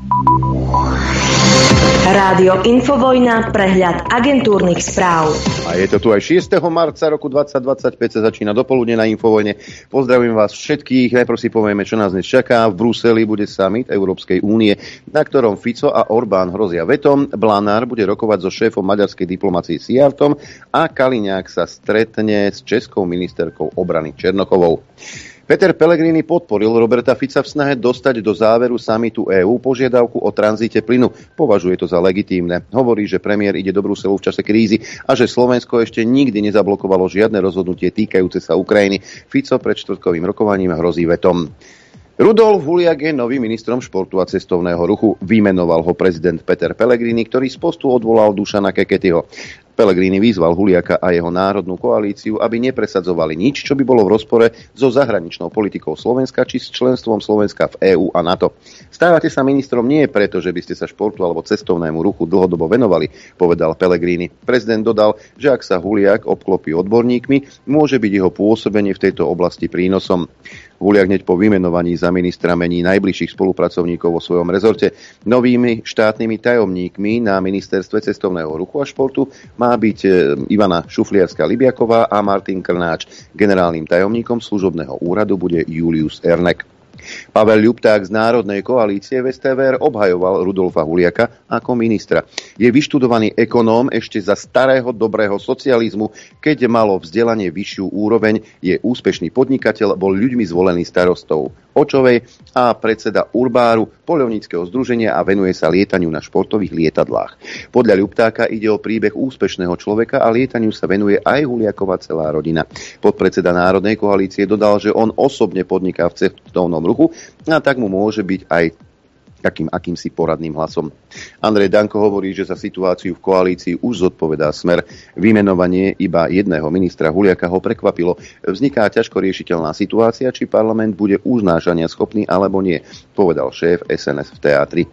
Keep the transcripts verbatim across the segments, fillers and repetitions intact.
Rádio Infovojna, prehľad agentúrnych správ. A je to tu aj šiesteho marca roku dvetisícdvadsaťpäť, sa začína dopoludne na Infovojne. Pozdravujem vás všetkých. Najprv si povieme, čo nás dnes čaká. V Bruseli bude summit Európskej únie, na ktorom Fico a Orbán hrozia vetom. Blanár bude rokovať so šéfom maďarskej diplomacie Szijjártom a Kaliňák sa stretne s českou ministerkou obrany Černochovou. Peter Pellegrini podporil Roberta Fica v snahe dostať do záveru samitu EÚ požiadavku o tranzite plynu. Považuje to za legitímne. Hovorí, že premiér ide do Bruselu v čase krízy a že Slovensko ešte nikdy nezablokovalo žiadne rozhodnutie týkajúce sa Ukrajiny. Fico pred štvrtkovým rokovaním hrozí vetom. Rudolf Huliak je novým ministrom športu a cestovného ruchu. Vymenoval ho prezident Peter Pellegrini, ktorý z postu odvolal Dušana Keketyho. Pellegrini vyzval Huliaka a jeho národnú koalíciu, aby nepresadzovali nič, čo by bolo v rozpore so zahraničnou politikou Slovenska či s členstvom Slovenska v EÚ a NATO. Stávate sa ministrom nie preto, že by ste sa športu alebo cestovnému ruchu dlhodobo venovali, povedal Pellegrini. Prezident dodal, že ak sa Huliak obklopí odborníkmi, môže byť jeho pôsobenie v tejto oblasti prínosom. Huliak hneď po vymenovaní za ministra mení najbližších spolupracovníkov vo svojom rezorte. Novými štátnymi tajomníkmi na ministerstve cestovného ruchu a športu má byť Ivana Šufliarská-Libiaková a Martin Krnáč. Generálnym tajomníkom služobného úradu bude Julius Ernek. Pavel Ľupták z Národnej koalície v es té vé er obhajoval Rudolfa Huliaka ako ministra. Je vyštudovaný ekonóm ešte za starého dobrého socializmu, keď malo vzdelanie vyššiu úroveň, je úspešný podnikateľ, bol ľuďmi zvolený starostou Očovej a predseda Urbáru, poľovníckeho združenia a venuje sa lietaniu na športových lietadlách. Podľa Ľuptáka ide o príbeh úspešného človeka a lietaniu sa venuje aj Huliakova celá rodina. Podpredseda Národnej koalície dodal, že on osobne podniká v cestovnom ruchu a tak mu môže byť aj takým akýmsi poradným hlasom. Andrej Danko hovorí, že za situáciu v koalícii už zodpovedá Smer. Vymenovanie iba jedného ministra Huliaka ho prekvapilo. Vzniká ťažko riešiteľná situácia, či parlament bude uznášania schopný alebo nie, povedal šéf es en es v teátri.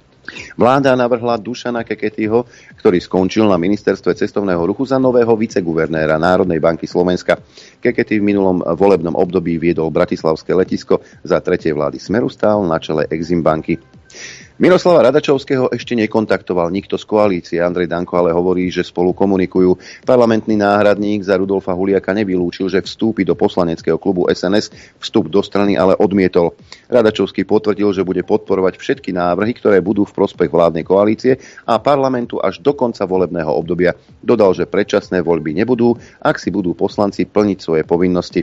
Vláda navrhla Dušana Keketyho, ktorý skončil na ministerstve cestovného ruchu, za nového viceguvernéra Národnej banky Slovenska. Kekety v minulom volebnom období viedol bratislavské letisko, za tretej vlády Smeru stál na čele Exim banky. Miroslava Radačovského ešte nekontaktoval nikto z koalície. Andrej Danko ale hovorí, že spolu komunikujú. Parlamentný náhradník za Rudolfa Huliaka nevylúčil, že vstúpi do poslaneckého klubu es en es. Vstup do strany ale odmietol. Radačovský potvrdil, že bude podporovať všetky návrhy, ktoré budú v prospech vládnej koalície a parlamentu až do konca volebného obdobia. Dodal, že predčasné voľby nebudú, ak si budú poslanci plniť svoje povinnosti.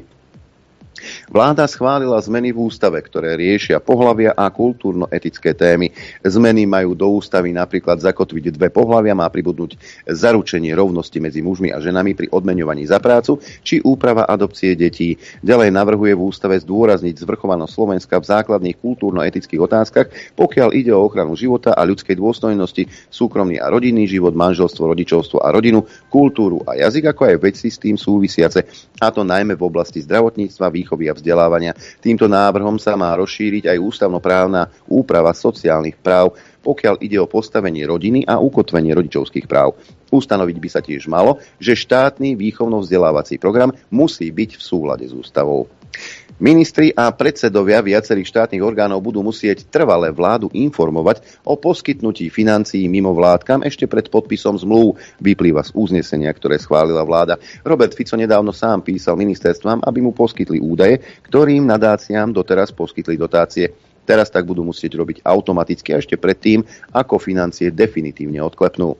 Vláda schválila zmeny v ústave, ktoré riešia pohlavia a kultúrno-etické témy. Zmeny majú do ústavy napríklad zakotviť dve pohlavia, má pribudnúť zaručenie rovnosti medzi mužmi a ženami pri odmeňovaní za prácu, či úprava adopcie detí. Ďalej navrhuje v ústave zdôrazniť zvrchovanosť Slovenska v základných kultúrno-etických otázkach, pokiaľ ide o ochranu života a ľudskej dôstojnosti, súkromný a rodinný život, manželstvo, rodičovstvo a rodinu, kultúru a jazyk, ako aj veci s tým súvisiace, a to najmä v oblasti zdravotníctva, výchovy a vzdelávania. Týmto návrhom sa má rozšíriť aj ústavnoprávna úprava sociálnych práv, pokiaľ ide o postavenie rodiny a ukotvenie rodičovských práv. Ustanoviť by sa tiež malo, že štátny výchovno-vzdelávací program musí byť v súlade s ústavou. Ministri a predsedovia viacerých štátnych orgánov budú musieť trvale vládu informovať o poskytnutí financií mimovládkam ešte pred podpisom zmluv, vyplýva z uznesenia, ktoré schválila vláda. Robert Fico nedávno sám písal ministerstvám, aby mu poskytli údaje, ktorým nadáciám doteraz poskytli dotácie. Teraz tak budú musieť robiť automaticky a ešte predtým, ako financie definitívne odklepnú.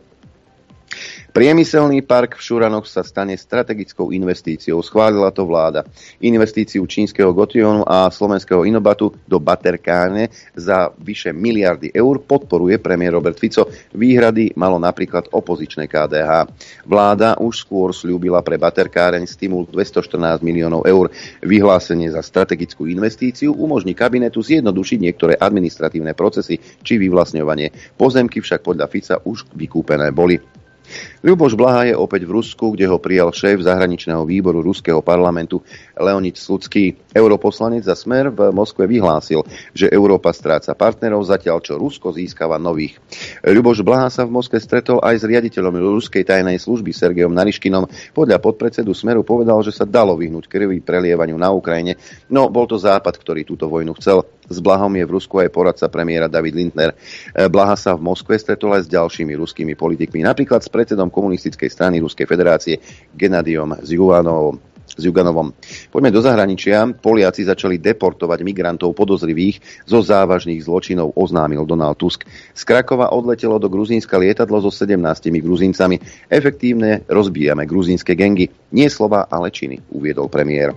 Priemyselný park v Šuranoch sa stane strategickou investíciou. Schválila to vláda. Investíciu čínskeho Gotionu a slovenského Inobatu do Baterkáne za vyše miliardy eur podporuje premiér Robert Fico. Výhrady malo napríklad opozičné ká dé há. Vláda už skôr sľúbila pre Baterkáreň stimul dvestoštrnásť miliónov eur. Vyhlásenie za strategickú investíciu umožní kabinetu zjednodušiť niektoré administratívne procesy či vyvlastňovanie. Pozemky však podľa Fica už vykúpené boli. Ľuboš Blaha je opäť v Rusku, kde ho prijal šéf zahraničného výboru ruského parlamentu Leonid Sludský. Europoslanec za Smer v Moskve vyhlásil, že Európa stráca partnerov, zatiaľ čo Rusko získava nových. Ľuboš Blaha sa v Moskve stretol aj s riaditeľom ruskej tajnej služby Sergejom Nariškinom. Podľa podpredsedu Smeru povedal, že sa dalo vyhnúť krvi prelievaniu na Ukrajine, no bol to Západ, ktorý túto vojnu chcel. S Blahom je v Rusku aj poradca premiéra David Lindner. Blaha sa v Moskve stretol aj s ďalšími ruskými politikmi, napríklad s predsedom komunistickej strany Ruskej federácie Genadiom Zjuganovom. Zjuganovom. Poďme do zahraničia. Poliaci začali deportovať migrantov podozrivých zo závažných zločinov, oznámil Donald Tusk. Z Krakova odletelo do Gruzínska lietadlo so sedemnástimi Gruzíncami. Efektívne rozbíjame gruzínske gengy. Nie slova, ale činy, uviedol premiér.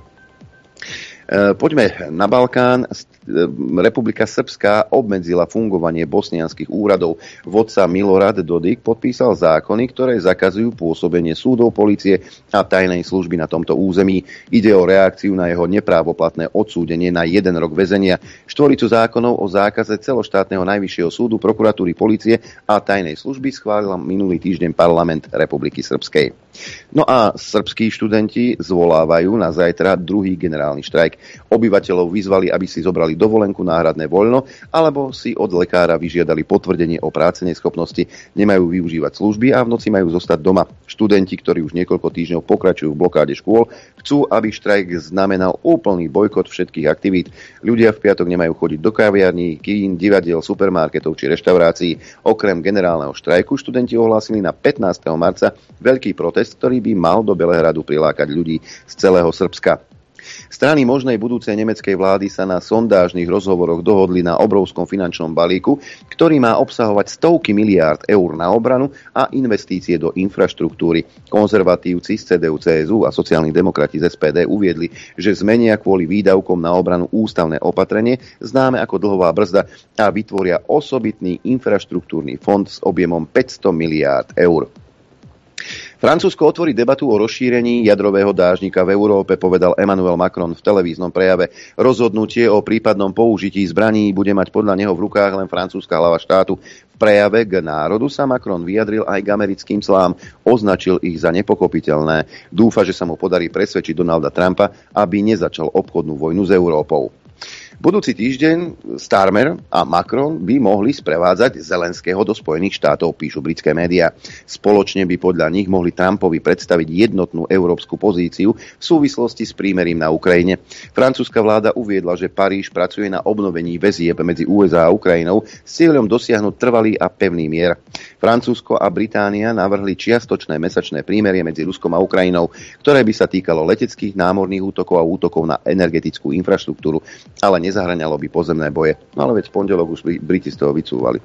Poďme na Balkán. Republika Srbská obmedzila fungovanie bosnianskych úradov. Vodca Milorad Dodik podpísal zákony, ktoré zakazujú pôsobenie súdov, polície a tajnej služby na tomto území. Ide o reakciu na jeho neprávoplatné odsúdenie na jeden rok väzenia. Štvoricu zákonov o zákaze celoštátneho najvyššieho súdu, prokuratúry, polície a tajnej služby schválil minulý týždeň parlament Republiky Srbskej. No a srbskí študenti zvolávajú na zajtra druhý generálny štrajk. Obyvateľov vyzvali, aby si zobrali dovolenku, náhradné voľno, alebo si od lekára vyžiadali potvrdenie o práceneschopnosti, nemajú využívať služby a v noci majú zostať doma. Študenti, ktorí už niekoľko týždňov pokračujú v blokáde škôl, chcú, aby štrajk znamenal úplný bojkot všetkých aktivít. Ľudia v piatok nemajú chodiť do kaviarní, kín, divadiel, supermarketov či reštaurácií. Okrem generálneho štrajku študenti ohlásili na pätnásteho marca veľký protest, ktorý by mal do Belehradu prilákať ľudí z celého Srbska. Strany možnej budúcej nemeckej vlády sa na sondážnych rozhovoroch dohodli na obrovskom finančnom balíku, ktorý má obsahovať stovky miliárd eur na obranu a investície do infraštruktúry. Konzervatívci z cé dé ú, cé es ú a sociálni demokrati z es pé dé uviedli, že zmenia kvôli výdavkom na obranu ústavné opatrenie, známe ako dlhová brzda, a vytvoria osobitný infraštruktúrny fond s objemom päťsto miliárd eur. Francúzsko otvorí debatu o rozšírení jadrového dážnika v Európe, povedal Emmanuel Macron v televíznom prejave. Rozhodnutie o prípadnom použití zbraní bude mať podľa neho v rukách len francúzska hlava štátu. V prejave k národu sa Macron vyjadril aj k americkým clám. Označil ich za nepokopiteľné. Dúfa, že sa mu podarí presvedčiť Donalda Trumpa, aby nezačal obchodnú vojnu s Európou. Budúci týždeň Starmer a Macron by mohli sprevádzať Zelenského do Spojených štátov, píšu britské médiá. Spoločne by podľa nich mohli Trumpovi predstaviť jednotnú európsku pozíciu v súvislosti s prímerím na Ukrajine. Francúzska vláda uviedla, že Paríž pracuje na obnovení väzieb medzi ú es á a Ukrajinou s cieľom dosiahnuť trvalý a pevný mier. Francúzsko a Británia navrhli čiastočné mesačné prímerie medzi Ruskom a Ukrajinou, ktoré by sa týkalo leteckých, námorných útokov a útokov na energetickú infraštruktúru, ale nezahŕňalo by pozemné boje. No ale veď v pondelok už Briti z toho vycúvali.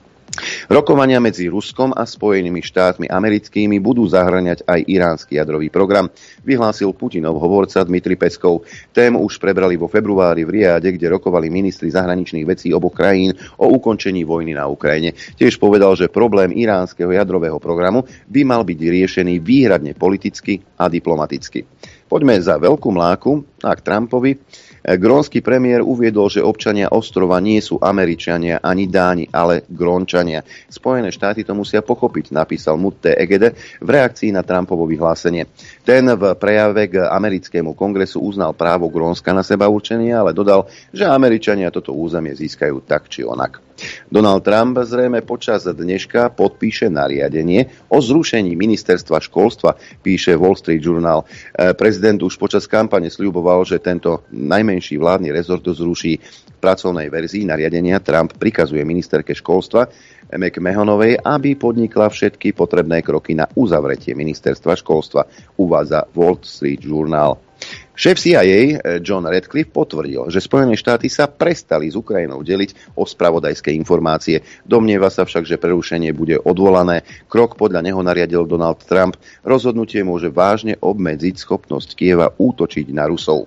Rokovania medzi Ruskom a Spojenými štátmi americkými budú zahŕňať aj iránsky jadrový program, vyhlásil Putinov hovorca Dmitrij Peskov. Tému už prebrali vo februári v Riade, kde rokovali ministri zahraničných vecí oboch krajín o ukončení vojny na Ukrajine. Tiež povedal, že problém iránskeho jadrového programu by mal byť riešený výhradne politicky a diplomaticky. Poďme za veľkú mláku a k Trumpovi. Grónsky premiér uviedol, že občania ostrova nie sú Američania ani Dáni, ale Grónčania. Spojené štáty to musia pochopiť, napísal Mutte Egede v reakcii na Trumpovo vyhlásenie. Ten v prejave k americkému kongresu uznal právo Grónska na seba určenie, ale dodal, že Američania toto územie získajú tak či onak. Donald Trump zrejme počas dneška podpíše nariadenie o zrušení ministerstva školstva, píše Wall Street Journal. Prezident už počas kampane sľuboval, že tento najmenší vládny rezort zruší. V pracovnej verzii nariadenia Trump prikazuje ministerke školstva McMahonovej, aby podnikla všetky potrebné kroky na uzavretie ministerstva školstva, uvádza Wall Street Journal. Šéf C I A John Radcliffe potvrdil, že Spojené štáty sa prestali s Ukrajinou deliť o spravodajské informácie. Domnieva sa však, že prerušenie bude odvolané. Krok podľa neho nariadil Donald Trump. Rozhodnutie môže vážne obmedziť schopnosť Kieva útočiť na Rusov.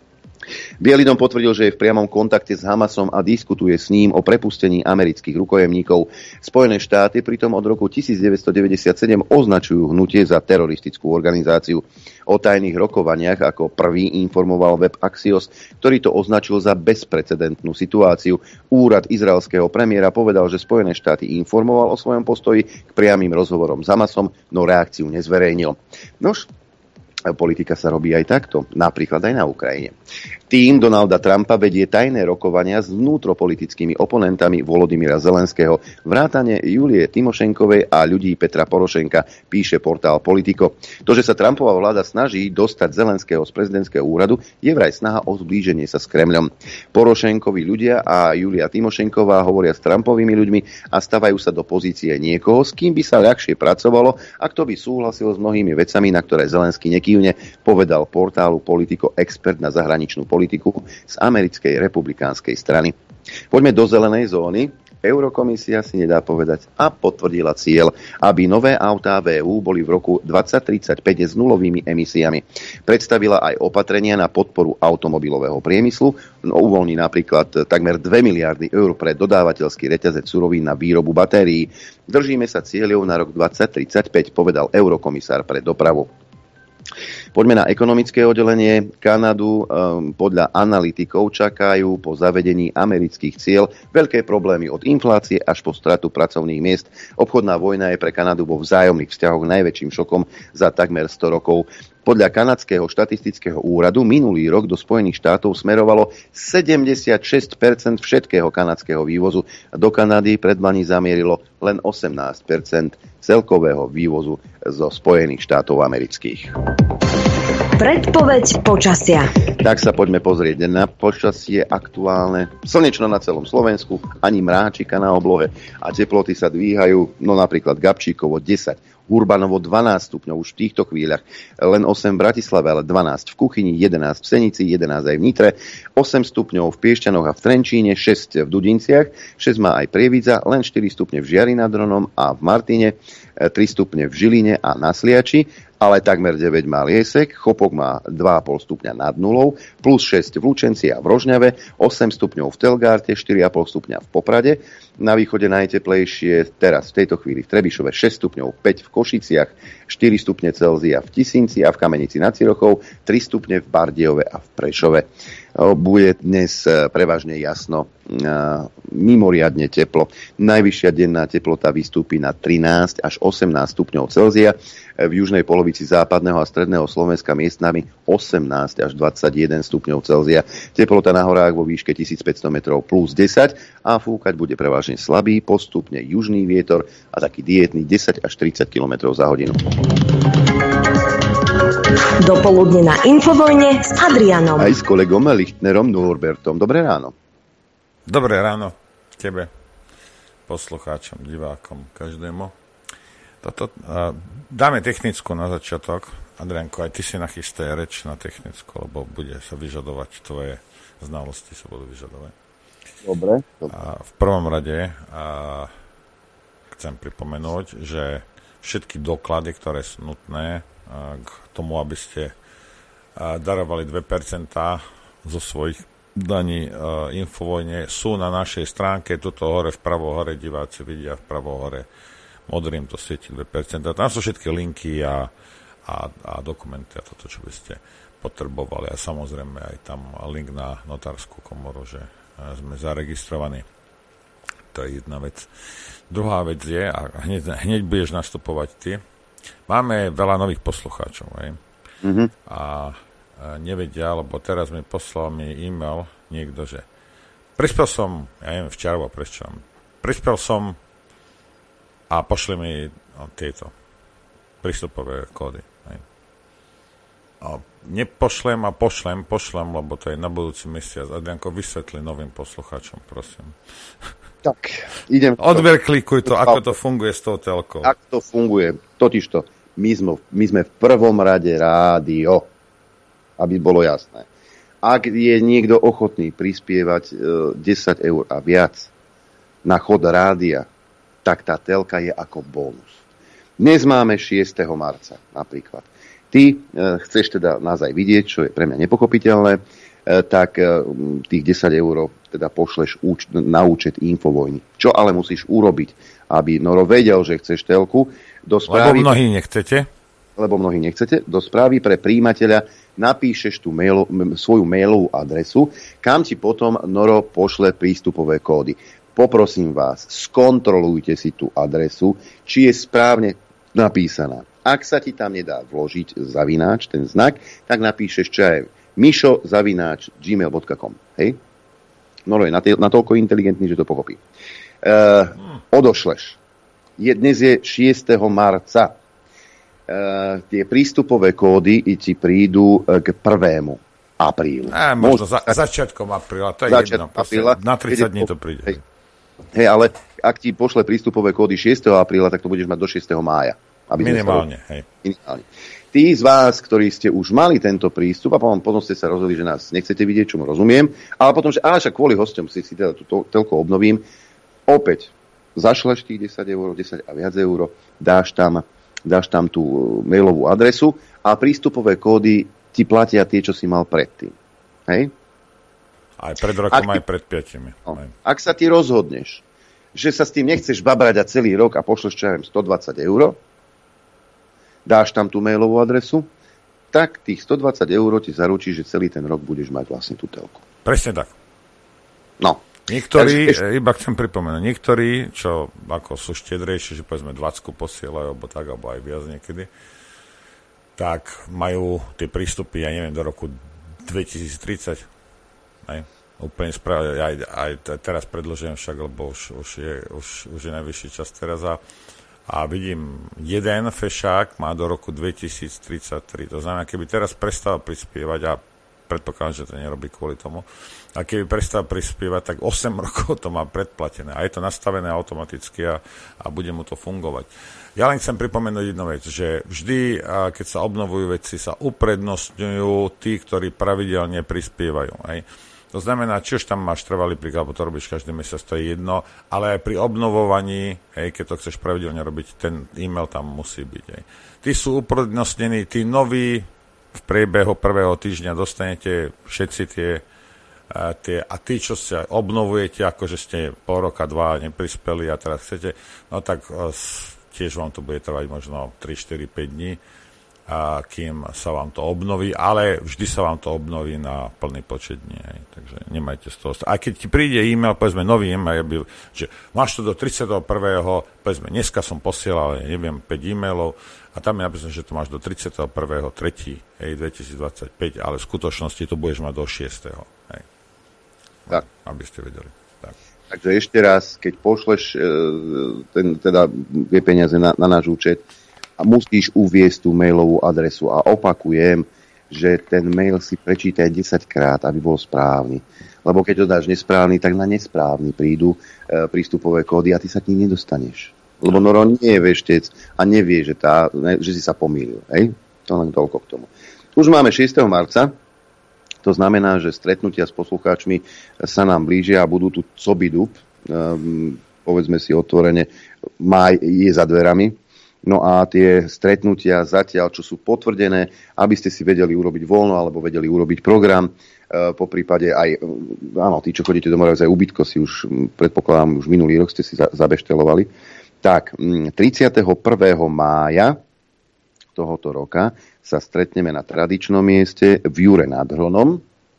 Bielý dom potvrdil, že je v priamom kontakte s Hamasom a diskutuje s ním o prepustení amerických rukojemníkov. Spojené štáty pritom od roku devätnásťstodeväťdesiatsedem označujú hnutie za teroristickú organizáciu. O tajných rokovaniach ako prvý informoval web Axios, ktorý to označil za bezprecedentnú situáciu. Úrad izraelského premiéra povedal, že Spojené štáty informoval o svojom postoji k priamym rozhovorom s Hamasom, no reakciu nezverejnil. Nož, politika sa robí aj takto, napríklad aj na Ukrajine. Tým Donalda Trumpa vedie tajné rokovania s vnútropolitickými oponentami Volodymyra Zelenského, vrátane Julie Timošenkovej a ľudí Petra Porošenka, píše portál Politico. To, že sa Trumpova vláda snaží dostať Zelenského z prezidentského úradu, je vraj snaha o zblíženie sa s Kremľom. Porošenkovi ľudia a Julia Timošenková hovoria s Trumpovými ľuďmi a stavajú sa do pozície niekoho, s kým by sa ľahšie pracovalo a kto by súhlasil s mnohými vecami, na ktoré Zelenský nekývne, povedal portálu Politico expert na zahraničnú politiku z americkej republikánskej strany. Poďme do zelenej zóny. Eurokomisia si nedá povedať a potvrdila cieľ, aby nové autá v é ú boli v roku dvetisíctridsaťpäť s nulovými emisiami. Predstavila aj opatrenia na podporu automobilového priemyslu, no uvoľní napríklad takmer dve miliardy eur pre dodávateľský reťazec surovín na výrobu batérií. Držíme sa cieľov na rok dvetisíctridsaťpäť, povedal eurokomisár pre dopravu. Poďme na ekonomické oddelenie. Kanadu um, podľa analytikov čakajú po zavedení amerických cieľ veľké problémy od inflácie až po stratu pracovných miest. Obchodná vojna je pre Kanadu vo vzájomných vzťahoch najväčším šokom za takmer sto rokov. Podľa kanadského štatistického úradu minulý rok do Spojených štátov smerovalo sedemdesiatšesť percent všetkého kanadského vývozu. Do Kanady predlani zamierilo len osemnásť percent celkového vývozu zo Spojených štátov amerických. Predpoveď počasia. Tak sa poďme pozrieť na počasie aktuálne. Slnečno na celom Slovensku, ani mráčika na oblohe a teploty sa dvíhajú, no napríklad Gabčíkovo desať, Urbanovo dvanásť stupňov už v týchto chvíľach, len osem v Bratislave, ale dvanásť v Kuchyni, jedenásť v Senici, jedenásť aj v Nitre, osem stupňov v Piešťanoch a v Trenčíne, šesť v Dudinciach, šesť má aj Prievidza, len štyri stupne v Žiari nad Hronom a v Martine, tri stupne v Žiline a na Sliači, ale takmer deväť má Liesek, Chopok má dva a pol stupňa nad nulou, plus šesť v Lučenci a v Rožňave, osem stupňov v Telgárte, štyri a pol stupňa v Poprade, na východe najteplejšie teraz v tejto chvíli v Trebišove šesť stupňov, päť v Košiciach, štyri stupne Celzia v Tisinci a v Kamenici nad Cirochou, tri stupne v Bardejove a v Prešove. Bude dnes prevažne jasno, mimoriadne teplo. Najvyššia denná teplota vystúpi na trinásť až osemnásť stupňov Celzia, v južnej polovici západného a stredného Slovenska miestnami osemnásť až dvadsaťjeden stupňov Celzia. Teplota na horách vo výške tisícpäťsto metrov plus desať a fúkať bude prevažne slabý, postupne južný vietor a taký diétny desať až tridsať kilometrov za hodinu. Dopoludne na Infovojne s Adrianom. Aj s kolegom Lichtnerom Norbertom. Dobré ráno. Dobré ráno tebe, poslucháčom, divákom, každému. Toto, uh, dáme technickú na začiatok. Adrianko, aj ty si nachystaj reč na technickú, lebo bude sa vyžadovať tvoje znalosti, sa budú vyžadovať. Dobre. dobre. A v prvom rade uh, chcem pripomenúť, že všetky doklady, ktoré sú nutné uh, k tomu, aby ste uh, darovali dve percentá zo svojich daní uh, Infovojne, sú na našej stránke. Tuto hore, vpravo hore, diváci vidia vpravo hore modrým to svieti dve percentá. Tam sú všetky linky a, a, a dokumenty a toto, čo by ste potrebovali. A samozrejme aj tam link na notárskú komoru, že sme zaregistrovaní. To je jedna vec. Druhá vec je, a hneď, hneď budeš nastupovať ty, máme veľa nových poslucháčov. Mm-hmm. A nevedia, lebo teraz mi poslal mi e-mail niekto, že prispel som, ja neviem, včera, prečo, prispel som a pošli mi no, tieto prístupové kódy. Hej. A nepošlem a pošlem, pošlem, lebo to je na budúci mesiac. Adrianko, vysvetli novým poslucháčom, prosím. Tak, idem. Odber klikuj to, ako to funguje s tou telkou. Ako to funguje, totižto, my sme, my sme v prvom rade rádio, aby bolo jasné. Ak je niekto ochotný prispievať e, desať eur a viac na chod rádia, tak tá telka je ako bonus. Dnes máme šiesteho marca napríklad. Ty e, chceš teda nás aj vidieť, čo je pre mňa nepochopiteľné, e, tak e, tých desať eur teda pošleš úč- na účet Infovojny. Čo ale musíš urobiť, aby Noro vedel, že chceš telku, do správy... Lebo mnohí nechcete. Lebo mnohí nechcete. Do správy pre prijímateľa napíšeš tú mailo, svoju mailovú adresu, kam ti potom Noro pošle prístupové kódy. Poprosím vás, skontrolujte si tú adresu, či je správne napísaná. Ak sa ti tam nedá vložiť zavináč, ten znak, tak napíšeš, čo je mišo zavináč gmail bodka com. Hej? Noro je natoľko inteligentný, že to pochopí. Uh, odošleš. Je, dnes je šiesteho marca. Uh, tie prístupové kódy ti prídu k prvému aprílu. Eh, možno za, začiatkom apríla, to je jedno. Apríla, na tridsať dní to príde. Hej, hej, ale ak ti pošle prístupové kódy šiesteho apríla, tak to budeš mať do šiesteho mája. Aby Minimálne, hej. Minimálne. Tí z vás, ktorí ste už mali tento prístup a potom, potom ste sa rozhodli, že nás nechcete vidieť, čo mu rozumiem, ale potom, že až kvôli hosťom si, si teda tú telko obnovím, opäť zašleš tých desať eur, desať a viac eur, dáš tam, dáš tam tú mailovú adresu a prístupové kódy ti platia tie, čo si mal predtým. Hej? Aj pred rokom, ak aj pred piatimi. No, ak sa ti rozhodneš, že sa s tým nechceš babrať a celý rok a pošleš čo ja viem stodvadsať eur, dáš tam tú mailovú adresu, tak tých stodvadsať eur ti zaručí, že celý ten rok budeš mať vlastne tú telku. Presne tak. No. Niektorí, Takže, iba chcem pripomenúť, niektorí, čo ako sú štedrejší, že povedzme dvacku posielajú, alebo tak, alebo aj viac niekedy, tak majú tie prístupy, ja neviem, do roku dvetisíctridsať. Aj, úplne správne. Aj, aj teraz predĺžujem však, lebo už, už, je, už, už je najvyšší čas teraz a A vidím, jeden fešák má do roku dvetisíctridsaťtri. To znamená, keby teraz prestal prispievať, a predpokladám, že to nerobí kvôli tomu, a keby prestal prispievať, tak osem rokov to má predplatené. A je to nastavené automaticky a, a bude mu to fungovať. Ja len chcem pripomenúť jednu vec, že vždy, keď sa obnovujú veci, sa uprednostňujú tí, ktorí pravidelne prispievajú. Aj? To znamená, či už tam máš trvalý prík, alebo to robíš každý mesiac, to je jedno, ale aj pri obnovovaní, hej, keď to chceš pravidelne robiť, ten e-mail tam musí byť. Hej. Tí sú uprednostnení, tí noví v priebehu prvého týždňa dostanete všetci tie, a, tie a tí, čo sa obnovujete, akože ste pol roka, dva neprispeli a teraz chcete, no tak tiež vám to bude trvať možno tri, štyri, päť dní, a kým sa vám to obnoví, ale vždy sa vám to obnoví na plný počet dní. Hej. Takže nemajte z toho. A keď ti príde e-mail, povedzme nový e-mail, že máš to do tridsiateho prvého povedzme, dneska som posielal, neviem, päť e-mailov a tam je napísané, že to máš do tridsiateho prvého tretieho dvetisícdvadsaťpäť, ale v skutočnosti to budeš mať do šiesteho Hej. Tak. Aby ste vedeli. Tak. Takže ešte raz, keď pošleš ten, teda tie peniaze na, na náš účet, a musíš uviesť tú mailovú adresu. A opakujem, že ten mail si prečítaj desaťkrát, aby bol správny. Lebo keď to dáš nesprávny, tak na nesprávny prídu e, prístupové kódy a ty sa k ním nedostaneš. Lebo Noro nie je veštec a nevie, že, tá, ne, že si sa pomýlil. Hej? To len toľko k tomu. Už máme šiesteho marca, to znamená, že stretnutia s poslucháčmi sa nám blížia a budú tu cobidup. E, povedzme si otvorene, máj je za dverami. No a tie stretnutia zatiaľ, čo sú potvrdené, aby ste si vedeli urobiť voľno alebo vedeli urobiť program, e, po prípade aj, áno, tí, čo chodíte do Moraviec, aj ubytko si už, predpokladám, už minulý rok ste si za, zabeštelovali. Tak, tridsiateho prvého mája tohoto roka sa stretneme na tradičnom mieste v Jure nad Hronom. E,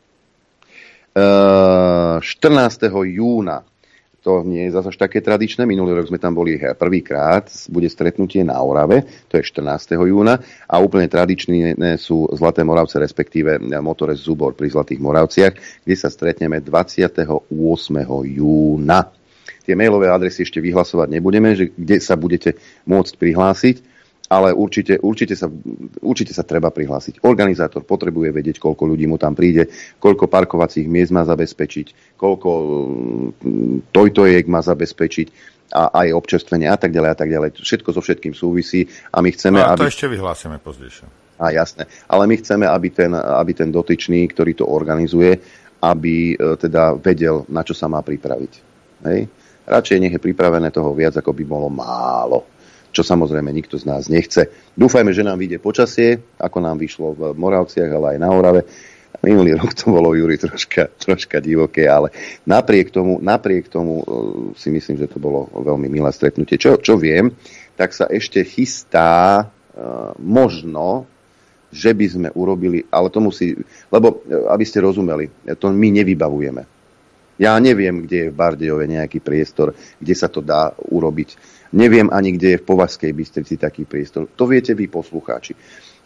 štrnásteho júna to nie je zase také tradičné. Minulý rok sme tam boli prvýkrát. Bude stretnutie na Orave, to je štrnásteho júna. A úplne tradičné sú Zlaté Moravce, respektíve Motores Zubor pri Zlatých Moravciach, kde sa stretneme dvadsiateho ôsmeho júna. Tie mailové adresy ešte vyhlasovať nebudeme, že kde sa budete môcť prihlásiť, ale určite, určite, sa, určite sa treba prihlásiť. Organizátor potrebuje vedieť, koľko ľudí mu tam príde, koľko parkovacích miest má zabezpečiť, koľko tojtojiek má zabezpečiť a aj občerstvenie a tak ďalej a tak ďalej. Všetko so všetkým súvisí a my chceme, a to aby... ešte vyhlásime pozdejšie. A jasné. Ale my chceme, aby ten, aby ten dotyčný, ktorý to organizuje, aby teda vedel, na čo sa má pripraviť. Hej? Radšej nech je pripravené toho viac, ako by bolo málo. Čo samozrejme nikto z nás nechce. Dúfajme, že nám vyjde počasie, ako nám vyšlo v Moravciach, ale aj na Orave. Minulý rok to bolo, Juri, troška, troška divoké, ale napriek tomu, napriek tomu si myslím, že to bolo veľmi milé stretnutie. Čo, čo viem, tak sa ešte chystá uh, možno, že by sme urobili, ale to musí, lebo aby ste rozumeli, to my nevybavujeme. Ja neviem, kde je v Bardejove nejaký priestor, kde sa to dá urobiť. Neviem ani, kde je v Považskej Bystrici taký priestor. To viete vy, poslucháči.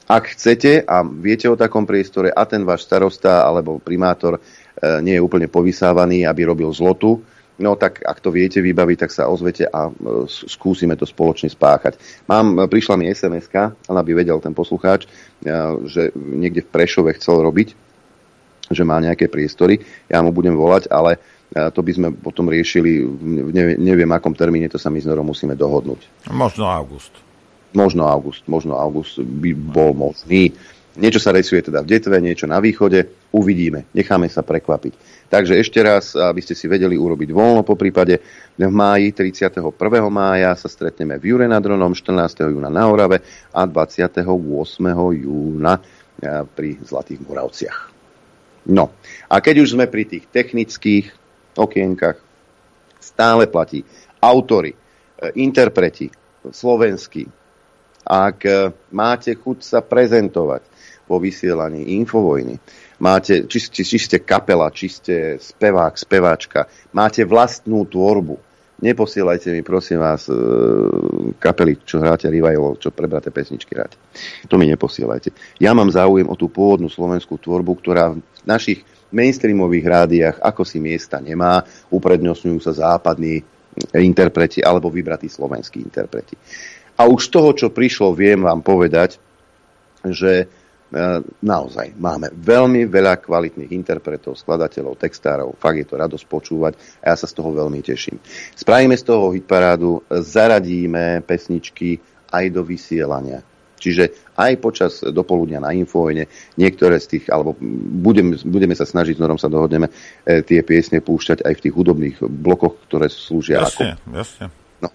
Ak chcete a viete o takom priestore a ten váš starosta alebo primátor nie je úplne povysávaný, aby robil zlotu, no tak ak to viete vybaviť, tak sa ozvete a skúsime to spoločne spáchať. Mám, prišla mi es em eska, aby vedel ten poslucháč, že niekde v Prešove chcel robiť, že má nejaké priestory. Ja mu budem volať, ale to by sme potom riešili, neviem akom termíne, to sa my s Norom musíme dohodnúť. Možno august. Možno august, možno august by bol možný. Niečo sa rysuje teda v Detve, niečo na východe. Uvidíme, necháme sa prekvapiť. Takže ešte raz, aby ste si vedeli urobiť voľno po prípade, v máji, tridsiateho prvého mája sa stretneme v Jure nad Hronom, štrnásteho júna na Orave a dvadsiateho ôsmeho júna pri Zlatých Moravciach. No, a keď už sme pri tých technických okienkach, stále platí autori, interpreti, slovenskí. Ak máte chuť sa prezentovať vo vysielaní Infovojny, máte, či, či, či ste kapela, či ste spevák, speváčka, máte vlastnú tvorbu, neposielajte mi, prosím vás, kapely, čo hráte Revival, čo prebraté pesničky hráte. To mi neposielajte. Ja mám záujem o tú pôvodnú slovenskú tvorbu, ktorá v našich mainstreamových rádiách ako si miesta nemá, uprednostňujú sa západní interpreti alebo vybratí slovenskí interpreti. A už z toho, čo prišlo, viem vám povedať, že e, naozaj máme veľmi veľa kvalitných interpretov, skladateľov, textárov. Fakt je to radosť počúvať a ja sa z toho veľmi teším. Spravíme z toho hitparádu, zaradíme pesničky aj do vysielania. Čiže aj počas dopoludnia na Infovojne niektoré z tých, alebo budeme, budeme sa snažiť, s Norom sa dohodneme, e, tie piesne púšťať aj v tých hudobných blokoch, ktoré slúžia jasne, ako... Jasne, no.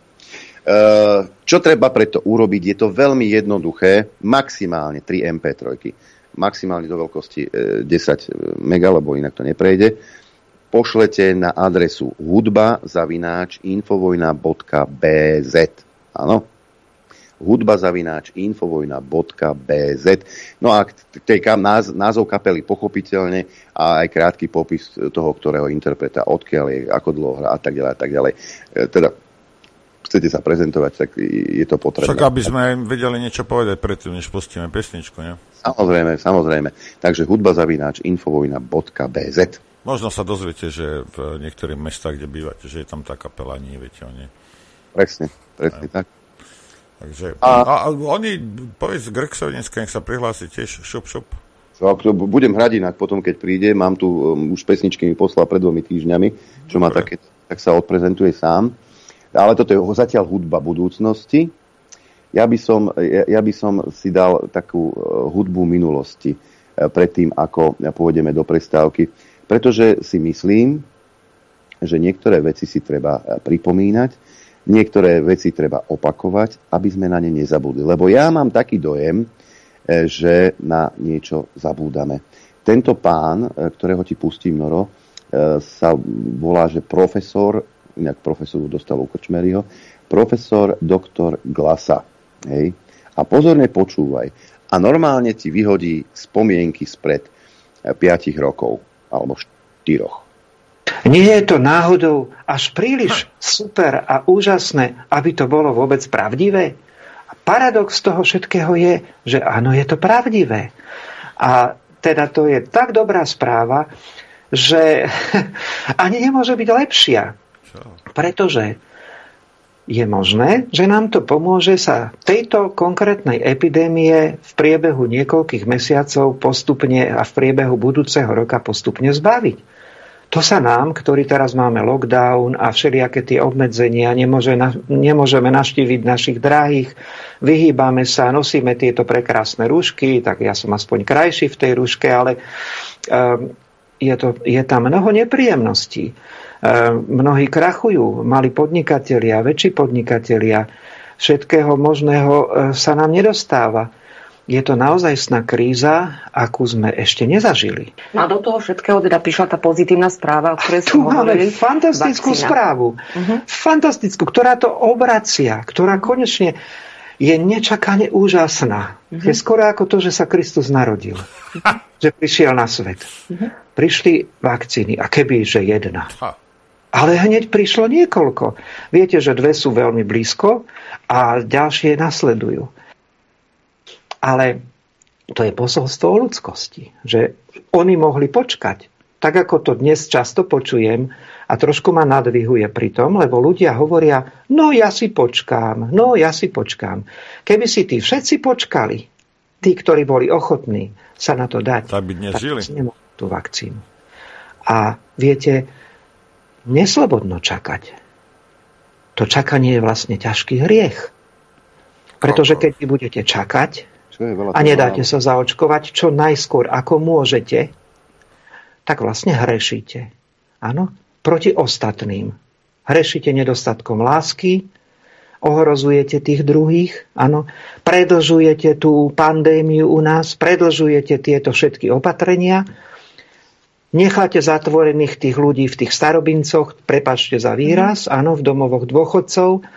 Čo treba preto urobiť? Je to veľmi jednoduché, maximálne tri em pé tri, maximálne do veľkosti desať mega, lebo inak to neprejde. Pošlete na adresu hudba zavináč infovojna bodka bé zet. Áno? hudba zavináč infovojna bodka bé zet. No a tej názov kapely pochopiteľne a aj krátky popis toho, ktorého interpreta, odkiaľ je, ako dlho hrá a tak ďalej a tak ďalej. Teda chcete sa prezentovať, tak je to potrebné. Však aby sme vedeli niečo povedať predtým, než pustíme pesničku, nie? Samozrejme, samozrejme. Takže hudba zavináč infovojna bodka bé zet. Možno sa dozviete, že v niektorých mestách, kde bývate, že je tam tá kapela, nie viete o nej. Presne, presne tak. Takže, a, a oni, povedz Grexovi dneska, nech sa prihlási tiež, šup, šup. Budem hrať inak potom, keď príde, mám tu um, už pesničky mi poslal pred dvomi týždňami, čo má také, tak sa odprezentuje sám. Ale toto je zatiaľ hudba budúcnosti. Ja by som, ja, ja by som si dal takú uh, hudbu minulosti uh, predtým, ako pôjdeme do prestávky. Pretože si myslím, že niektoré veci si treba uh, pripomínať, niektoré veci treba opakovať, aby sme na ne nezabudli. Lebo ja mám taký dojem, uh, že na niečo zabúdame. Tento pán, uh, ktorého ti pustím, Noro, uh, sa volá, že profesor, inak profesoru dostal u Krčmeryho, profesor doktor Glasa. Hej? A pozorne počúvaj. A normálne ti vyhodí spomienky spred piatich rokov, alebo štyroch. Nie je to náhodou až príliš super a úžasné, aby to bolo vôbec pravdivé? A paradox toho všetkého je, že áno, je to pravdivé. A teda to je tak dobrá správa, že ani nemôže byť lepšia. Pretože je možné, že nám to pomôže sa tejto konkrétnej epidémie v priebehu niekoľkých mesiacov postupne a v priebehu budúceho roka postupne zbaviť. To sa nám, ktorí teraz máme lockdown a všelijaké tie obmedzenia, nemôže, nemôžeme navštíviť našich drahých, vyhýbame sa, nosíme tieto prekrásne rúšky, tak ja som aspoň krajší v tej rúške, ale um, je, to, je tam mnoho nepríjemností. Mnohí krachujú, mali podnikatelia, väčší podnikatelia, všetkého možného sa nám nedostáva. Je to naozajstná kríza, akú sme ešte nezažili. A do toho všetkého teda prišla tá pozitívna správa, o ktorej tu sme hovorili. Tu máme fantastickú vakcína. správu. Uh-huh. Fantastickú, ktorá to obracia, ktorá konečne je nečakane úžasná. Uh-huh. Je skoro ako to, že sa Kristus narodil. Uh-huh. Že prišiel na svet. Uh-huh. Prišli vakcíny. A keby, že jedna. Ha. Ale hneď prišlo niekoľko. Viete, že dve sú veľmi blízko a ďalšie nasledujú. Ale to je posolstvo o ľudskosti, že oni mohli počkať. Tak ako to dnes často počujem a trošku ma nadvihuje pri tom, lebo ľudia hovoria, no ja si počkám, no ja si počkám. Keby si tí všetci počkali, tí, ktorí boli ochotní sa na to dať, tak by dnes žili nemohli tú vakcínu. A viete, neslobodno čakať. To čakanie je vlastne ťažký hriech. Pretože keď vy budete čakať a nedáte sa zaočkovať čo najskôr, ako môžete, tak vlastne hrešíte. Áno, proti ostatným. Hrešíte nedostatkom lásky, ohrozujete tých druhých, áno, predlžujete tú pandémiu u nás, predlžujete tieto všetky opatrenia, necháte zatvorených tých ľudí v tých starobincoch, prepáčte za výraz, áno, v domovoch dôchodcov,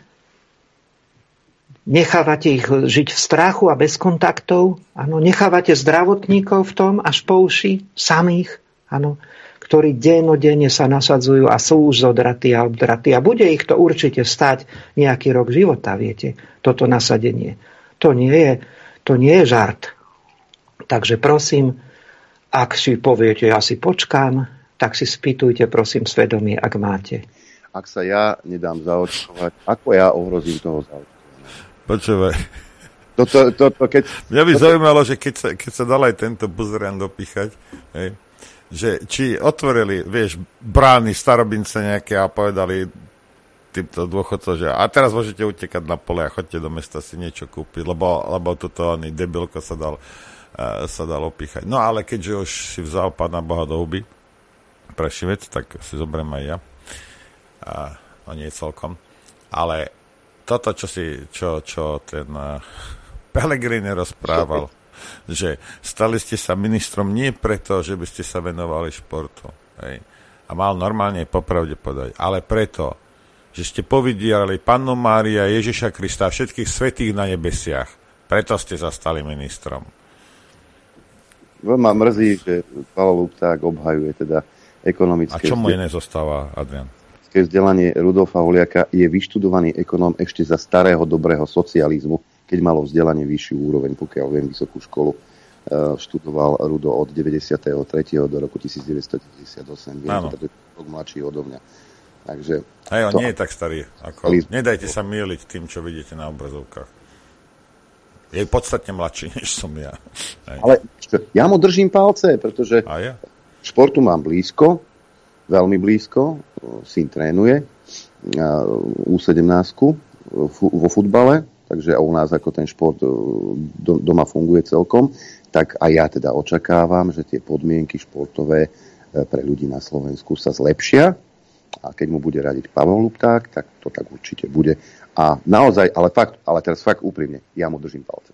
nechávate ich žiť v strachu a bez kontaktov, áno, nechávate zdravotníkov v tom až po uši, samých, áno, ktorí dennodenne sa nasadzujú a sú už zodratí a obdratí. A bude ich to určite stať nejaký rok života, viete, toto nasadenie. To nie je, to nie je žart. Takže prosím, ak si poviete, ja si počkám, tak si spýtujte, prosím, svedomie, ak máte. Ak sa ja nedám zaočkovať, ako ja ohrozím toho zaočkovania? Počúvaj. Toto, toto, keď... Mňa by toto... zaujímalo, že keď sa, keď sa dal aj tento buzerán dopíchať, hej, že či otvorili, vieš, brány starobince nejaké a povedali týmto dôchodcov, že a teraz môžete utekať na pole a chodte do mesta si niečo kúpiť, lebo, lebo toto oný debilko sa dal, uh, sa dal opíchať. No ale keďže už si vzal Pána Boha do huby pre šivec, tak si zoberiem aj ja. A, no nie celkom. Ale toto, čo si, čo, čo ten uh, Pellegrini rozprával, že stali ste sa ministrom nie preto, že by ste sa venovali športu. Hej. A mal normálne popravde povedať, ale preto, že ste povydiali Pannu Mária, Ježiša Krista a všetkých svätých na nebesiach. Preto ste sa stali ministrom. Veľmi mrzí, že Pavel Lupták obhajuje teda ekonomické... A čo mu iné zostáva, Adrian? Vzdelanie Rudolfa Huliaka, je vyštudovaný ekonóm ešte za starého dobrého socializmu, keď malo vzdelanie vyššiu úroveň, pokiaľ viem, vysokú školu študoval Rudo od deväťdesiattri do roku devätnásťstodeväťdesiatosem. Viem, že to je rok mladší odo mňa. Takže... Hej, on to... nie je tak starý. Ako... Nedajte sa myliť tým, čo vidíte na obrazovkách. Je podstatne mladší, než som ja. Hej. Ale ja mu držím palce, pretože ja? športu mám blízko, veľmi blízko, syn trénuje ú sedemnásť vo futbale, takže u nás ako ten šport doma funguje celkom, tak aj ja teda očakávam, že tie podmienky športové pre ľudí na Slovensku sa zlepšia a keď mu bude radiť Pavel Lupták, tak to tak určite bude. A naozaj, ale fakt, ale teraz fakt úprimne, ja mu držím palce.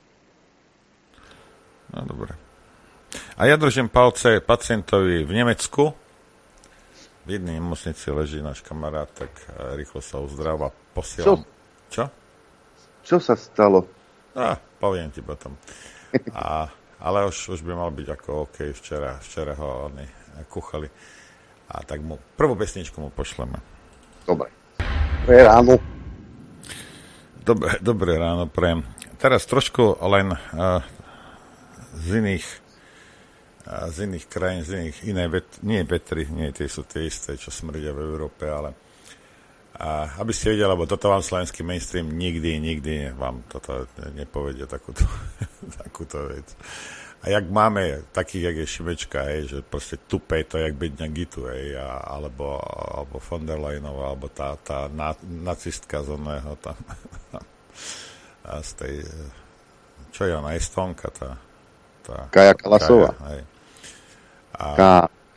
No dobre. A ja držím palce pacientovi v Nemecku. V jednej nemocnici leží náš kamarát, tak rýchlo sa uzdrava. Posielam. Čo? Čo sa stalo? Á, poviem ti potom. A, ale už, už by mal byť ako OK. Včera, včera ho oni kuchali. A tak mu prvú pesničku mu pošleme. Dobre. Dobré ráno. Dobre, dobré ráno prejem. Teraz trošku len uh, z iných z iných krajín, z iných iné vet, nie vetry, nie tie sú tie isté, čo smrdia v Európe, ale a aby ste vedeli, lebo toto vám slovenský mainstream nikdy, nikdy vám toto nepovedia takúto, takúto vec. A jak máme takých, jak je Šimečka, hej, že proste tupé to, jak bedňa Gitu, hej, a, alebo, alebo von der Leyenová, alebo tá, tá na, nacistka z oného tam a z tej, čo je ona, Estonka, tá, tá Kaja Kalasová. Kaja, hej. A, Ká.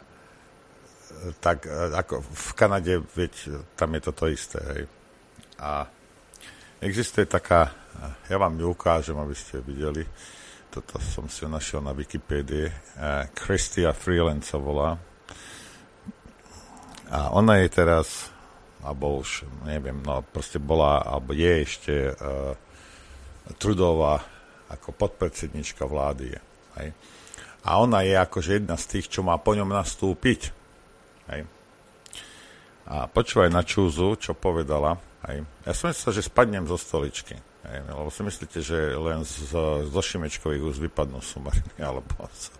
Tak ako v Kanade, veď, tam je toto isté, hej. A existuje taká, ja vám ju ukážem, aby ste videli, toto som si ju našiel na Wikipédii, Chrystia Freeland sa volá. A ona je teraz, alebo už, neviem, no proste bola, alebo je ešte uh, Trudová ako podpredsednička vlády, hej. A ona je akože jedna z tých, čo má po ňom nastúpiť. Hej. A počúvaj na čúzu, čo povedala. Hej. Ja som myslel, že spadnem zo stoličky. Hej, lebo si myslíte, že len z, zo Šimečkových úst vypadnú sumariny, alebo z,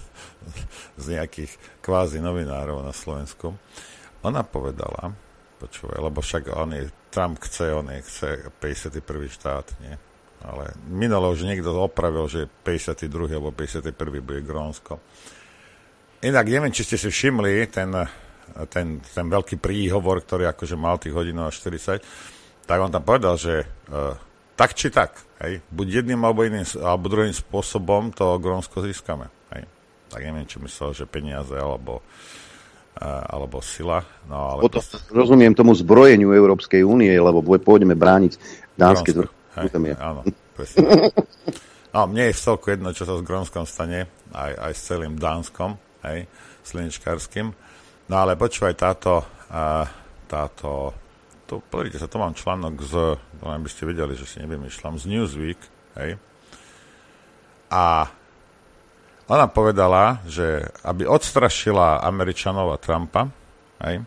z nejakých kvázi novinárov na Slovensku. Ona povedala, počúvaj, lebo však on je, Trump chce, on je, chce päťdesiaty prvý štát, nie? Ale minulo už niekto opravil, že päťdesiaty druhý alebo päťdesiaty prvý bude Grónsko. Inak neviem, či ste si všimli ten, ten, ten veľký príhovor, ktorý akože mal tých hodín až štyridsať, tak on tam povedal, že uh, tak či tak, hej, buď jedným alebo, iným, alebo druhým spôsobom to Grónsko získame. Hej. Tak neviem, či myslel, že peniaze alebo, uh, alebo sila. No, ale Potom rozumiem tomu zbrojeniu Európskej únie, lebo pôjdeme brániť dánske zvrchové. Áno, presne. No, mne je v celku jedno, čo sa s Grónskom stane, aj, aj s celým Dánskom, hej, slnečkárským. No ale počúvaj, táto, uh, táto to, pozrite sa, to mám článok z, to by ste videli, že si nevymýšľam, z Newsweek, hej. A ona povedala, že aby odstrašila Američanov a Trumpa, hej,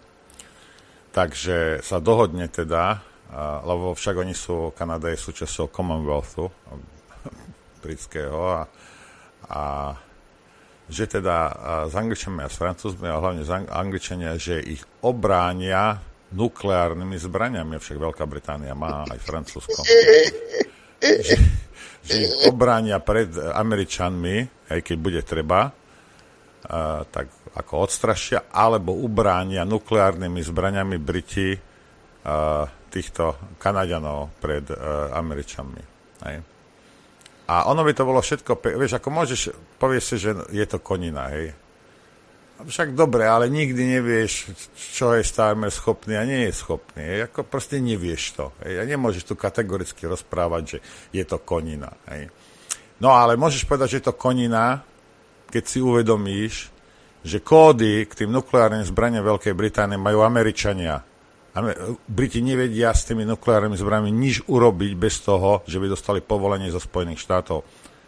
takže sa dohodne teda, a, lebo však oni sú, Kanada je súčasťou Commonwealthu britského a, a že teda a, s Angličanmi a s Francúzmi, a hlavne z Angličania, že ich obránia nukleárnymi zbraniami, však Veľká Británia má aj Francúzsko. Že, že ich obránia pred Američanmi, aj keď bude treba, uh, tak ako odstrašia, alebo ubránia nukleárnymi zbraniami Briti uh, týchto Kanaďanov pred uh, Američanmi. Hej. A ono by to bolo všetko, vieš, ako môžeš, povieš si, že je to konina, hej. Však dobre, ale nikdy nevieš, čo je Starmer schopný a nie je schopný. Hej. Ako proste nevieš to. Hej. A nemôžeš tu kategoricky rozprávať, že je to konina. Hej. No ale môžeš povedať, že je to konina, keď si uvedomíš, že kódy k tým nukleárnym zbraniam Veľkej Británie majú Američania. Briti nevedia s tými nukleárnymi zbraniami nič urobiť bez toho, že by dostali povolenie zo Spojených štátov.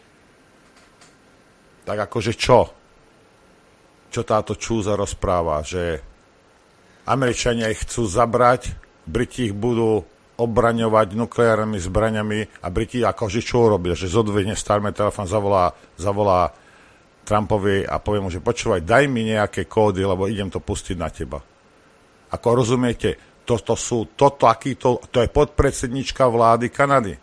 Tak akože čo? Čo táto čúza rozpráva, že Američania ich chcú zabrať, Briti ich budú obraňovať nukleárnymi zbraňami a Briti akože čo urobia, že zodvihne Starmer telefón, zavolá, zavolá Trumpovi a povie mu, že počúvaj, daj mi nejaké kódy, lebo idem to pustiť na teba. Ako rozumiete, toto sú, toto, akýto, to je podpredsednička vlády Kanady.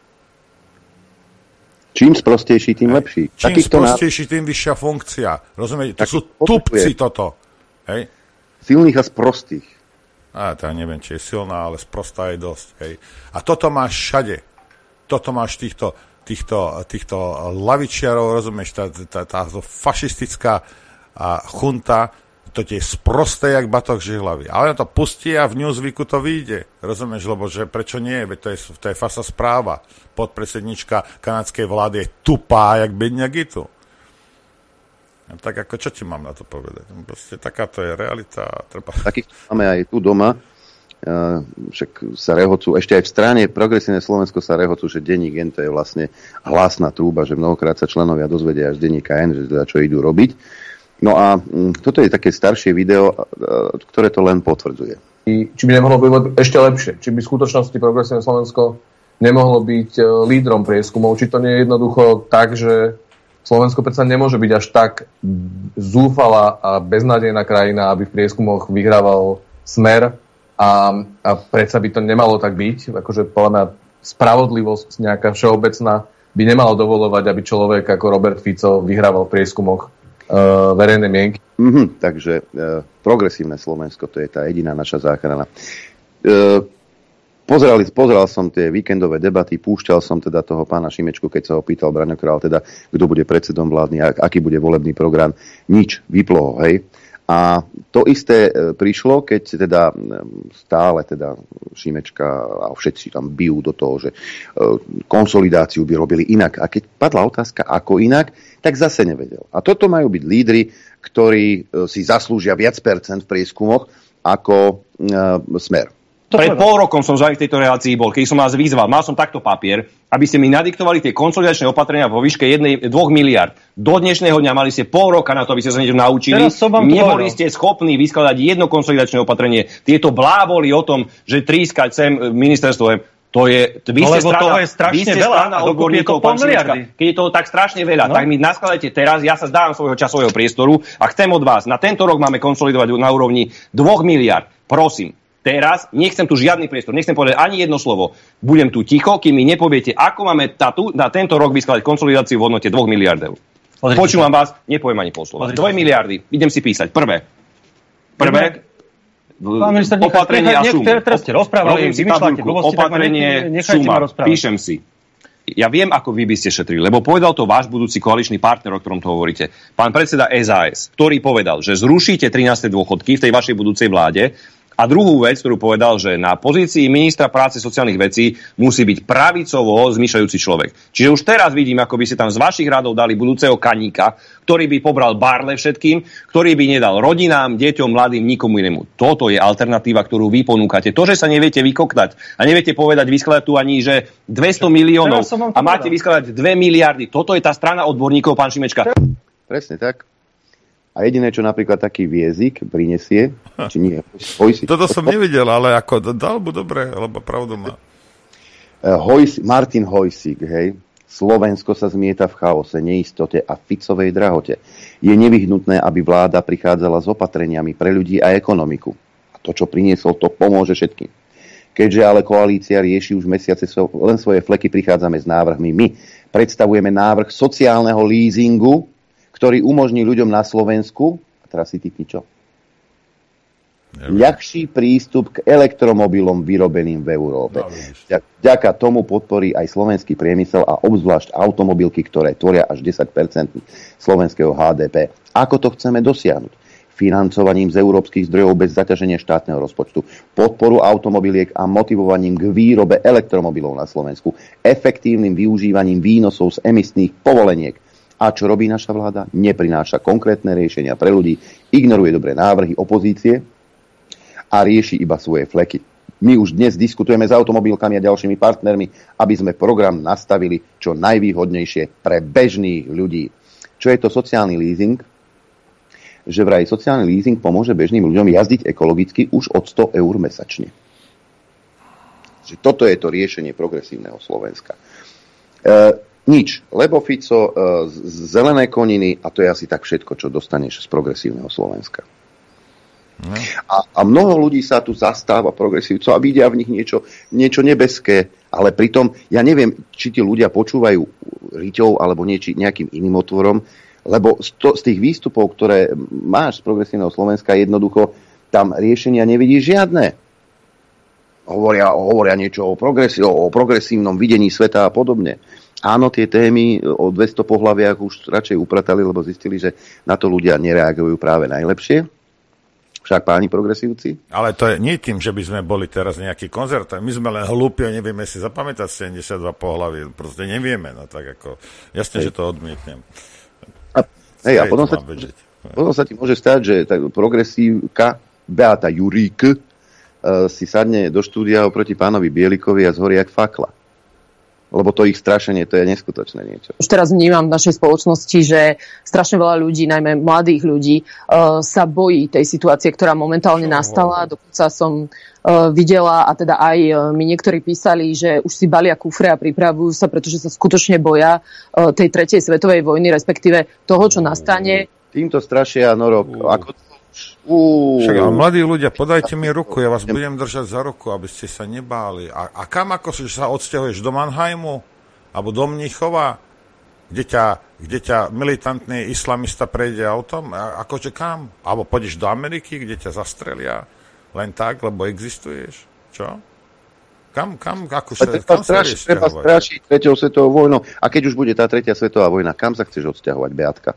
Čím sprostejší, tým lepší. Čím Takýchto sprostejší, tým vyššia funkcia. Rozumiete? To tak sú tupci toto. Hej? Silných a sprostých. Á, to ja neviem, či je silná, ale sprostá je dosť. Hej? A toto máš všade. Toto máš týchto, týchto, týchto lavičiarov, rozumieš, tá, tá, tá, tá fašistická a chunta, to tie je sprosté, jak batok žihlavy. Ale na to pustí a v Newsweeku to vyjde. Rozumieš, lebo že prečo nie? Veď to je, to je fasa správa. Podpredsednička kanadskej vlády je tupá, jak bedňa gitu. A tak ako, čo ti mám na to povedať? Proste takáto je realita. Treba... Takých máme aj tu doma. Uh, však sa rehocú, ešte aj v strane Progresívne Slovensko sa rehocú, že denník N to je vlastne hlasná trúba, že mnohokrát sa členovia dozvedia až denníka N, že teda čo idú robiť. No a toto je také staršie video, ktoré to len potvrdzuje. Či by nemohlo byť ešte lepšie? Či by v skutočnosti Progresívne Slovensko nemohlo byť lídrom prieskumov? Či to nie je jednoducho tak, že Slovensko predsa nemôže byť až tak zúfalá a beznádejná krajina, aby v prieskumoch vyhrával Smer a, a predsa by to nemalo tak byť. Akože podľa mňa spravodlivosť nejaká všeobecná by nemala dovoľovať, aby človek ako Robert Fico vyhrával v prieskumoch Uh, verejné mienky. Mm-hmm, takže uh, Progresívne Slovensko, to je tá jediná naša záchrana. Uh, pozerali, pozeral som tie víkendové debaty, púšťal som teda toho pána Šimečku, keď sa ho pýtal Braňo Král, teda kto bude predsedom vládny, aký bude volebný program. Nič, vyplo, hej. A to isté prišlo, keď teda stále teda Šimečka a všetci tam bijú do toho, že konsolidáciu by robili inak. A keď padla otázka, ako inak, tak zase nevedel. A toto majú byť lídri, ktorí si zaslúžia viac percent v prieskumoch ako Smer. Pred pol rokom som v tejto relácii bol, keď som vás vyzval, mal som takto papier, aby ste mi nadiktovali tie konsolidačné opatrenia vo výške dvoch miliárd. Do dnešného dňa mali ste pol roka na to, aby ste sa niečo naučili. Neboli ste schopní vyskladať jedno konsolidačné opatrenie. Tieto blávoli o tom, že trískať sem ministerstvo. To je, vy no, ste strana, toho je strašne veľa a dokopy je to pol miliardy. Keď je toho tak strašne veľa, no. tak mi naskladajte teraz, ja sa zdávam svojho časového priestoru a chcem od vás, na tento rok máme konsolidovať na úrovni dvoch miliárd. Prosím, teraz nechcem tu žiadny priestor, nechcem povedať ani jedno slovo. Budem tu ticho, kým mi nepoviete, ako máme tatu, na tento rok vyskladať konsolidáciu v hodnote dvoch miliárd eur. Počúvam vás, nepoviem ani pol slova. dve miliardy, idem si písať. Prvé. Prvé. Pán minister, opatrenia nech, nech, teraz ste rozprávali, vymýšľate blbosti, opatrenie suma, píšem si. Ja viem, ako vy by ste šetrili, lebo povedal to váš budúci koaličný partner, o ktorom to hovoríte. Pán predseda es a es, ktorý povedal, že zrušíte trináste dôchodky v tej vašej budúcej vláde. A druhú vec, ktorú povedal, že na pozícii ministra práce sociálnych vecí musí byť pravicovo zmýšľajúci človek. Čiže už teraz vidím, ako by ste tam z vašich radov dali budúceho Kaníka, ktorý by pobral barle všetkým, ktorý by nedal rodinám, deťom, mladým, nikomu inému. Toto je alternatíva, ktorú vy ponúkate. To, že sa neviete vykoktať a neviete povedať, vyskladať tu ani, že dvesto miliónov a máte vyskladať dve miliardy. Toto je tá strana odborníkov, pán Šimečka. Presne tak. A jediné, čo napríklad taký viezik prinesie, či nie, Hojsík. Toto som nevidel, ale ako dal mu dobre, lebo pravdu má. Hojsík, Martin Hojsík, hej, Slovensko sa zmieta v chaose, neistote a Ficovej drahote. Je nevyhnutné, aby vláda prichádzala s opatreniami pre ľudí a ekonomiku. A to, čo priniesol, to pomôže všetkým. Keďže ale koalícia rieši už mesiace len svoje fleky, prichádzame s návrhmi my. Predstavujeme návrh sociálneho leasingu, ktorý umožní ľuďom na Slovensku, a teraz si typni čo, ľahší prístup k elektromobilom vyrobeným v Európe. Vďaka tomu podporí aj slovenský priemysel a obzvlášť automobilky, ktoré tvoria až desať percent slovenského há dé pé. Ako to chceme dosiahnuť? Financovaním z európskych zdrojov bez zaťaženia štátneho rozpočtu, podporu automobiliek a motivovaním k výrobe elektromobilov na Slovensku, efektívnym využívaním výnosov z emisných povoleniek. A čo robí naša vláda? Neprináša konkrétne riešenia pre ľudí, ignoruje dobré návrhy opozície a rieši iba svoje fleky. My už dnes diskutujeme s automobilkami a ďalšími partnermi, aby sme program nastavili čo najvýhodnejšie pre bežných ľudí. Čo je to sociálny leasing? Že vraj sociálny leasing pomôže bežným ľuďom jazdiť ekologicky už od sto eur mesačne. Že toto je to riešenie progresívneho Slovenska. E, Nič, lebo Fico, e, zelené koniny a to je asi tak všetko, čo dostaneš z progresívneho Slovenska. No. A, a mnoho ľudí sa tu zastáva progresívcov a vidia v nich niečo, niečo nebeské, ale pritom, ja neviem, či tí ľudia počúvajú Riťou alebo nieči, nejakým iným otvorom, lebo z, to, z tých výstupov, ktoré máš z progresívneho Slovenska, jednoducho tam riešenia nevidíš žiadne. Hovoria, hovoria niečo o, progresí, o progresívnom videní sveta a podobne. Áno, tie témy o dvesto pohlaviach už radšej upratali, lebo zistili, že na to ľudia nereagujú práve najlepšie. Však páni progresívci. Ale to je nie tým, že by sme boli teraz nejaký konzervatóri. My sme len hlúpi a nevieme si zapamätať sedemdesiatdva pohlaví. Proste nevieme. No tak ako, jasne, hej, že to odmietnem. A, hej, a potom, sa ti, potom sa ti môže stať, že tá progresívka Beata Jurík uh, si sadne do štúdia oproti pánovi Bielikovi a zhorí jak fakla. Lebo to ich strašenie, to je neskutočné niečo. Už teraz vnímam v našej spoločnosti, že strašne veľa ľudí, najmä mladých ľudí, uh, sa bojí tej situácie, ktorá momentálne Čo nastala. Ho. Dokonca som uh, videla, a teda aj uh, mi niektorí písali, že už si balia kufre a pripravujú sa, pretože sa skutočne boja uh, tej tretej svetovej vojny, respektíve toho, čo nastane. Týmto strašia, Norok. Uh. Ako Uh. Však, ale mladí ľudia, podajte mi ruku, ja vás budem držať za ruku, aby ste sa nebáli. A, a kam ako si sa odsťahuješ? Do Mannheimu? Alebo do Mníchova? Kde ťa, kde ťa militantný islamista prejde autom? A, akože kam? Alebo pôjdeš do Ameriky, kde ťa zastrelia? Len tak, lebo existuješ? Čo? Kam, kam, ako sa, kam sa straši, treba strašiť treťou svetovou vojnou. A keď už bude tá tretia svetová vojna, kam sa chceš odsťahovať, Beatka?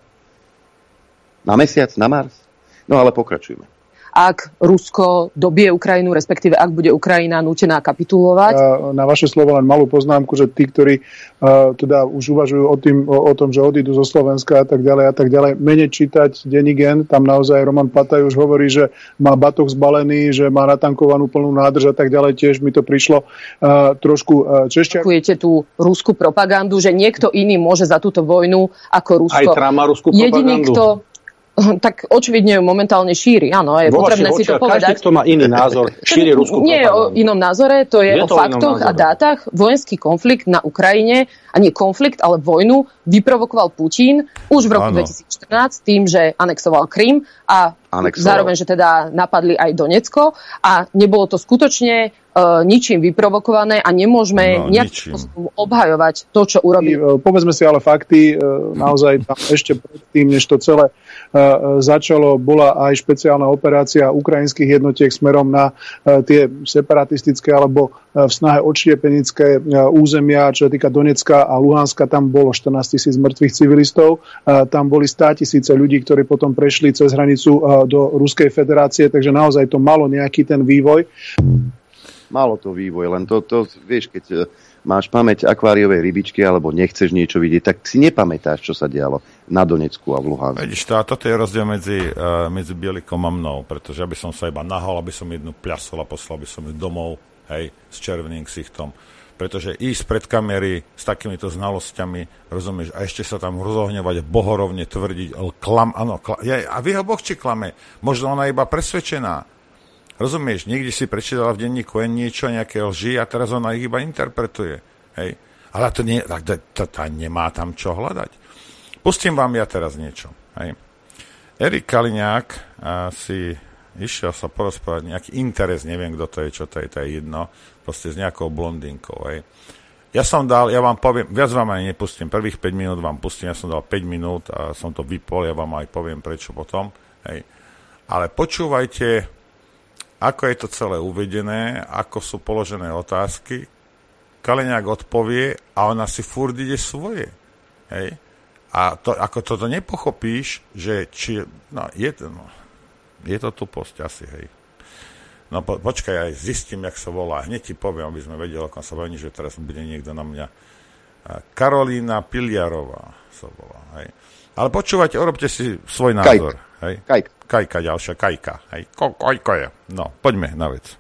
Na mesiac? Na Mars? No ale pokračujme. Ak Rusko dobije Ukrajinu, respektíve ak bude Ukrajina nútená kapitulovať? Na vaše slovo len malú poznámku, že tí, ktorí uh, teda už uvažujú o, tým, o, o tom, že odídu zo Slovenska a tak ďalej a tak ďalej, menej čítať Denigen, tam naozaj Roman Pataj už hovorí, že má batoh zbalený, že má natankovanú plnú nádrž a tak ďalej, tiež mi to prišlo uh, trošku uh, češťa. Ďakujete tú ruskú propagandu, že niekto iný môže za túto vojnu ako Rusko. Aj Trump má ruskú propagandu. Jediný, kto tak očividne ju momentálne šíri. Áno, je Vo potrebné si to povedať. Každý, kto má iný názor, šíri ruskú propagandu. Nie je o inom názore, to je, je o to faktoch a dátach. Vojenský konflikt na Ukrajine, a nie konflikt, ale vojnu, vyprovokoval Putin už v roku ano. dvetisícštrnásť tým, že anexoval Krym a Anexoval. zároveň, že teda napadli aj Donecko a nebolo to skutočne uh, ničím vyprovokované a nemôžeme no, nejakým spôsobom obhajovať to, čo urobil. Povedzme si ale fakty, uh, naozaj tam ešte predtým, než to celé uh, začalo, bola aj špeciálna operácia ukrajinských jednotiek smerom na uh, tie separatistické alebo uh, v snahe odštiepenické uh, územia, čo sa týka Donecka a Luhanska, tam bolo štrnásť tisíc mŕtvych civilistov, uh, tam boli státisíce ľudí, ktorí potom prešli cez hranicu uh, do Ruskej federácie, takže naozaj to malo nejaký ten vývoj. Malo to vývoj, len to, to vieš, keď máš pamäť akváriovej rybičky alebo nechceš niečo vidieť, tak si nepamätáš, čo sa dialo na Donecku a v Luhansku. Vidíš to, a toto je rozdiel medzi, uh, medzi Bielikom a mnou, pretože aby som sa iba nahal, aby som jednu pľasol a poslal by som ju domov, hej, s červeným ksichtom. Pretože ísť pred kamery s takýmito znalosťami, rozumieš, a ešte sa tam rozohňovať, bohorovne tvrdiť, klam, áno, klam, ja, a vie ho Boh, či klame. Možno ona iba presvedčená. Rozumieš, niekde si prečítala v denníku niečo, nejaké lži a teraz ona ich iba interpretuje. Hej. Ale to, nie, to, to, to nemá tam čo hľadať. Pustím vám ja teraz niečo. Hej. Erik Kaliňák si išiel sa porozprávať nejaký interes, neviem, kto to je, čo to je, to je jedno, proste s nejakou blondínkou, hej. Ja som dal, ja vám poviem, viac vám aj nepustím, prvých päť minút vám pustím, ja som dal päť minút a som to vypol, ja vám aj poviem prečo potom, hej. Ale počúvajte, ako je to celé uvedené, ako sú položené otázky, Kaliňák odpovie a ona si furt ide svoje, hej. A to, ako toto nepochopíš, že či, no, je to, no, je to tuposť asi, hej. No po, počkaj, aj zistím, jak sa volá. Hneď ti poviem, aby sme vedeli, ako sa baví, že teraz bude niekto na mňa. Karolína Piliarová sa volá, hej. Ale počúvajte, urobte si svoj názor. Kajka. Hej. Kajka. Kajka, ďalšia Kajka. Hej. Ko, kojko je. No, poďme na vec.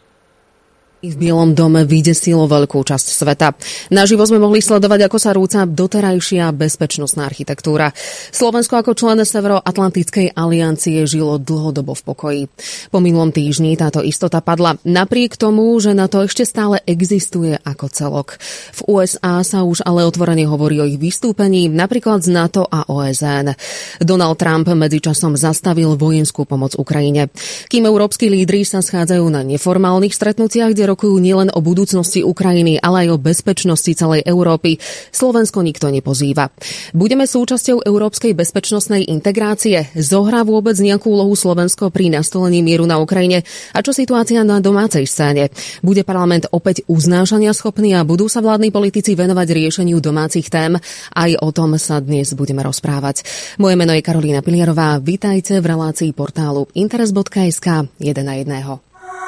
V Bielom dome vydesilo veľkú časť sveta. Naživo sme mohli sledovať, ako sa rúca doterajšia bezpečnostná architektúra. Slovensko ako člen Severoatlantickej aliancie žilo dlhodobo v pokoji. Po minulom týždni táto istota padla napriek tomu, že na to ešte stále existuje ako celok. V ú es á sa už ale otvorene hovorí o ich vystúpení, napríklad z NATO a ó es en. Donald Trump medzičasom zastavil vojenskú pomoc Ukrajine. Kým európski lídri sa schádzajú na neformálnych stretnutiach, kde rokujú nielen o budúcnosti Ukrajiny, ale aj o bezpečnosti celej Európy, Slovensko nikto nepozýva. Budeme súčasťou európskej bezpečnostnej integrácie? Zohrá vôbec nejakú úlohu Slovensko pri nastolení mieru na Ukrajine? A čo situácia na domácej scéne? Bude parlament opäť uznášania schopný a budú sa vládni politici venovať riešeniu domácich tém? Aj o tom sa dnes budeme rozprávať. Moje meno je Karolína Piliarová. Vítajte v relácii portálu interes bodka es ká jeden na jedného.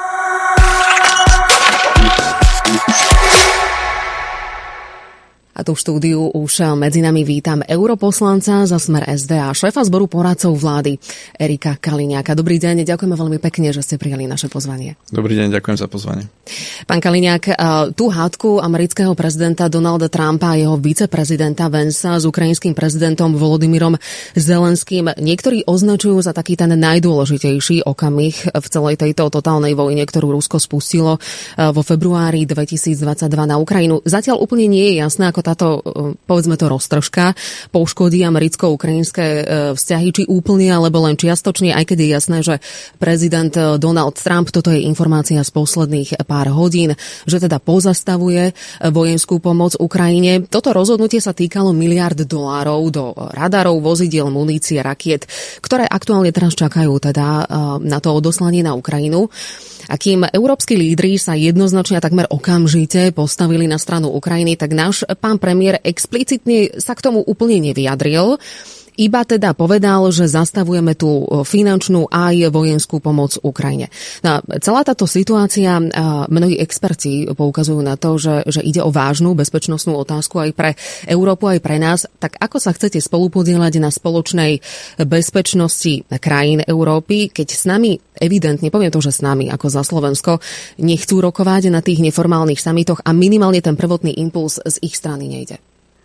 A tu v štúdiu už medzi nami vítam europoslanca za Smer es dé a šéfa zboru poradcov vlády Erika Kaliňáka. Dobrý deň, ďakujeme veľmi pekne, že ste prijali naše pozvanie. Dobrý deň, ďakujem za pozvanie. Pán Kaliňák, tú hádku amerického prezidenta Donalda Trumpa a jeho viceprezidenta Vansa s ukrajinským prezidentom Volodymyrom Zelenským niektorí označujú za taký ten najdôležitejší okamih v celej tejto totálnej vojne, ktorú Rusko spustilo vo februári dvetisícdvadsaťdva na Ukrajinu. Zatiaľ úplne nie je jasné, ako táto, povedzme to, roztržka poškodí americko-ukrajinské vzťahy, či úplne, alebo len čiastočne, aj keď je jasné, že prezident Donald Trump, toto je informácia z posledných pár hodín, že teda pozastavuje vojenskú pomoc Ukrajine. Toto rozhodnutie sa týkalo miliard dolárov do radarov, vozidiel, munície, rakiet, ktoré aktuálne teraz čakajú teda na to odoslanie na Ukrajinu. A kým európski lídri sa jednoznačne a takmer okamžite postavili na stranu Ukrajiny, tak náš pán premiér explicitne sa k tomu úplne nevyjadril. Iba teda povedal, že zastavujeme tú finančnú aj vojenskú pomoc Ukrajine. No, celá táto situácia, mnohí experti poukazujú na to, že, že ide o vážnu bezpečnostnú otázku aj pre Európu, aj pre nás. Tak ako sa chcete spolupodielať na spoločnej bezpečnosti krajín Európy, keď s nami, evidentne, poviem to, že s nami ako za Slovensko, nechcú rokovať na tých neformálnych samitoch a minimálne ten prvotný impuls z ich strany nejde?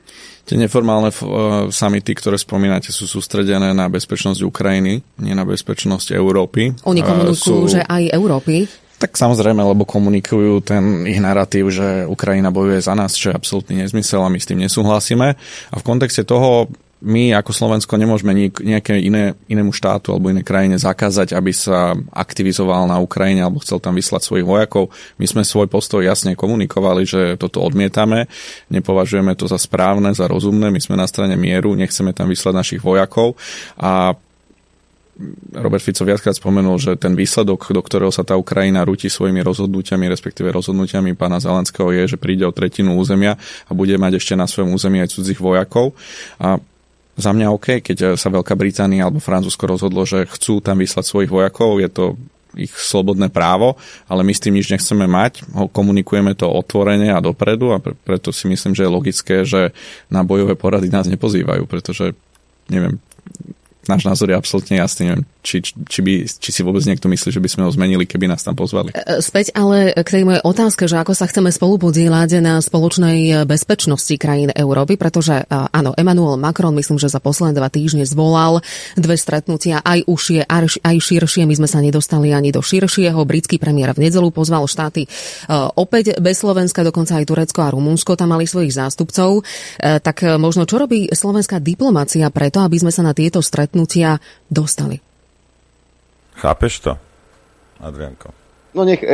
Tie neformálne samity, ktoré spomínate, sú sústredené na bezpečnosť Ukrajiny, nie na bezpečnosť Európy. Oni komunikujú, sú... že aj Európy. Tak samozrejme, lebo komunikujú ten ich narratív, že Ukrajina bojuje za nás, čo je absolútny nezmysel a my s tým nesúhlasíme. A v kontexte toho my ako Slovensko nemôžeme nejaké iné, inému štátu alebo iné krajine zakázať, aby sa aktivizoval na Ukrajine alebo chcel tam vyslať svojich vojakov. My sme svoj postoj jasne komunikovali, že toto odmietame, nepovažujeme to za správne, za rozumné, my sme na strane mieru, nechceme tam vyslať našich vojakov a Robert Fico viackrát spomenul, že ten výsledok, do ktorého sa tá Ukrajina rúti svojimi rozhodnutiami, respektíve rozhodnutiami pána Zelenského je, že príde o tretinu územia a bude mať ešte na svojom území aj cudzích vojakov. A za mňa OK, keď sa Veľká Británia alebo Francúzsko rozhodlo, že chcú tam vyslať svojich vojakov, je to ich slobodné právo, ale my s tým nič nechceme mať. Komunikujeme to otvorene a dopredu a preto si myslím, že je logické, že na bojové porady nás nepozývajú, pretože neviem, náš názor je absolútne jasný. Neviem, či, či, by, či si vôbec niekto myslí, že by sme ho zmenili, keby nás tam pozvali. Späť ale k tej mojej otázke, že ako sa chceme spolupodielať na spoločnej bezpečnosti krajín Európy, pretože áno, Emmanuel Macron, myslím, že za posledné dva týždne zvolal dve stretnutia aj užšie, aj širšie. My sme sa nedostali ani do širšieho. Britský premiér v nedeľu pozval štáty opäť bez Slovenska, dokonca aj Turecko a Rumunsko tam mali svojich zástupcov. Tak možno čo robí slovenská diplomacia preto, aby sme sa na tieto stretnutia dostali? Chápeš to, Adrianko? No nech...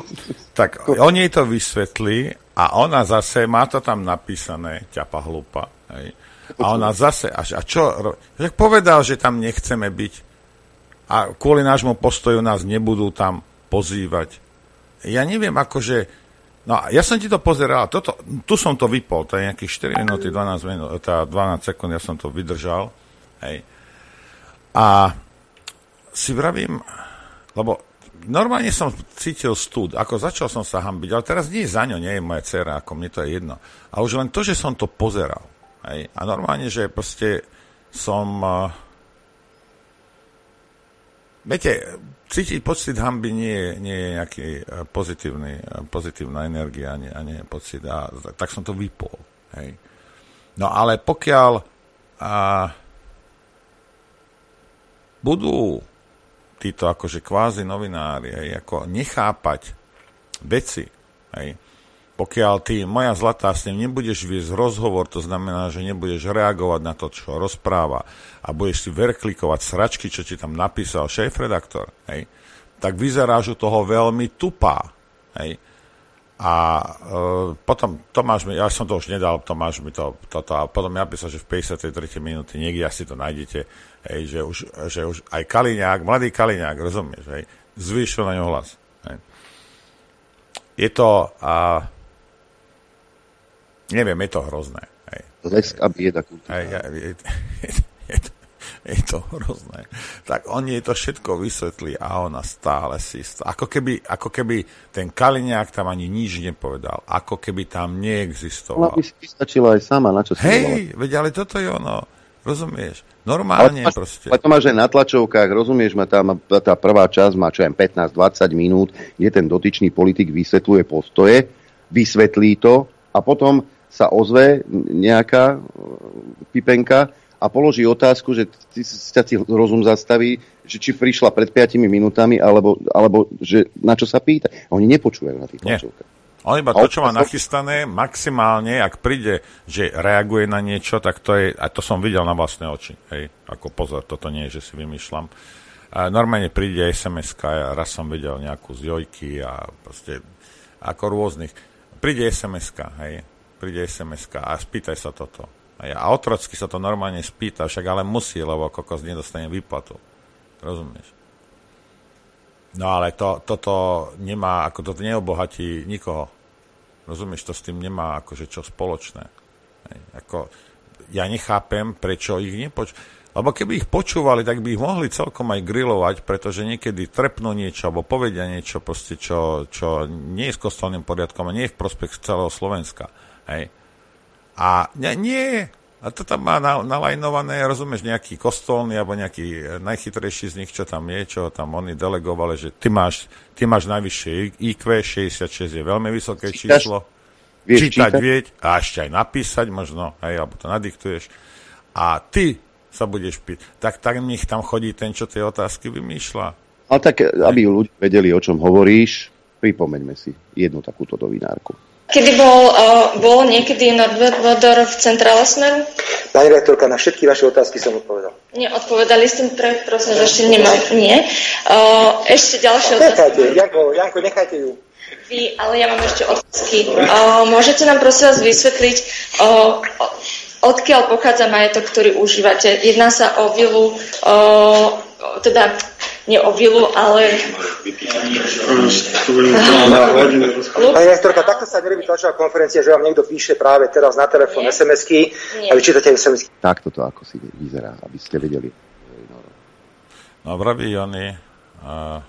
Tak on jej to vysvetlí a ona zase, má to tam napísané, ťapa hlupa, hej. A ona zase, a čo, že povedal, že tam nechceme byť a kvôli nášmu postoju nás nebudú tam pozývať. Ja neviem, akože, no ja som ti to pozeral, toto, tu som to vypol, to je nejakých štyri minúty, dvanásť minút, tá dvanásť sekúnd, ja som to vydržal, hej. A si vravím, lebo normálne som cítil stud, ako začal som sa hanbiť, ale teraz nie za ňo, nie je moja dcera, ako mne to je jedno. A už len to, že som to pozeral. Hej, a normálne, že proste som... Uh, viete, cítiť pocit hanby nie je, nie je nejaký uh, pozitívny, uh, pozitívna energia, nie, a nie je pocit. A tak som to vypol. Hej. No ale pokiaľ uh, budú títo akože kvázi novinári, hej, ako nechápať veci, hej. Pokiaľ ty, moja zlatá, s ním nebudeš viesť rozhovor, to znamená, že nebudeš reagovať na to, čo rozpráva a budeš si verklikovať sračky, čo ti tam napísal šéf-redaktor, hej, tak vyzeráš u toho veľmi tupá, hej. A e, potom Tomáš mi, ja som to už nedal, Tomáš mi to, toto, a potom mi napísal, že v päťdesiatej tretej minúty niekde asi to nájdete, hej, že, už, že už aj Kaliňák, mladý Kaliňák, rozumieš, hej, zvýšil na ňo hlas. Hej. Je to, a neviem, je to hrozné. Hej. Lesk a bieda. Hej, je, je, je, je, to, je to hrozné. Tak on jej to všetko vysvetlí a ona stále si... Ako keby, ako keby ten Kaliňák tam ani nič nepovedal. Ako keby tam neexistoval. Ona by si vystačila aj sama, na čo si Hej, veď, ale toto je ono. Rozumieš? Normálne ale to máš, proste. Ale to máš aj na tlačovkách, rozumieš, má tá, tá prvá časť má čo aj pätnásť dvadsať minút, kde ten dotyčný politik vysvetľuje postoje, vysvetlí to a potom sa ozve nejaká pipenka a položí otázku, že sa ti rozum zastaví, že či prišla pred piatimi minútami, alebo, alebo že na čo sa pýta. Oni nepočúvajú na tých tlačovkách. On iba to, čo má nachystané, maximálne, ak príde, že reaguje na niečo, tak to je, a to som videl na vlastné oči, hej, ako pozor, toto nie je, že si vymýšľam. A normálne príde es em eska, ja raz som videl nejakú z Jojky a proste, ako rôznych. Príde es em eska, hej, príde es em eska a spýtaj sa toto. Hej, a otrocky sa to normálne spýta, však ale musí, lebo kokos nedostane výplatu. Rozumieš? No ale to, toto nemá, ako toto neobohatí nikoho. Rozumieš, to s tým nemá akože čo spoločné. Hej, ako, ja nechápem, prečo ich nepočúvali. Lebo keby ich počúvali, tak by ich mohli celkom aj grilovať, pretože niekedy trepnú niečo, alebo povedia niečo, proste, čo, čo nie je s kostolným poriadkom a nie je v prospech celého Slovenska. Hej. A nie, nie, a to tam má nalajnované, rozumieš, nejaký kostolný, alebo nejaký najchytrejší z nich, čo tam je, čo tam oni delegovali, že ty máš, ty máš najvyššie í kvé, šesťdesiatšesť je veľmi vysoké číslo. Vieš čítať, čítať, vieť a ešte aj napísať možno, hej, alebo to nadiktuješ. A ty sa budeš piť. Tak tak nech tam chodí ten, čo tie otázky vymýšľa. Ale tak, aby ľudia vedeli, o čom hovoríš, pripomeňme si jednu takúto novinárku. Kedy bol, uh, bol niekedy Nordvedor v centrále Smeru? Pani redaktorka, na všetky vaše otázky som odpovedal. Nie, odpovedali ste, pre, prosím, že ešte nemám. Nie. Uh, ešte ďalšie otázky. Nechajte, Janko, Janko, nechajte ju. Vy, ale ja mám ešte otázky. Uh, môžete nám prosím vás vysvetliť, uh, odkiaľ pochádza majetok, ktorý užívate? Jedná sa o vilu, uh, teda nie o vilu, ale... Pani rektorka, takto sa nerobí tlačová konferencia, že vám niekto píše práve teraz na telefón es em esky a vy čítate es em esky. Takto to ako si vyzerá, aby ste vedeli. No, vraví Jony, a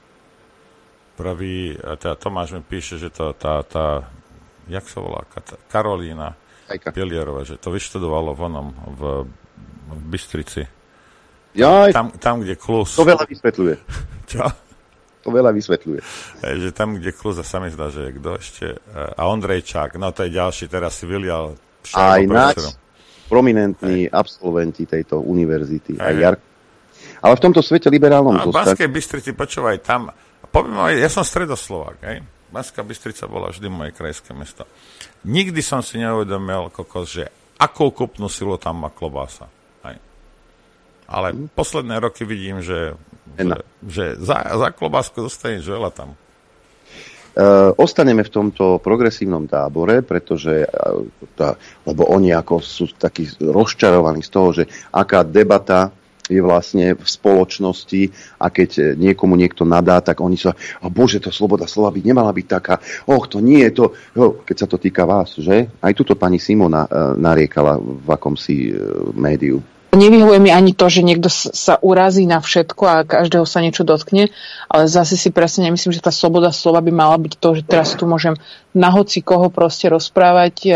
praví, teda Tomáš mi píše, že to tá, tá jak sa volá, Karolína Pilierová, že to vyštudovalo v onom, v, v Bystrici. Jaj, tam, tam, kde Klus... To veľa vysvetľuje. Čo? To veľa vysvetľuje. Že tam, kde Klus, a sa mi zdá, že kto ešte... A Ondrejčák, no to je ďalší, teraz si vylial... Aj náš prominentní aj absolventi tejto univerzity. Aj, aj Jarko. Ale v tomto svete liberálnom... A v Banskej Bystrici, počúvaj, tam... Poviem aj, ja som stredoslovák, hej? Banská Bystrica bola vždy moje krajské mesto. Nikdy som si neuvedomil, kokos, že akou kúpnu silu tam má klobása. Ale mm. posledné roky vidím, že, že, že za, za klobásku dostaneš veľa tam. Uh, ostaneme v tomto progresívnom tábore, pretože uh, tá, lebo oni ako sú takí rozčarovaní z toho, že aká debata je vlastne v spoločnosti a keď niekomu niekto nadá, tak oni sa, oh, bože, to sloboda slova by nemala byť taká, och, to nie je to, oh, keď sa to týka vás, že? Aj tuto pani Simona uh, nariekala v akomsi uh, médiu. Nevyhovuje mi ani to, že niekto sa urazí na všetko a každého sa niečo dotkne, ale zase si presne nemyslím, že tá sloboda slova by mala byť to, že teraz tu môžem na hoci koho proste rozprávať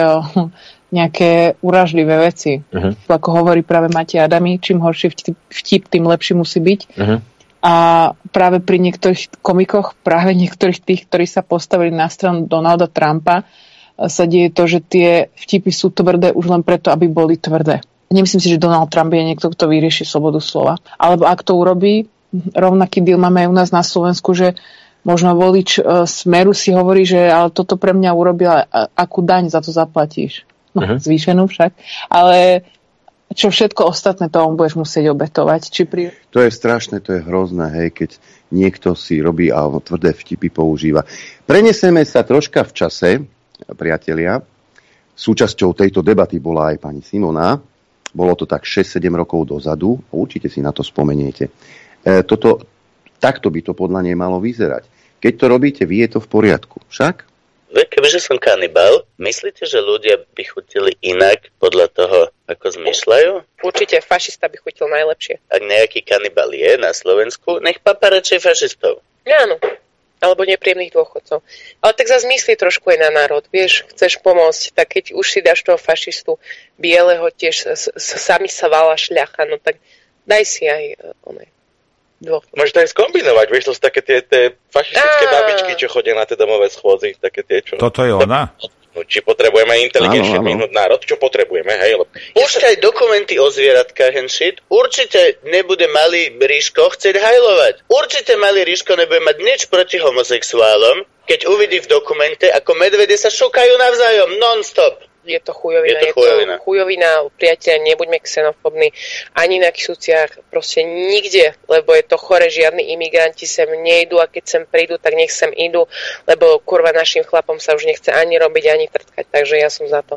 nejaké urážlivé veci. Uh-huh. Ako hovorí práve Matej Adami, čím horší vtip, tým lepší musí byť. Uh-huh. A práve pri niektorých komikoch, práve niektorých tých, ktorí sa postavili na stranu Donalda Trumpa, sa deje to, že tie vtipy sú tvrdé už len preto, aby boli tvrdé. Nemyslím si, že Donald Trump je niekto, kto vyrieši slobodu slova. Alebo ak to urobí, rovnaký deal máme aj u nás na Slovensku, že možno volič e, Smeru si hovorí, že ale toto pre mňa urobila, akú daň za to zaplatíš. No, uh-huh. Zvýšenú však. Ale čo všetko ostatné tomu budeš musieť obetovať. Či pri... To je strašné, to je hrozné, hej, keď niekto si robí a tvrdé vtipy používa. Preneseme sa troška v čase, priatelia. Súčasťou tejto debaty bola aj pani Simona. Bolo to tak šesť sedem rokov dozadu, určite si na to spomeniete. E, toto, takto by to podľa nej malo vyzerať. Keď to robíte vy, je to v poriadku. Však? Kebyže som kanibal, myslíte, že ľudia by chutili inak podľa toho, ako zmyšľajú? Určite fašista by chutil najlepšie. Ak nejaký kanibal je na Slovensku, nech papá radšej fašistov. Áno. Alebo nepríjemných dôchodcov. Ale tak zase myslí trošku aj na národ. Vieš, chceš pomôcť, tak keď už si dáš toho fašistu bieleho, tiež s, s, sami sa vala šľacha, no tak daj si aj uh, oné dôchodcov. Môžeš to aj skombinovať, vieš, to sú také tie, tie fašistické babičky, čo chodia na tie domové schôdzy, také tie, čo... Toto je ona? No, či potrebujeme inteligenčne minúť národ, čo potrebujeme, hej? Lebo... Púšťaj dokumenty o zvieratkách and shit. Určite nebude malý Ríško chcieť hajlovať. Určite malý Ríško nebude mať nič proti homosexuálom, keď uvidí v dokumente, ako medvede sa šukajú navzájom non-stop. Je to chujovina, je to chujovina. Je to chujovina, priateľ, nebuďme xenofóbni ani na Kisúciach, proste nikde, lebo je to chore, žiadni imigranti sem nejdu a keď sem prídu, tak nech sem idú, lebo kurva našim chlapom sa už nechce ani robiť, ani trtkať, takže ja som za to.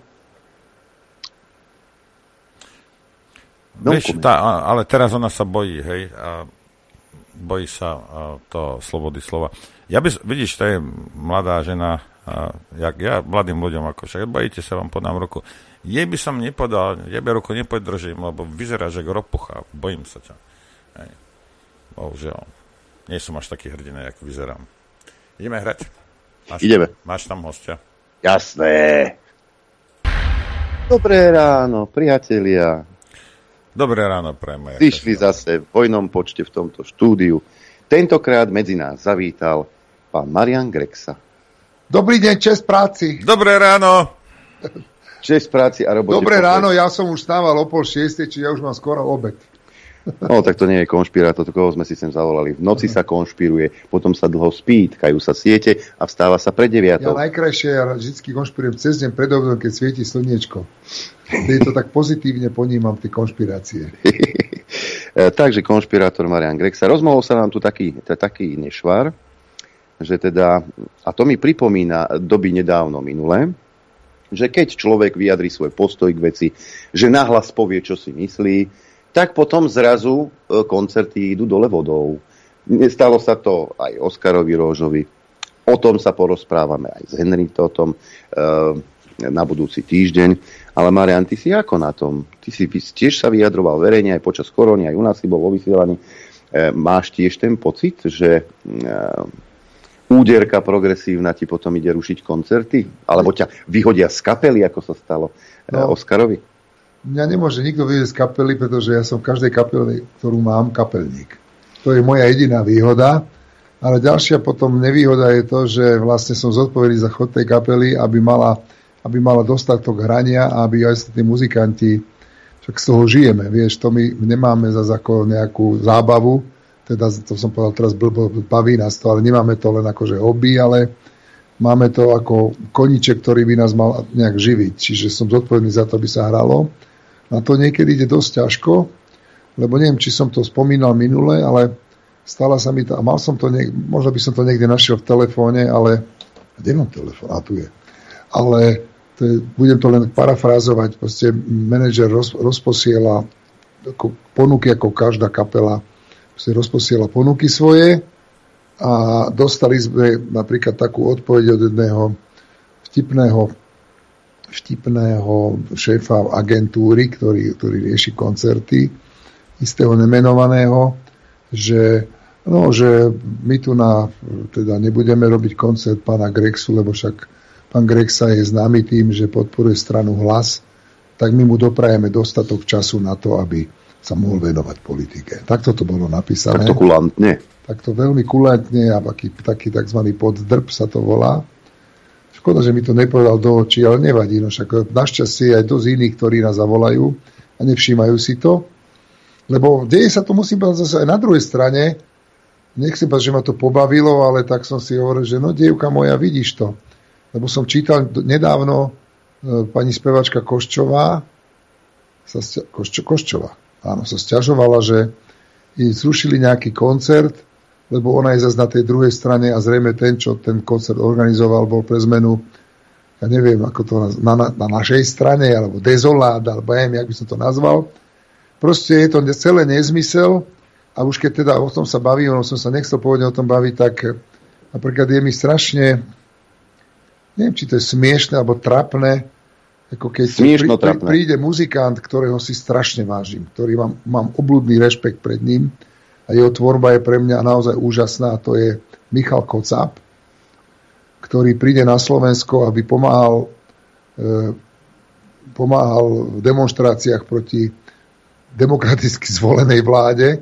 Vieš, tá, ale teraz ona sa bojí, hej, a bojí sa a, to slobody slova. Ja by, vidíš, to je mladá žena, a jak ja mladým ľuďom, ako však bojíte sa, vám podám ruku. Jej by som nepodal, ja by ruku nepodržím, lebo vyzerá, že ropucha, bojím sa ťa. Hej. Bohužiaľ. Nie som až taký hrdina, jak vyzerám. Ideme hrať? Máš, Ideme. Máš tam hostia? Jasné. Dobré ráno, priatelia. Dobré ráno, prejme. Prišli zase v hojnom počte v tomto štúdiu. Tentokrát medzi nás zavítal pán Marián Grexa. Dobrý deň, čest práci. Dobré ráno. Čest práci a robote. Dobré ráno, ja som už stával o pol šiestej, čiže ja už mám skoro obed. No, tak to nie je konšpirátor, koho sme si sem zavolali. V noci sa konšpiruje, potom sa dlho spí, tkajú sa siete a vstáva sa pred deviatou. Ja najkrajšie, ja vždy konšpirujem cez deň pred obdom, keď svieti slniečko. Je to tak pozitívne ponímam tie konšpirácie. Takže konšpirátor Marian Grexa. Rozmohol sa nám tu taký, taký nešvar, že teda, a to mi pripomína doby nedávno minulé, že keď človek vyjadrí svoj postoj k veci, že nahlas povie, čo si myslí, tak potom zrazu koncerty idú dole vodou. Stalo sa to aj Oskarovi Róžovi. O tom sa porozprávame aj s Henrito, o tom e, na budúci týždeň. Ale Marian, ty si ako na tom? Ty si tiež sa vyjadroval verejne aj počas korony, aj u nás si bol vo vysielaní. E, máš tiež ten pocit, že e, úderka progresívna ti potom ide rušiť koncerty? Alebo ťa vyhodia z kapely, ako sa stalo e, no. Oskarovi? Mňa nemôže nikto vyjsť z kapely, pretože ja som v každej kapeli, ktorú mám, kapelník. To je moja jediná výhoda, ale ďalšia potom nevýhoda je to, že vlastne som zodpovedný za chod tej kapely, aby mala, aby mala dostatok hrania a aby aj tí muzikanti, však z toho žijeme, vieš, to my nemáme zase ako nejakú zábavu, teda to som povedal teraz blbo, baví nás to, ale nemáme to len akože hobby, ale máme to ako koníček, ktorý by nás mal nejak živiť, čiže som zodpovedný za to, aby sa hralo. A to niekedy ide dosť ťažko, lebo neviem, či som to spomínal minule, ale stala sa mi to, a mal som to, niek- možno by som to niekde našiel v telefóne, ale, kde mám telefón? A tu je. Ale to je, budem to len parafrázovať, proste manažer roz, rozposiela ako ponuky, ako každá kapela, proste rozposiela ponuky svoje a dostali sme napríklad takú odpoveď od jedného vtipného vtipného šéfa agentúry, ktorý, ktorý rieši koncerty, istého nemenovaného, že, no, že my tu na, teda nebudeme robiť koncert pána Grexu, lebo však pán Grexa je známy tým, že podporuje stranu Hlas, tak my mu doprajeme dostatok času na to, aby sa mohol venovať politike. Takto to bolo napísané. Takto kulantne. Takto veľmi kulantne a taký, taký tzv. Poddrb sa to volá. Škoda, že mi to nepovedal do očí, ale nevadí. No však našťastie aj dosť iných, ktorí nás zavolajú a nevšímajú si to. Lebo deje sa to, musím povedať zase aj na druhej strane. Nechcem povedať, že ma to pobavilo, ale tak som si hovoril, že no dievka moja, vidíš to. Lebo som čítal nedávno e, pani spevačka Koščová, sa stia, Koščo, Koščová, áno, sa sťažovala, že jej zrušili nejaký koncert, lebo ona je zase na tej druhej strane a zrejme ten, čo ten koncert organizoval, bol pre zmenu, ja neviem, ako to na, na, na našej strane, alebo dezolát, alebo ja neviem, jak by som to nazval. Proste je to celé nezmysel a už keď teda o tom sa baví, ono som sa nechcel pôvodne o tom baviť, tak napríklad je mi strašne, neviem, či to je smiešné, alebo trapné, ako keď Smiešno, prí, prí, príde muzikant, ktorého si strašne vážim, ktorý mám, mám obľudný rešpekt pred ním, a jeho tvorba je pre mňa naozaj úžasná, a to je Michal Kocáb, ktorý príde na Slovensko, aby pomáhal, e, pomáhal v demonštráciách proti demokraticky zvolenej vláde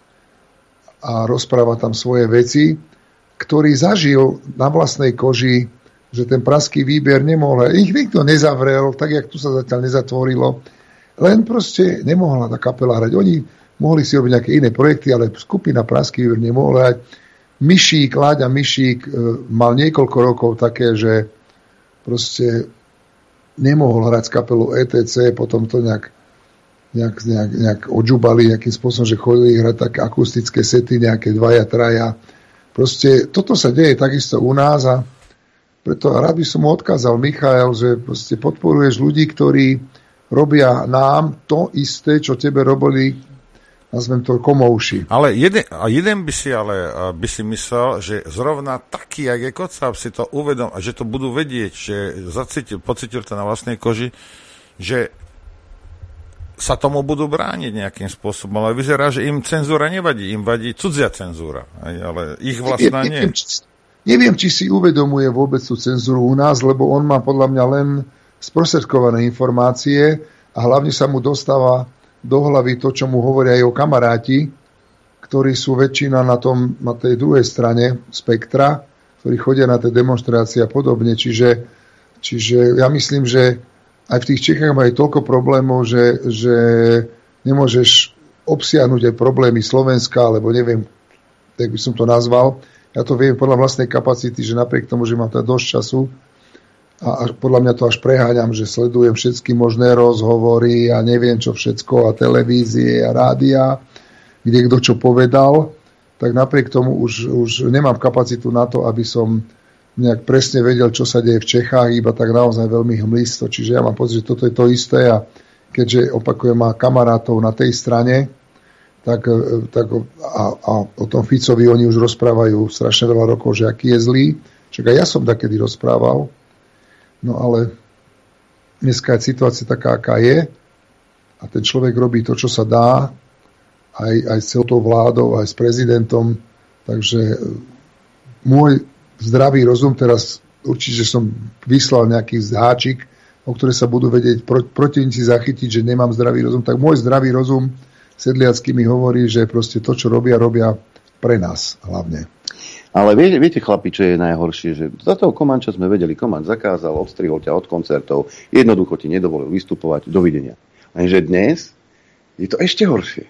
a rozpráva tam svoje veci, ktorý zažil na vlastnej koži, že ten pražský výber nemohol, ich nikto nezavrel, tak jak tu sa zatiaľ nezatvorilo, len proste nemohla tá kapela hrať. Oni mohli si robiť nejaké iné projekty, ale skupina Pražský výber nemohla hrať. Myšík, Láďa Myšík e, mal niekoľko rokov také, že proste nemohol hrať s kapelou é té cé, potom to nejak, nejak, nejak, nejak odžubali nejakým spôsobom, že chodili hrať také akustické sety, nejaké dvaja, traja. Proste toto sa deje takisto u nás a preto rád by som mu odkázal, Michael, že proste podporuješ ľudí, ktorí robia nám to isté, čo tebe robili, nazvem to, komouši. Ale jeden, jeden by si ale by si myslel, že zrovna taký, jak je Kocáb, si to uvedom, a že to budú vedieť, že zacítil, pocítil to na vlastnej koži, že sa tomu budú brániť nejakým spôsobom. Ale vyzerá, že im cenzúra nevadí, im vadí cudzia cenzúra, ale ich vlastná nie. Neviem, či, neviem, či si uvedomuje vôbec tú cenzúru u nás, lebo on má podľa mňa len sprostredkované informácie a hlavne sa mu dostáva do hlavy to, čo mu hovoria jeho kamaráti, ktorí sú väčšina na, tom, na tej druhej strane spektra, ktorí chodia na tie demonstrácie a podobne. Čiže, čiže ja myslím, že aj v tých Čechách majú toľko problémov, že, že nemôžeš obsiahnuť aj problémy Slovenska, alebo neviem, tak by som to nazval. Ja to viem podľa vlastnej kapacity, že napriek tomu, že mám teda dosť času, a podľa mňa to až preháňam, že sledujem všetky možné rozhovory a neviem čo všetko a televízie a rádia, kde kto čo povedal, tak napriek tomu už, už nemám kapacitu na to, aby som nejak presne vedel, čo sa deje v Čechách, iba tak naozaj veľmi hmlisto. Čiže ja mám pocit, že toto je to isté a keďže, opakujem, má kamarátov na tej strane, tak, tak a, a o tom Ficovi oni už rozprávajú strašne veľa rokov, že aký je zlý. Čak aj ja som takedy rozprával. No ale dneska je situácia taká, aká je a ten človek robí to, čo sa dá, aj, aj s celou tou vládou, aj s prezidentom. Takže môj zdravý rozum, teraz určite som vyslal nejaký háčik, o ktoré sa budú vedieť pro, protivníci zachytiť, že nemám zdravý rozum, tak môj zdravý rozum sedliacky mi hovorí, že proste to, čo robia, robia pre nás hlavne. Ale viete, viete chlapi, čo je najhoršie, že za toho Komanča sme vedeli, Komanč zakázal, odstrihol ťa od koncertov, jednoducho ti nedovolil vystupovať, dovidenia. Lenže dnes je to ešte horšie.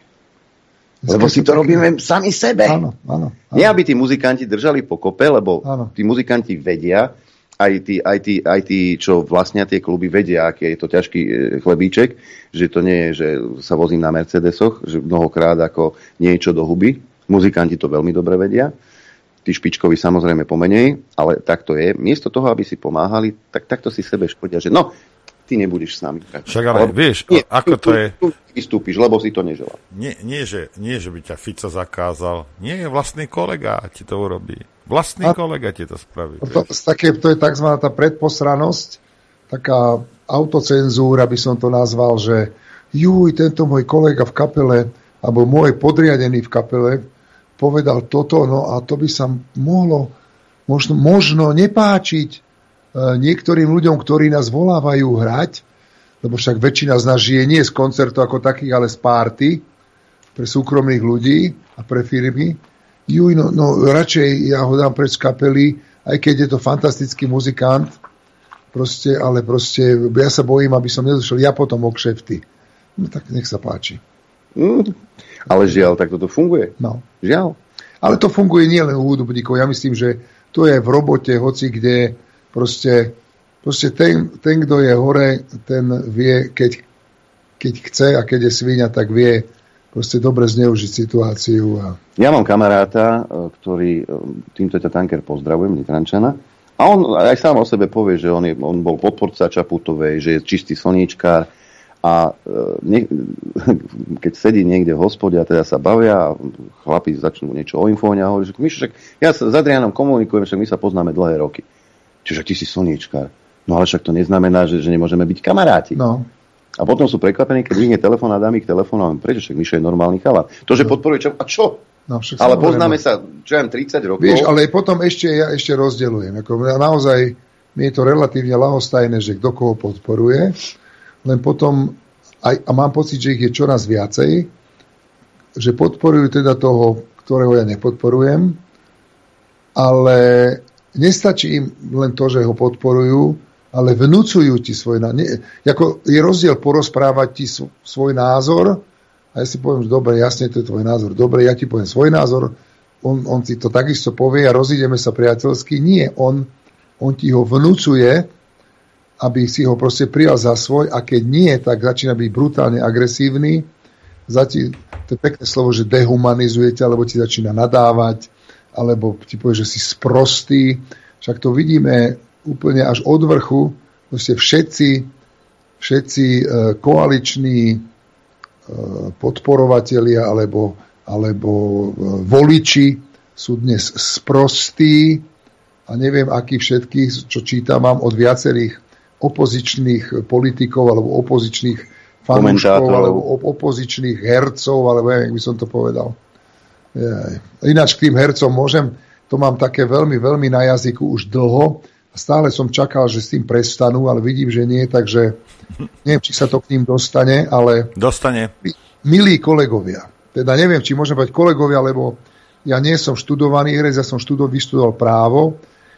Lebo si to robíme sami sebe. Áno, áno, áno. Nie, aby tí muzikanti držali pokope, lebo áno. Tí muzikanti vedia, aj tí, aj, tí, aj tí, čo vlastnia tie kluby, vedia, aký je to ťažký chlebíček, že to nie je, že sa vozím na Mercedesoch, že mnohokrát ako niečo do huby. Muzikanti to veľmi dobre vedia. Tí špičkovi samozrejme pomenej, ale tak to je. Miesto toho, aby si pomáhali, tak takto si sebe škodia, že no, ty nebudeš s nami. Však ale lebo, vieš, nie, ako to je... Tu vystúpiš, lebo si to neželal. Nie, nie, že, nie, že by ťa Fico zakázal. Nie, vlastný kolega ti to urobí. Vlastný a, kolega ti to spraví. To, také, to je tzv. Tá predposranosť, taká autocenzúra, by som to nazval, že juj, tento môj kolega v kapele, alebo môj podriadený v kapele, povedal toto, no a to by sa mohlo možno, možno nepáčiť e, niektorým ľuďom, ktorí nás volávajú hrať, lebo však väčšina z nás žije nie z koncertov ako takých, ale z párty pre súkromných ľudí a pre firmy. Juj, no, no radšej ja ho dám preč z kapely, aj keď je to fantastický muzikant, proste, ale proste ja sa bojím, aby som nedošiel ja potom o kšefty. No tak nech sa páči. Mm. Ale žiaľ, tak toto funguje. No. Žiaľ. Ale to funguje nielen u hudobníkov. Ja myslím, že to je v robote, hoci kde proste, proste ten, ten, kto je hore, ten vie, keď, keď chce a keď je sviňa, tak vie proste dobre zneužiť situáciu. A... Ja mám kamaráta, ktorý, týmto ťa Tanker pozdravujem, Nitrančana, a on aj sám o sebe povie, že on, je, on bol podporca Čaputovej, že je čistý slníčkár. A ne, keď sedí niekde v hospode a teda sa bavia a chlapi začnú niečo o infóne a hovorí, že Mišo, však ja s Adrianom komunikujem, však my sa poznáme dlhé roky. Čiže ty si slniečkár. No ale však to neznamená, že, že nemôžeme byť kamaráti. No. A potom sú prekvapení, keď vyhne telefón a dám ich telefón a prečo, však Mišo je normálny chalán. To, že no. podporuje čo? A čo? No, však ale poznáme sa, čo ja tridsať rokov. Vieš, ale potom ešte, ja ešte rozdeľujem. Ako, naozaj mi je to relatívne ľahostajné, že kto koho podporuje. Len potom, aj, a mám pocit, že ich je čoraz viacej, že podporujú teda toho, ktorého ja nepodporujem, ale nestačí im len to, že ho podporujú, ale vnúcujú ti svoj názor. Ako je rozdiel porozprávať ti svoj názor a ja si poviem, že dobre, jasne, to je tvoj názor, dobre, ja ti poviem svoj názor, on, on ti to takisto povie a rozídeme sa priateľsky. Nie, on, on ti ho vnúcuje, aby si ho proste prijal za svoj a keď nie, tak začína byť brutálne agresívny. Zati, to je pekné slovo, že dehumanizuje ťa, alebo ti začína nadávať, alebo ti povie, že si sprostý. Však to vidíme úplne až od vrchu. Proste všetci, všetci e, koaliční e, podporovatelia alebo, alebo e, voliči sú dnes sprostí a neviem, aký všetkých, čo čítam, mám od viacerých opozičných politikov alebo opozičných fanúškov alebo opozičných hercov, alebo neviem, jak by som to povedal. Je. Ináč k tým hercom môžem, to mám také veľmi, veľmi na jazyku už dlho a stále som čakal, že s tým prestanú, ale vidím, že nie, takže neviem, či sa to k ním dostane, ale... Dostane. Milí kolegovia, teda neviem, či môžem povedať kolegovia, lebo ja nie som študovaný herec, ja som študoval, vyštudoval právo,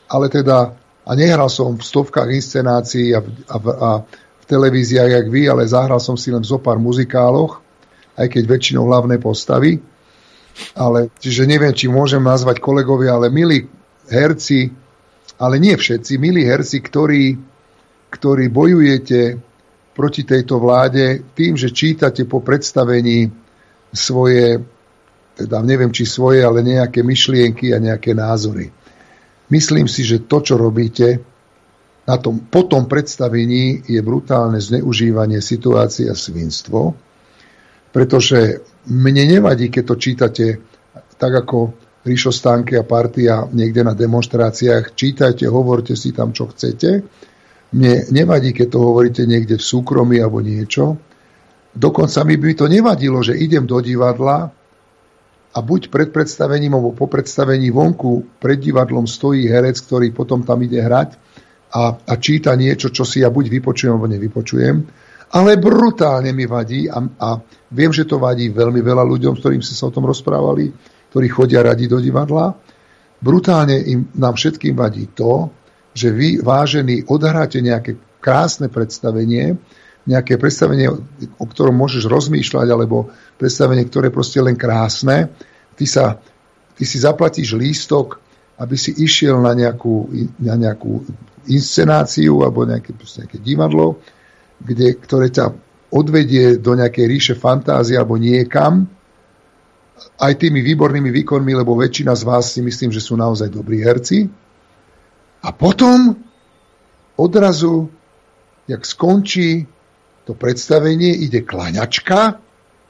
ale teda, a nehral som v stovkách inscenácií a, a, a v televíziách, jak vy, ale zahral som si len v zopár muzikáloch, aj keď väčšinou hlavné postavy. Ale, čiže neviem, či môžem nazvať kolegovia, ale milí herci, ale nie všetci, milí herci, ktorí, ktorí bojujete proti tejto vláde tým, že čítate po predstavení svoje, teda neviem, či svoje, ale nejaké myšlienky a nejaké názory. Myslím si, že to, čo robíte na tom, po tom predstavení, je brutálne zneužívanie situácie a svinstvo, pretože mne nevadí, keď to čítate tak ako Rišo Stanke a partia niekde na demonštráciách. Čítajte, hovorte si tam, čo chcete. Mne nevadí, keď to hovoríte niekde v súkromí alebo niečo. Dokonca mi by to nevadilo, že idem do divadla a buď pred predstavením alebo po predstavení vonku pred divadlom stojí herec, ktorý potom tam ide hrať a, a číta niečo, čo si ja buď vypočujem alebo nevypočujem. Ale brutálne mi vadí a, a viem, že to vadí veľmi veľa ľuďom, s ktorým ste sa o tom rozprávali, ktorí chodia radi do divadla. Brutálne im, nám všetkým vadí to, že vy, vážení, odhráte nejaké krásne predstavenie, nejaké predstavenie, o ktorom môžeš rozmýšľať, alebo predstavenie, ktoré je proste len krásne. Ty, sa, ty si zaplatíš lístok, aby si išiel na nejakú, na nejakú inscenáciu alebo nejaké, nejaké divadlo, kde, ktoré ťa odvedie do nejakej ríše fantázie alebo niekam, aj tými výbornými výkonmi, lebo väčšina z vás si myslím, že sú naozaj dobrí herci. A potom odrazu, jak skončí to predstavenie, ide klaňačka,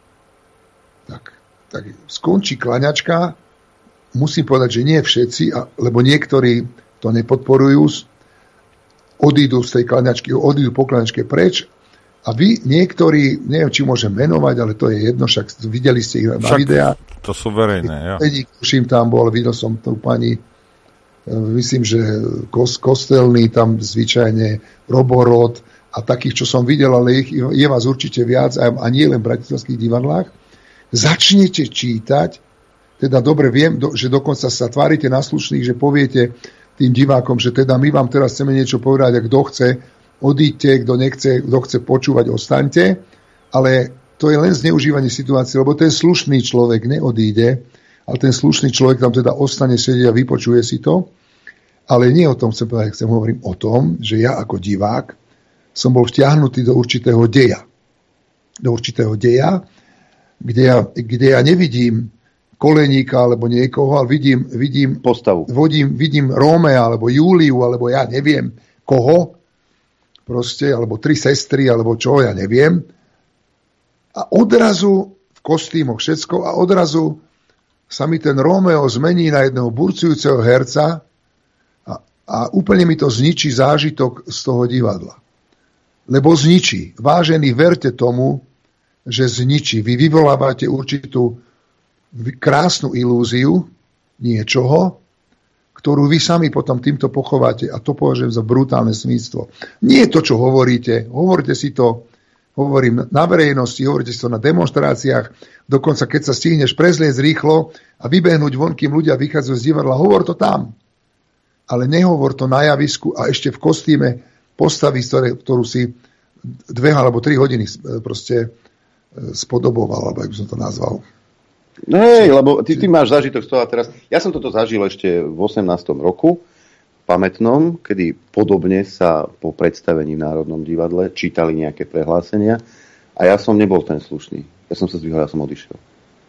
tak, tak skončí klaňačka, musím povedať, že nie všetci, lebo niektorí to nepodporujú, odídu z tej klaňačky, odídu po klaňačke preč a vy niektorí, neviem, či môžem menovať, ale to je jedno, však videli ste ich na videách. To sú verejné, ja. Tuším, tam bol, videl som tú pani, myslím, že Kostelný, tam zvyčajne Roborod a takých, čo som videl, ale ich, je vás určite viac a, a nie len v bratislavských divadlách. Začnete čítať, teda dobre viem, do, že dokonca sa tvárite na slušných, že poviete tým divákom, že teda my vám teraz chceme niečo povedať, a kto chce, odíďte, kto nechce, kto chce počúvať, ostaňte, ale to je len zneužívanie situácie, lebo ten slušný človek neodíde, ale ten slušný človek tam teda ostane sedieť a vypočuje si to, ale nie o tom chcem povedať, chcem hovorím o tom, že ja ako divák som bol vtiahnutý do určitého deja. Do určitého deja, kde ja, kde ja nevidím Koleníka alebo niekoho, ale vidím, vidím postavu. Vodím, vidím Rómea alebo Júliu, alebo ja neviem koho, proste, alebo tri sestry, alebo čo, ja neviem. A odrazu v kostýmoch všetko a odrazu sa mi ten Rómeo zmení na jedného burcujúceho herca a, a úplne mi to zničí zážitok z toho divadla. Lebo zničí. Vážení, verte tomu, že zničí. Vy vyvolávate určitú krásnu ilúziu niečoho, ktorú vy sami potom týmto pochováte a to považujem za brutálne svinstvo. Nie je to, čo hovoríte, hovorte si to, hovorím na verejnosti, hovorite si to na demonštráciách, dokonca keď sa stihneš prezliecť rýchlo a vybehnúť von, kým ľudia vychádzajú z divadla, hovor to tam. Ale nehovor to na javisku a ešte v kostýme postavy, ktorú si dve alebo tri hodiny proste spodoboval, alebo jak by som to nazval. No hej, lebo ty, ty máš zážitok z toho a teraz. Ja som toto zažil ešte v osemnástom roku, pamätnom, kedy podobne sa po predstavení v Národnom divadle čítali nejaké prehlásenia a ja som nebol ten slušný. Ja som sa zdvihol, ja som odišiel.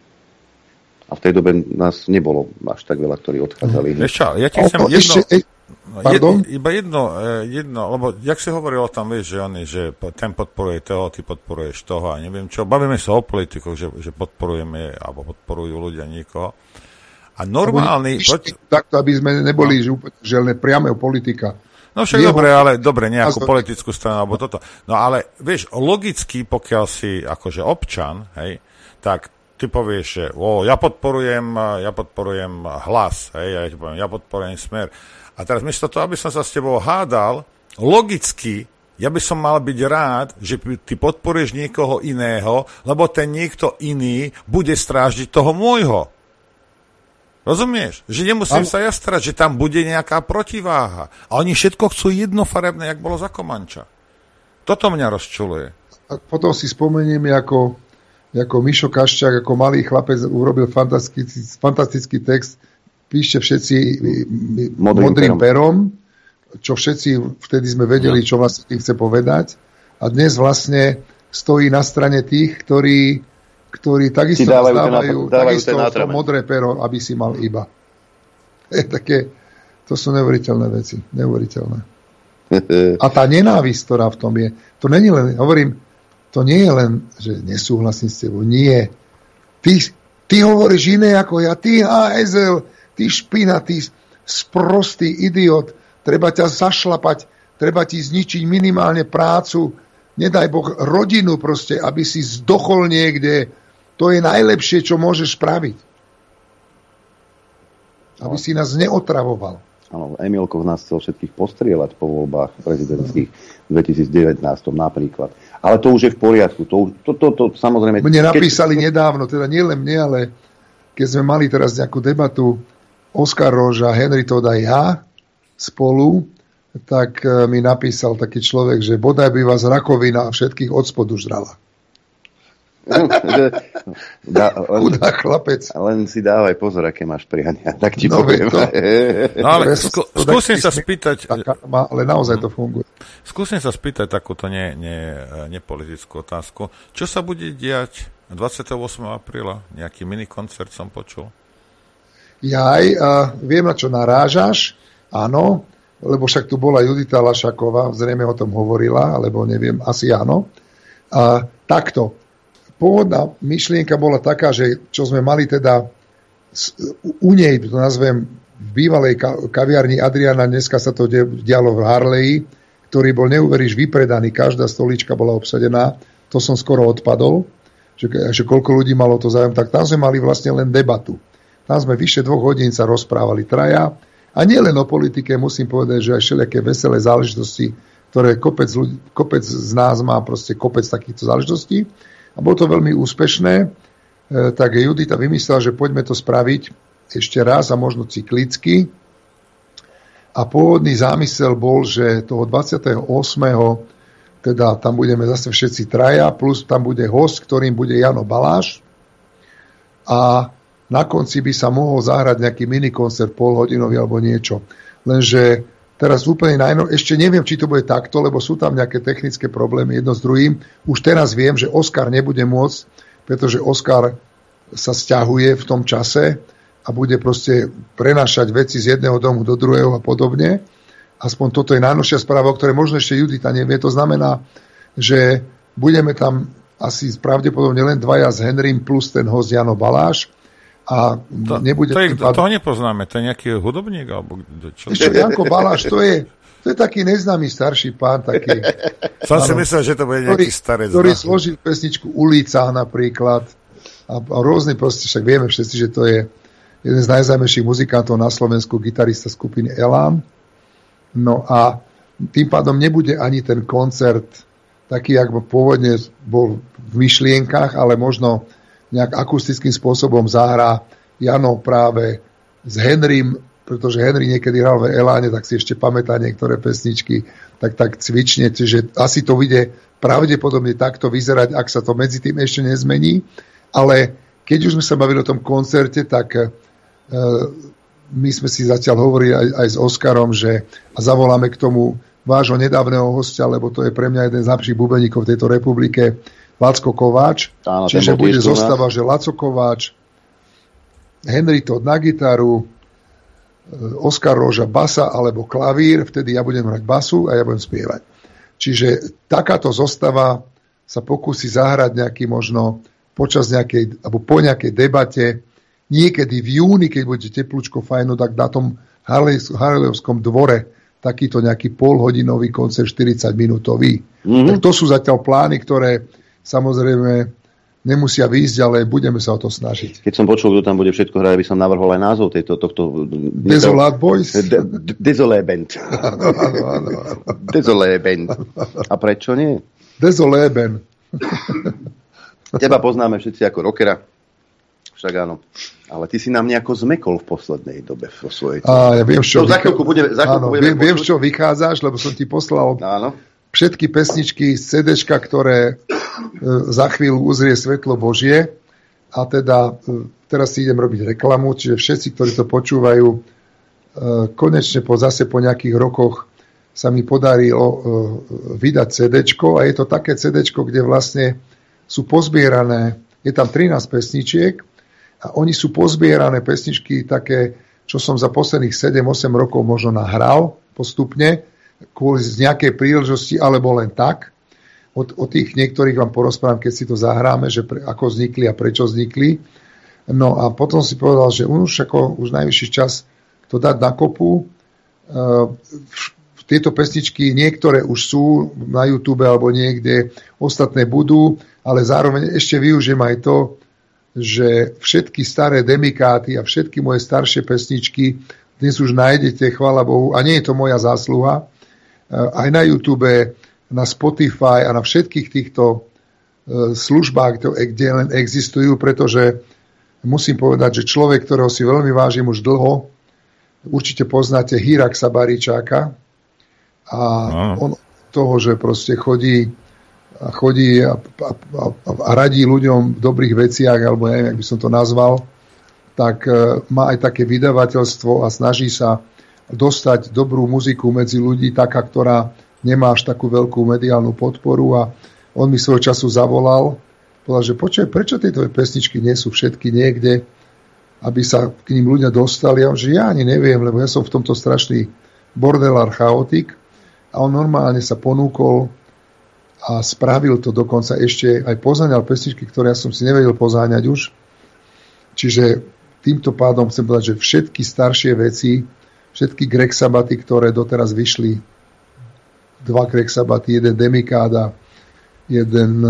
A v tej dobe nás nebolo až tak veľa, ktorí odchádzali. Ešte, ja ti chcem jedno... Pardon? Jed, iba jedno, jedno, lebo jak si hovoril tam, vieš, že, oni, že ten podporuje toho, ty podporuješ toho a neviem čo. Bavíme sa o politikoch, že, že podporujeme, alebo podporujú ľudia niekoho. A normálny... Poď... Takto, aby sme neboli no. že len priamého politika. No však Jeho... dobre, ale dobre, nejakú Azor... politickú stranu, alebo toto. No ale, vieš, logicky, pokiaľ si akože občan, hej, tak ty povieš, že o, ja podporujem, ja podporujem Hlas, hej, ja, poviem, ja podporujem Smer. A teraz miesto toho, aby som sa s tebou hádal, logicky, ja by som mal byť rád, že ty podporuješ niekoho iného, lebo ten niekto iný bude strážiť toho môjho. Rozumieš? Že nemusím ano. sa ja starať, že tam bude nejaká protiváha. A oni všetko chcú jednofarebné, jak bolo za Komanča. Toto mňa rozčuluje. A potom si spomenieme, ako, ako Mišo Kaščák, ako malý chlapec urobil fantastický, fantastický text. Píšte všetci modrým, modrým perom, čo všetci vtedy sme vedeli, čo vlastne chce povedať. A dnes vlastne stojí na strane tých, ktorí ktorí takisto dávajú, dávajú, ten, dávajú takisto to modré pero, aby si mal iba. Je také, to sú neuveriteľné veci. Neuveriteľné. A tá nenávisť, ktorá v tom je, to není len, hovorím, to nie je len, že nesúhlasím s tebou. Nie. Ty, ty hovoríš iné ako ja. Ty há es el, ty špina, ty sprostý idiot. Treba ťa zašlapať, treba ti zničiť minimálne prácu, nedaj Boh, rodinu proste, aby si zdochol niekde. To je najlepšie, čo môžeš spraviť. Aby si nás neotravoval. Áno, Emilko z nás chcel všetkých postrieľať po voľbách prezidentských v dvetisícdevätnásť napríklad. Ale to už je v poriadku. To, to, to, to samozrejme... Mne napísali keď... nedávno, teda nie len mne, ale keď sme mali teraz nejakú debatu Oskar Roža, Henry Todd a ja spolu, tak mi napísal taký človek, že bodaj by vás rakovina a všetkých od spodu žrala. Dá, len, Chudá chlapec. Len si dávaj pozor, aké máš priania. Tak ti no, poviem. To, no ale skú, skúsim sa spýtať... Má, ale naozaj to funguje. Skúsim sa spýtať takúto ne, ne, nepolitickú otázku. Čo sa bude diať dvadsiateho ôsmeho apríla? Nejaký minikoncert som počul. Jaj, uh, viem, na čo narážaš. Áno, lebo však tu bola Judita Lašaková, zrejme o tom hovorila, alebo neviem, asi áno. Uh, takto. Pôvodná myšlienka bola taká, že čo sme mali teda u nej, to nazvem v bývalej kaviarni Adriana, dneska sa to dialo v Harleji, ktorý bol, neuveríš, vypredaný, každá stolička bola obsadená, to som skoro odpadol, že, že koľko ľudí malo to záujem, tak tam sme mali vlastne len debatu. Tam sme vyše dvoch hodín sa rozprávali traja, a nie len o politike, musím povedať, že aj všelijaké veselé záležitosti, ktoré kopec, ľudí, kopec z nás má proste kopec takýchto záležitostí. A bolo to veľmi úspešné, e, tak Judita vymyslela, že poďme to spraviť ešte raz a možno cyklicky. A pôvodný zámysel bol, že toho dvadsiateho ôsmeho teda tam budeme zase všetci traja, plus tam bude host, ktorým bude Jano Baláš. A na konci by sa mohol zahrať nejaký minikoncert polhodinový alebo niečo. Lenže teraz úplne najno, ešte neviem, či to bude takto, lebo sú tam nejaké technické problémy jedno s druhým. Už teraz viem, že Oskar nebude môcť, pretože Oskar sa sťahuje v tom čase a bude proste prenášať veci z jedného domu do druhého a podobne. Aspoň toto je najnovšia správa, o ktorej možno ešte Judita nevie. To znamená, že budeme tam asi pravdepodobne len dvaja s Henrym plus ten host Jano Baláš. A to, nebude to, je, pad... to nepoznáme, to je nejaký hudobník? Alebo čo? Ešte Janko Baláš, to je, to je taký neznámy starší pán. Taký, Som si myslel, že to bude nejaký starec. Ktorý zložil pesničku Ulica napríklad. A, a rôzne proste, však vieme všetci, že to je jeden z najznámejších muzikantov na Slovensku, gitarista skupiny Elán. No a tým pádom nebude ani ten koncert taký, ako pôvodne bol v myšlienkach, ale možno nejak akustickým spôsobom zahrá Jano práve s Henrym, pretože Henry niekedy hral v Eláne, tak si ešte pamätá niektoré pesničky, tak tak cvične, čiže asi to bude pravdepodobne takto vyzerať, ak sa to medzi tým ešte nezmení, ale keď už sme sa bavili o tom koncerte, tak e, my sme si zatiaľ hovorili aj, aj s Oskarom, že a zavoláme k tomu vášho nedávneho hostia, lebo to je pre mňa jeden z najlepších bubeníkov v tejto republike, Lacko Kováč. Áno, čiže bude zostava, že Laco Kováč, Henry Todd na gitaru, Oskar Roža basa alebo klavír, vtedy ja budem hrať basu a ja budem spievať. Čiže takáto zostava sa pokúsi zahrať nejaký možno počas nejakej, alebo po nejakej debate, niekedy v júni, keď bude teplúčko fajno, tak na tom Harlejovskom dvore takýto nejaký polhodinový koncert štyridsať minútový. Mm-hmm. Tak to sú zatiaľ plány, ktoré samozrejme nemusia výjsť, ale budeme sa o to snažiť. Keď som počul, kto tam bude všetko hrať, by som navrhol aj názov tejto, tohto... Desolate Boys? De, de, Desolé Band. Áno, áno, áno. Desolé Band. A prečo nie? Desolé Band. Teba poznáme všetci ako rockera. však áno. Ale ty si nám nejako zmekol v poslednej dobe vo svojej... A ja viem, čo... No, za chvíľku bude, za chvíľku áno, budeme viem, viem, čo vychádzaš, lebo som ti poslal áno. všetky pesničky z cé déčka, ktoré e, za chvíľu uzrie svetlo Božie. A teda e, teraz si idem robiť reklamu, čiže všetci, ktorí to počúvajú, e, konečne po, zase po nejakých rokoch sa mi podarilo e, vydať cé déčko a je to také cé déčko, kde vlastne sú pozbierané, je tam trinásť pesničiek a oni sú pozbierané pesničky také, čo som za posledných sedem osem rokov možno nahral postupne, kvôli z nejakej príležitosti, alebo len tak. O, o tých niektorých vám porozprávam, keď si to zahráme, že pre, ako vznikli a prečo vznikli. No a potom si povedal, že už, ako, už najvyšší čas to dať na kopu. Uh, tieto pesničky, niektoré už sú na YouTube alebo niekde, ostatné budú, ale zároveň ešte využijem aj to, že všetky staré demikáty a všetky moje staršie pesničky dnes už nájdete, chvála Bohu, a nie je to moja zásluha, aj na YouTube, na Spotify a na všetkých týchto službách, kde len existujú, pretože musím povedať, že človek, ktorého si veľmi vážim už dlho, určite poznáte Hiraksa Baričáka a on toho, že proste chodí a chodí a, a, a, a radí ľuďom v dobrých veciach, alebo neviem, jak by som to nazval, tak e, má aj také vydavateľstvo a snaží sa dostať dobrú muziku medzi ľudí, taká, ktorá nemá až takú veľkú mediálnu podporu a on mi svojho času zavolal, povedal, že počuj, prečo tieto pesničky nie sú všetky niekde, aby sa k ním ľudia dostali. A on, že ja ani neviem, lebo ja som v tomto strašný bordelár chaotik a on normálne sa ponúkol a spravil to dokonca ešte aj pozáňal pesničky, ktoré ja som si nevedel pozáňať už. Čiže týmto pádom chcem povedať, že všetky staršie veci, všetky Greg Sabbaty, ktoré doteraz vyšli, dva Greg Sabbaty, jeden Demikáda, jeden,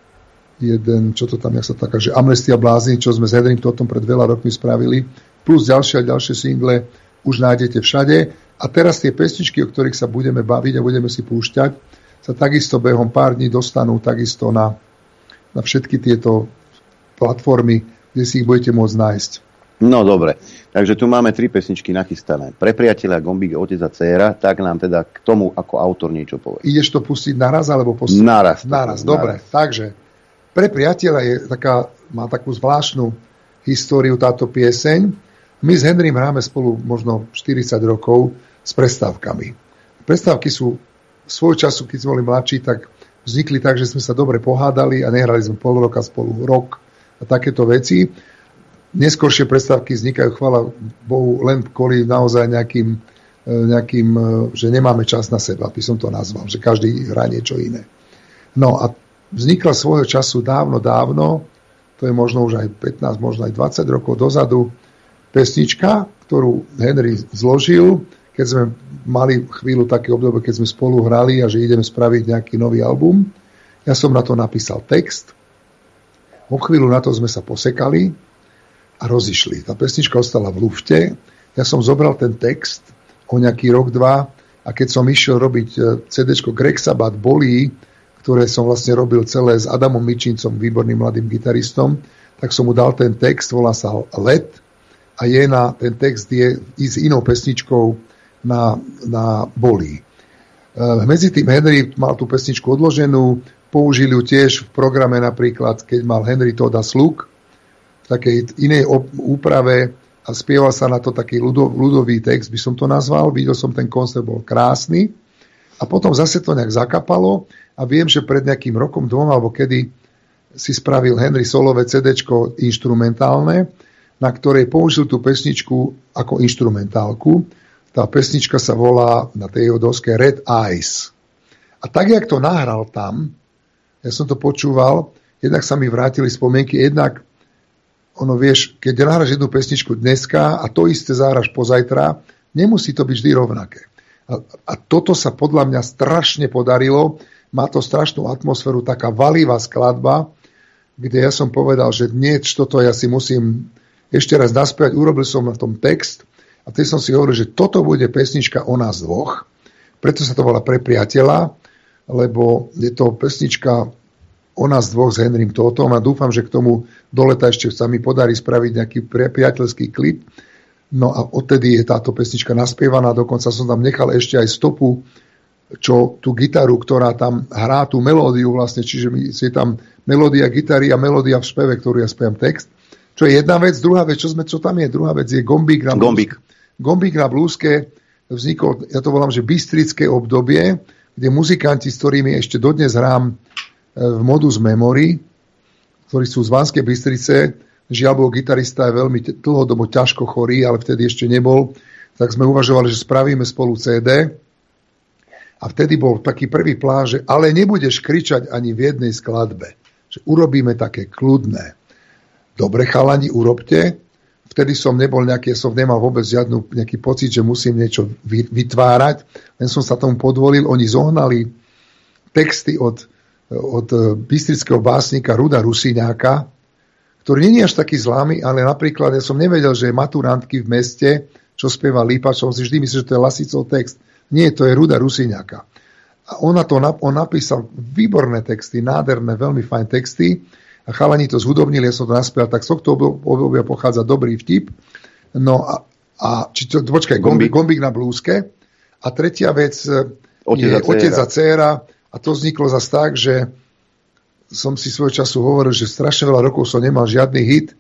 jeden, čo to tam, jak sa taká, že Amnestia blázni, čo sme s Hedrym Totom pred veľa rokmi spravili, plus ďalšie a ďalšie single už nájdete všade. A teraz tie pesničky, o ktorých sa budeme baviť a budeme si púšťať, sa takisto behom pár dní dostanú takisto na, na všetky tieto platformy, kde si ich budete môcť nájsť. No dobre, takže tu máme tri pesničky nachystané. Pre priateľa Gombík, otec a dcéra, tak nám teda k tomu ako autor niečo povie. Ideš to pustiť naraz, alebo pustiť? Naraz. Naraz, dobre. Naraz. Takže, pre priateľa je taká, má takú zvláštnu históriu táto pieseň. My s Henrym hráme spolu možno štyridsať rokov s prestávkami. Prestávky sú svoj času, keď sme boli mladší, tak vznikli tak, že sme sa dobre pohádali a nehrali sme pol roka spolu rok a takéto veci. Neskôršie prestávky vznikajú, chvála Bohu, len kvôli naozaj nejakým, nejakým, že nemáme čas na seba, by som to nazval, že každý hrá niečo iné. No a vznikla svojho času dávno, dávno, to je možno už aj pätnásť, možno aj dvadsať rokov dozadu, pesnička, ktorú Henry zložil, keď sme mali chvíľu také obdobie, keď sme spolu hrali a že ideme spraviť nejaký nový album. Ja som na to napísal text. O chvíľu na to sme sa posekali a rozišli. Tá pesnička ostala v lufte. Ja som zobral ten text o nejaký rok, dva a keď som išiel robiť cé déčko Greg Sabbath Bolí, ktoré som vlastne robil celé s Adamom Mičincom, výborným mladým gitaristom, tak som mu dal ten text, volá sa Let a je na, ten text je s inou pesničkou na, na Bolí. Medzi tým Henry mal tú pesničku odloženú, použili ju tiež v programe napríklad, keď mal Henry Toda Slug v takej inej úprave a spieval sa na to taký ľudový text, by som to nazval. Videl som, ten koncert bol krásny a potom zase to nejak zakapalo a viem, že pred nejakým rokom, dvom alebo kedy si spravil Henry solové cé déčko inštrumentálne, na ktorej použil tú pesničku ako inštrumentálku. Tá pesnička sa volá na tej jeho doske Red Eyes. A tak, jak to nahral tam, ja som to počúval, jednak sa mi vrátili spomienky, jednak ono, vieš, keď nahráš jednu pesničku dneska a to isté zahráš pozajtra, nemusí to byť vždy rovnaké. A, a toto sa podľa mňa strašne podarilo, má to strašnú atmosféru, taká valivá skladba, kde ja som povedal, že dnes toto ja si musím ešte raz naspievať, urobil som na tom text a teď som si hovoril, že toto bude pesnička o nás dvoch, preto sa to volá Pre priateľa, lebo je to pesnička o nás dvoch s Henrym Tótom a dúfam, že k tomu do leta ešte sa mi podarí spraviť nejaký priateľský klip. No a odtedy je táto pesnička naspievaná, dokonca som tam nechal ešte aj stopu, čo tú gitaru, ktorá tam hrá tú melódiu vlastne, čiže je tam melódia gitary a melódia v speve, ktorú ja spievam text. Čo je jedna vec, druhá vec, čo, sme, čo tam je, druhá vec je gombík na blúzke. Gombík na blúzke vznikol, ja to volám, že bystrické obdobie, kde muzikanti, s ktorými ešte dodnes hrám v Modus Memory, ktorí sú z Banskej Bystrice, žiaľ bol gitarista je veľmi dlhodobo ťažko chorý, ale vtedy ešte nebol, tak sme uvažovali, že spravíme spolu cé dé a vtedy bol taký prvý plán, že ale nebudeš kričať ani v jednej skladbe, že urobíme také kľudné. Dobre, chalani, urobte. Vtedy som nebol nejaký, som nemal vôbec žiadnu, nejaký pocit, že musím niečo vytvárať. Len som sa tomu podvolil. Oni zohnali texty od, od bystrického básnika Ruda Rusiňáka, ktorý nie je až taký zlámy, ale napríklad ja som nevedel, že je maturantky v meste, čo spieva Lípa, čo si vždy myslel, že to je Lasicov text. Nie, to je Ruda Rusiňáka. A ona to, on napísal výborné texty, nádherné, veľmi fajn texty. A chalani to zhudobnili, ja som to naspieval, tak z tohto obdobia pochádza dobrý vtip. No a, a či to, počkaj, gombík, gombík na blúzke. A tretia vec Otec je a Otec a dcéra. A to vzniklo zase tak, že som si svoj času hovoril, že strašne veľa rokov som nemal žiadny hit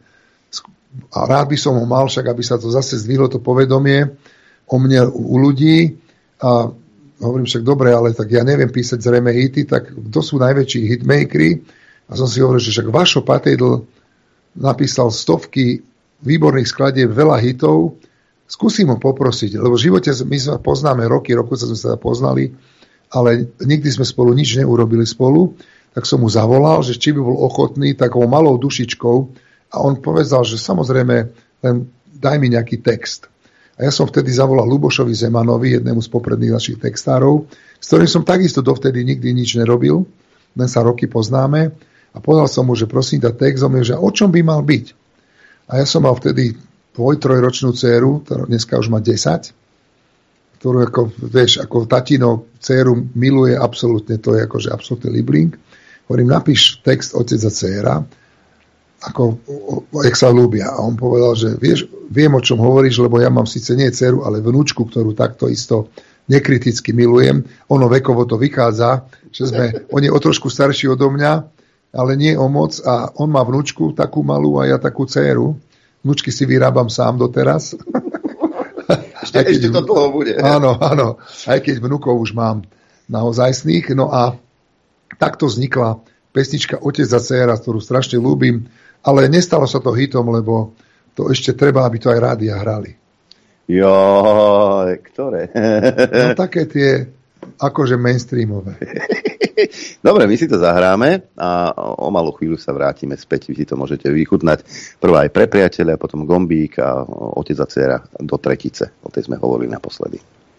a rád by som ho mal, však aby sa to zase zdvihlo to povedomie o mne u ľudí. A hovorím však, dobre, ale tak ja neviem písať zrejme hity, tak kto sú najväčší hitmakery? A som si hovoril, že však Vašo Patejdl napísal stovky výborných skladieb, veľa hitov. Skúsim ho poprosiť, lebo v živote my sa poznáme roky, roku sa sme sa poznali, ale nikdy sme spolu nič neurobili spolu. Tak som mu zavolal, že či by bol ochotný takou malou dušičkou a on povedal, že samozrejme len daj mi nejaký text. A ja som vtedy zavolal Lubošovi Zemanovi, jednému z popredných našich textárov, s ktorým som takisto dovtedy nikdy nič nerobil, len sa roky poznáme. A povedal som mu, že prosím dať text, on mi, že o čom by mal byť. A ja som mal vtedy dvoj, trojročnú dceru, ktorá dneska už má desať, ktorú ako, vieš, ako tatino dceru miluje absolútne, to je akože absolútny libling. Hovorím, napíš text Otec a dcéra, ako, o, o, jak sa ľúbia. A on povedal, že vieš, viem, o čom hovoríš, lebo ja mám síce nie dceru, ale vnúčku, ktorú takto isto nekriticky milujem. Ono vekovo to vychádza, že sme, on je o trošku starší odo mňa, ale nie o moc a on má vnúčku takú malú a ja takú dcéru. Vnúčky si vyrábam sám doteraz. Ešte, keď, ešte to dlho bude. Áno, áno. Aj keď vnúkov už mám naozajstných. No a takto vznikla pesnička Otec a dcéra, ktorú strašne ľúbim, ale nestalo sa to hitom, lebo to ešte treba, aby to aj rádia hrali. Jo, ktoré? No také tie akože mainstreamové. Dobre, my si to zahráme a o malú chvíľu sa vrátime späť. Vy si to môžete vychutnať. Prvá aj pre priateľa, potom Gombík a Otec a dcéra do tretice. O tej sme hovorili naposledy.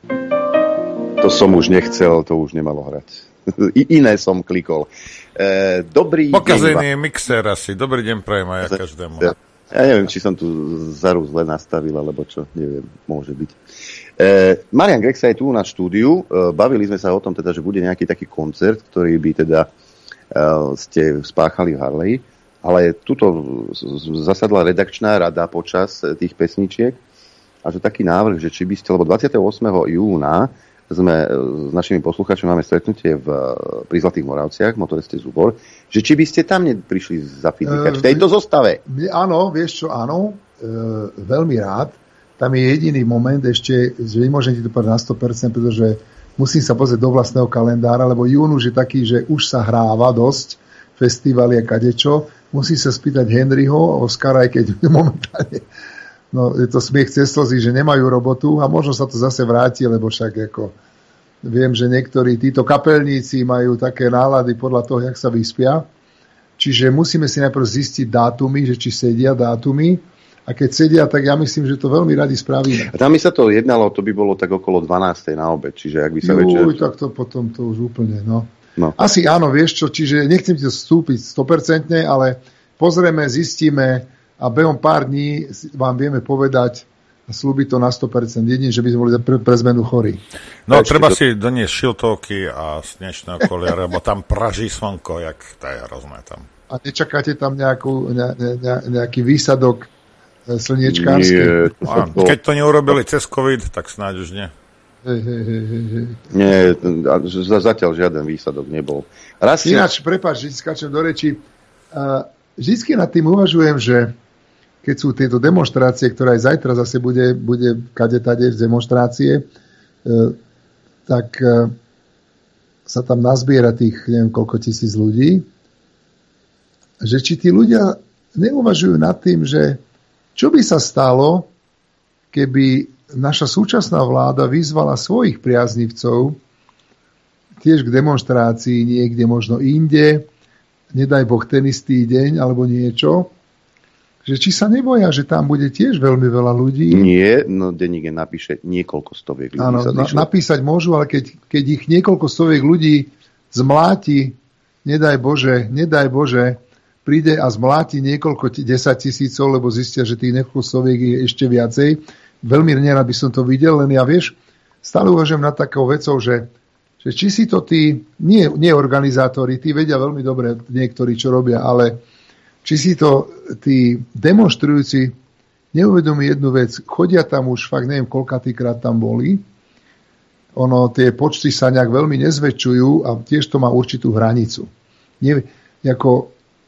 To som už nechcel, to už nemalo hrať. I iné som klikol. E, dobrý Pokazený deň. Mixer asi. Dobrý deň prajem aj ja každému. Ja neviem, či som tu zaru zle nastavil, alebo čo. Neviem, môže byť. E, Marian Grexa je tu na štúdiu. E, bavili sme sa o tom, teda, že bude nejaký taký koncert, ktorý by teda e, ste spáchali v Harley, ale tuto zasadla redakčná rada počas tých pesničiek a že taký návrh, že či by ste, lebo dvadsiateho ôsmeho júna sme s našimi poslucháčmi máme stretnutie v, pri Zlatých Moravciach, Motoriste Zubor, že či by ste tam neprišli zafizikať v tejto zostave? Áno, vieš čo, áno, e, veľmi rád. Tam je jediný moment ešte, že nemôžem ti to povedať na sto percent, pretože musím sa pozrieť do vlastného kalendára, lebo jún už je taký, že už sa hráva dosť, festivaly a kadečo. Musím sa spýtať Henryho, Oskara, aj keď momentálne no, je to smiech cez slzy, že nemajú robotu a možno sa to zase vráti, lebo však ako viem, že niektorí títo kapelníci majú také nálady podľa toho, jak sa vyspia. Čiže musíme si najprv zistiť dátumy, že či sedia dátumy. A keď sedia, tak ja myslím, že to veľmi radi spravíme. A tam by sa to jednalo, to by bolo tak okolo dvanástej na obed, čiže ak by sa večer... Uj, tak to potom to už úplne, no. no. Asi áno, vieš čo, čiže nechcem ti to vstúpiť sto percent, ale pozrieme, zistíme a behom pár dní vám vieme povedať, a slúbiť to na sto percent. Jedine, že by sme boli pre, pre zmenu chorí. No, treba to... si doniesť šiltovky a snečné okuliare, lebo tam praží slnko, jak to je hrozné tam. A nečakáte tam nejakú, ne, ne, nejaký výsadok slniečkársky? Nie, keď to neurobili cez COVID, tak snáď už nie. Hej, hej, hej, hej. Nie, zatiaľ žiaden výsadok nebol. Raz Ináč, si... prepáč, že skáčem do reči. Uh, vždycky nad tým uvažujem, že keď sú tieto demonštrácie, ktorá aj zajtra zase bude, bude kade-tade demonštrácie, uh, tak uh, sa tam nazbiera tých, neviem, koľko tisíc ľudí, že či tí ľudia neuvažujú nad tým, že čo by sa stalo, keby naša súčasná vláda vyzvala svojich priaznivcov tiež k demonštrácii niekde možno inde, nedaj Boh ten istý deň alebo niečo, že či sa neboja, že tam bude tiež veľmi veľa ľudí. Nie, no denník napíše niekoľko stoviek ľudí. Áno, na, napísať môžu, ale keď, keď ich niekoľko stoviek ľudí zmláti, nedaj Bože, nedaj Bože, príde a zmláti niekoľko desať tisícov, lebo zistia, že tých niekoľko stoviek je ešte viacej. Veľmi nerad by som to videl, len ja vieš, stále uvažujem nad takou vecou, že, že či si to tí, nie, nie organizátori, tí vedia veľmi dobre niektorí, čo robia, ale či si to tí demonstrujúci neuvedomí jednu vec, chodia tam už fakt neviem, koľkatýkrát tam boli, ono, tie počty sa nejak veľmi nezväčšujú a tiež to má určitú hranicu. Nie, ako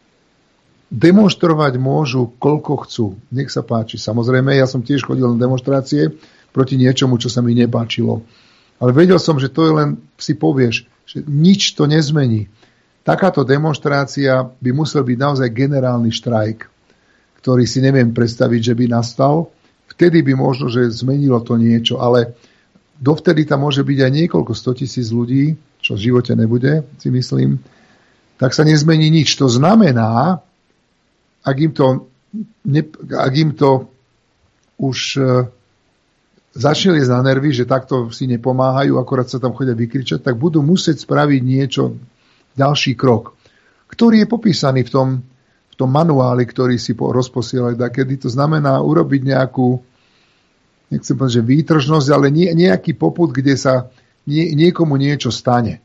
demonštrovať môžu, koľko chcú. Nech sa páči. Samozrejme, ja som tiež chodil na demonštrácie proti niečomu, čo sa mi nepáčilo. Ale vedel som, že to je len, si povieš, že nič to nezmení. Takáto demonštrácia by musel byť naozaj generálny štrajk, ktorý si neviem predstaviť, že by nastal. Vtedy by možno, že zmenilo to niečo, ale dovtedy tam môže byť aj niekoľko stotisíc ľudí, čo v živote nebude, si myslím, tak sa nezmení nič. To znamená, Ak im to, ne, ak im to už e, začne liesť na nervy, že takto si nepomáhajú, akorát sa tam chodia vykričať, tak budú musieť spraviť niečo, ďalší krok, ktorý je popísaný v tom, v tom manuáli, ktorý si po, rozposielajú dakedy. To znamená urobiť nejakú, nechcem povedať, že výtržnosť, ale nie, nejaký popud, kde sa nie, niekomu niečo stane.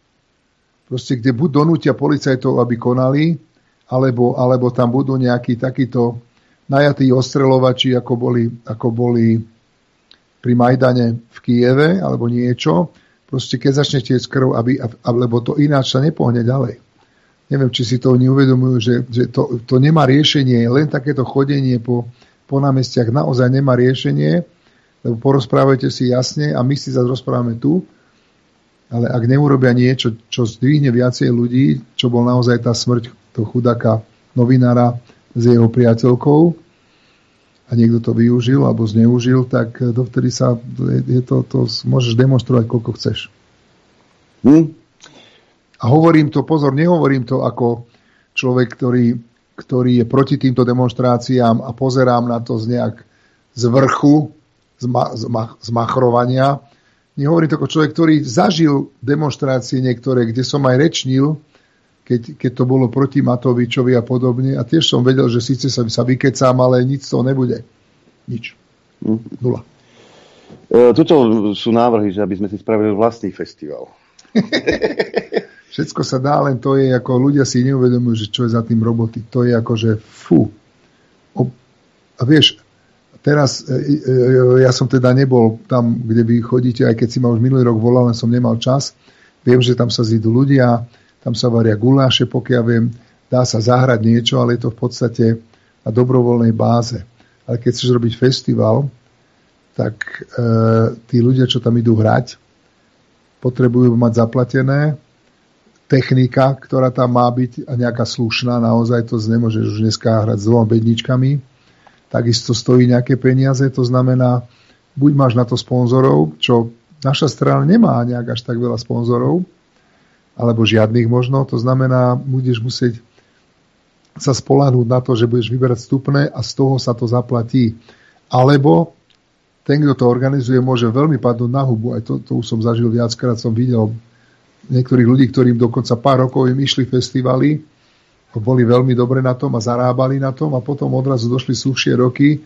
Proste, kde buď donútia policajtov, aby konali, Alebo, alebo tam budú nejakí takíto najatí ostreľovači, ako boli, ako boli pri Majdane v Kieve, alebo niečo. Proste keď začne tiec krv, aby, lebo to ináč sa nepohne ďalej. Neviem, či si to oni uvedomujú, že, že to, to nemá riešenie. Len takéto chodenie po, po námestiach naozaj nemá riešenie, lebo porozprávajte si jasne a my si zase rozprávame tu, ale ak neurobia niečo, čo zdvihne viacej ľudí, čo bol naozaj tá smrť toho chudáka novinára s jeho priateľkou a niekto to využil alebo zneužil, tak dovtedy sa je to, to môžeš demonstrovať, koľko chceš. Hm? A hovorím to, pozor, nehovorím to ako človek, ktorý, ktorý je proti týmto demonstráciám a pozerám na to z nejak z vrchu, z, ma, z, ma, z machrovania. Nehovorím to ako človek, ktorý zažil demonstrácie niektoré, kde som aj rečnil, Keď, keď to bolo proti Matovičovi a podobne. A tiež som vedel, že síce sa, sa vykecám, ale nič z toho nebude. Nič. Nula. E, tuto sú návrhy, že aby sme si spravili vlastný festival. Všetko sa dá, len to je ako ľudia si neuvedomujú, že čo je za tým roboty. To je ako, že fú. O, a vieš, teraz e, e, ja som teda nebol tam, kde vy chodíte, aj keď si ma už minulý rok volal, len som nemal čas. Viem, že tam sa zídu ľudia, tam sa varia guláše, pokiaľ viem, dá sa zahrať niečo, ale je to v podstate na dobrovoľnej báze. Ale keď chceš robiť festival, tak e, tí ľudia, čo tam idú hrať, potrebujú mať zaplatené, technika, ktorá tam má byť a nejaká slušná, naozaj to nemôžeš už dneska hrať s dvoma bedničkami, takisto stojí nejaké peniaze, to znamená, buď máš na to sponzorov, čo naša strana nemá nejak až tak veľa sponzorov, alebo žiadnych možno. To znamená, budeš musieť sa spoľahnúť na to, že budeš vyberať vstupné a z toho sa to zaplatí. Alebo ten, kto to organizuje, môže veľmi padnúť na hubu. Aj to, to už som zažil viackrát, som videl niektorých ľudí, ktorým dokonca pár rokov im išli festivaly, boli veľmi dobre na tom a zarábali na tom a potom odrazu došli suchšie roky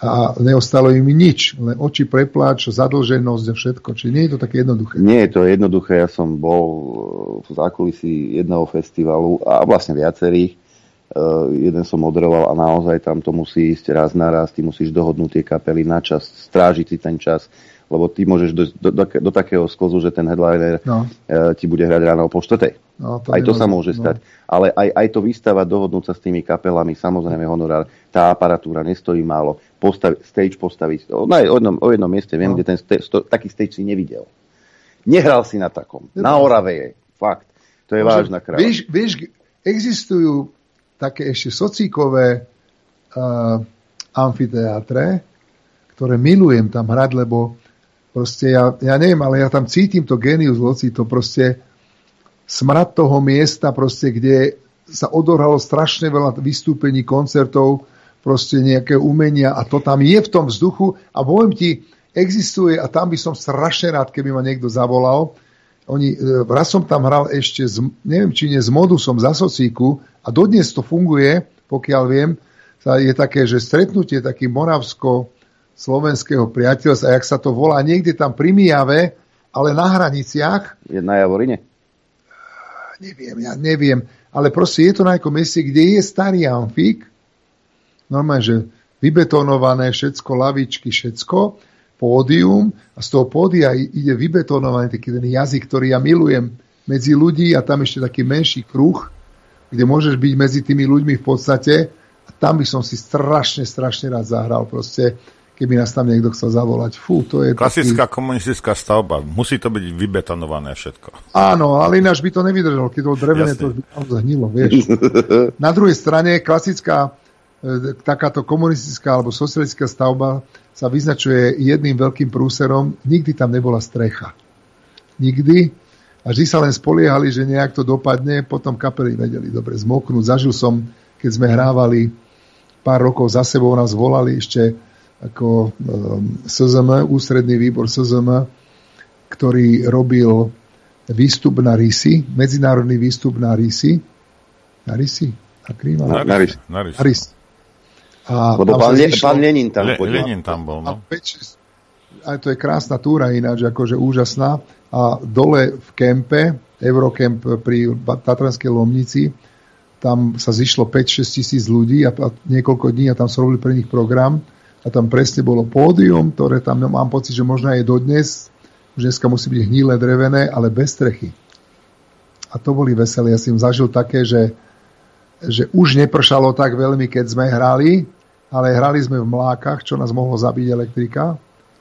a neostalo im nič, len oči prepláč, zadlženosť a všetko. Čiže nie je to také jednoduché. Nie je to jednoduché, ja som bol v zákulisí jedného festivalu a vlastne viacerých. Uh, jeden som moderoval a naozaj tam to musí ísť raz na raz, ty musíš dohodnúť tie kapely na čas, strážiť si ten čas, lebo ty môžeš do, do, do, do takého sklzu, že ten headliner no. uh, ti bude hrať ráno o pol štvrtej. No, to aj to sa môže no. stať. Ale aj, aj to vystavať, dohodnúť sa s tými kapelami, samozrejme honorár, tá aparatúra nestojí málo, postavi, stage postaviť. O, na, o, jednom, o jednom mieste viem, no. kde ten st- sto, taký stage si nevidel. Nehral si na takom. Je na Orave je. Fakt. To je Môže, vážna kráva. Vieš, vieš, existujú také ešte socíkové uh, amfiteátre, ktoré milujem tam hrať, lebo proste ja, ja neviem, ale ja tam cítim to genius loci, to proste smrad toho miesta, proste, kde sa odohralo strašne veľa vystúpení, koncertov, proste nejaké umenia a to tam je v tom vzduchu a poviem ti, existuje a tam by som strašne rád, keby ma niekto zavolal. Oni, raz som tam hral ešte, z, neviem, či nie z Modusom za Socíku a dodnes to funguje, pokiaľ viem, je také, že stretnutie taký moravsko-slovenského priateľstva, jak sa to volá, niekde tam pri Mijave, ale na hraniciach. Je na Javorine? Neviem, ja neviem, ale proste je to na nejakom mieste, kde je starý amfík, normálne, že vybetonované všetko, lavičky, všetko, pódium a z toho pódia ide vybetonovaný taký ten jazyk, ktorý ja milujem medzi ľudí a tam ešte taký menší kruh, kde môžeš byť medzi tými ľuďmi v podstate a tam by som si strašne, strašne rád zahral proste, keby nás tam niekto chcel zavolať. Fú, to je klasická taký... komunistická stavba. Musí to byť vybetonované všetko. Áno, ale ináč by to nevydržalo. Keď to bolo drevené, to by tam zhnilo, vieš. Na druhej strane klasická takáto komunistická alebo socialistická stavba sa vyznačuje jedným veľkým prúserom. Nikdy tam nebola strecha. Nikdy. A vždy sa len spoliehali, že nejak to dopadne. Potom kapely vedeli dobre zmoknúť. Zažil som, keď sme hrávali pár rokov za sebou, nás volali ešte ako um, es zet em, ústredný výbor es zet em, ktorý robil výstup na Risi, medzinárodný výstup na Risi. Na Risi? Na Krýma? Na, na Risi. Na Risi. Na Risi. A pán, Le, pán Lenin tam Le, Lenin tam bol, no. A to je krásna túra ináč, akože úžasná. A dole v kempe, Eurocamp pri Tatranskej Lomnici, tam sa zišlo päť šesť tisíc ľudí a, a niekoľko dní a tam sa robili pre nich program a tam presne bolo pódium, ktoré tam mám pocit, že možno je dodnes, už dneska musí byť hnilé, drevené, ale bez strechy. A to boli veselé. Ja som zažil také, že že už nepršalo tak veľmi, keď sme hrali, ale hrali sme v Mlákach, čo nás mohlo zabiť elektrika.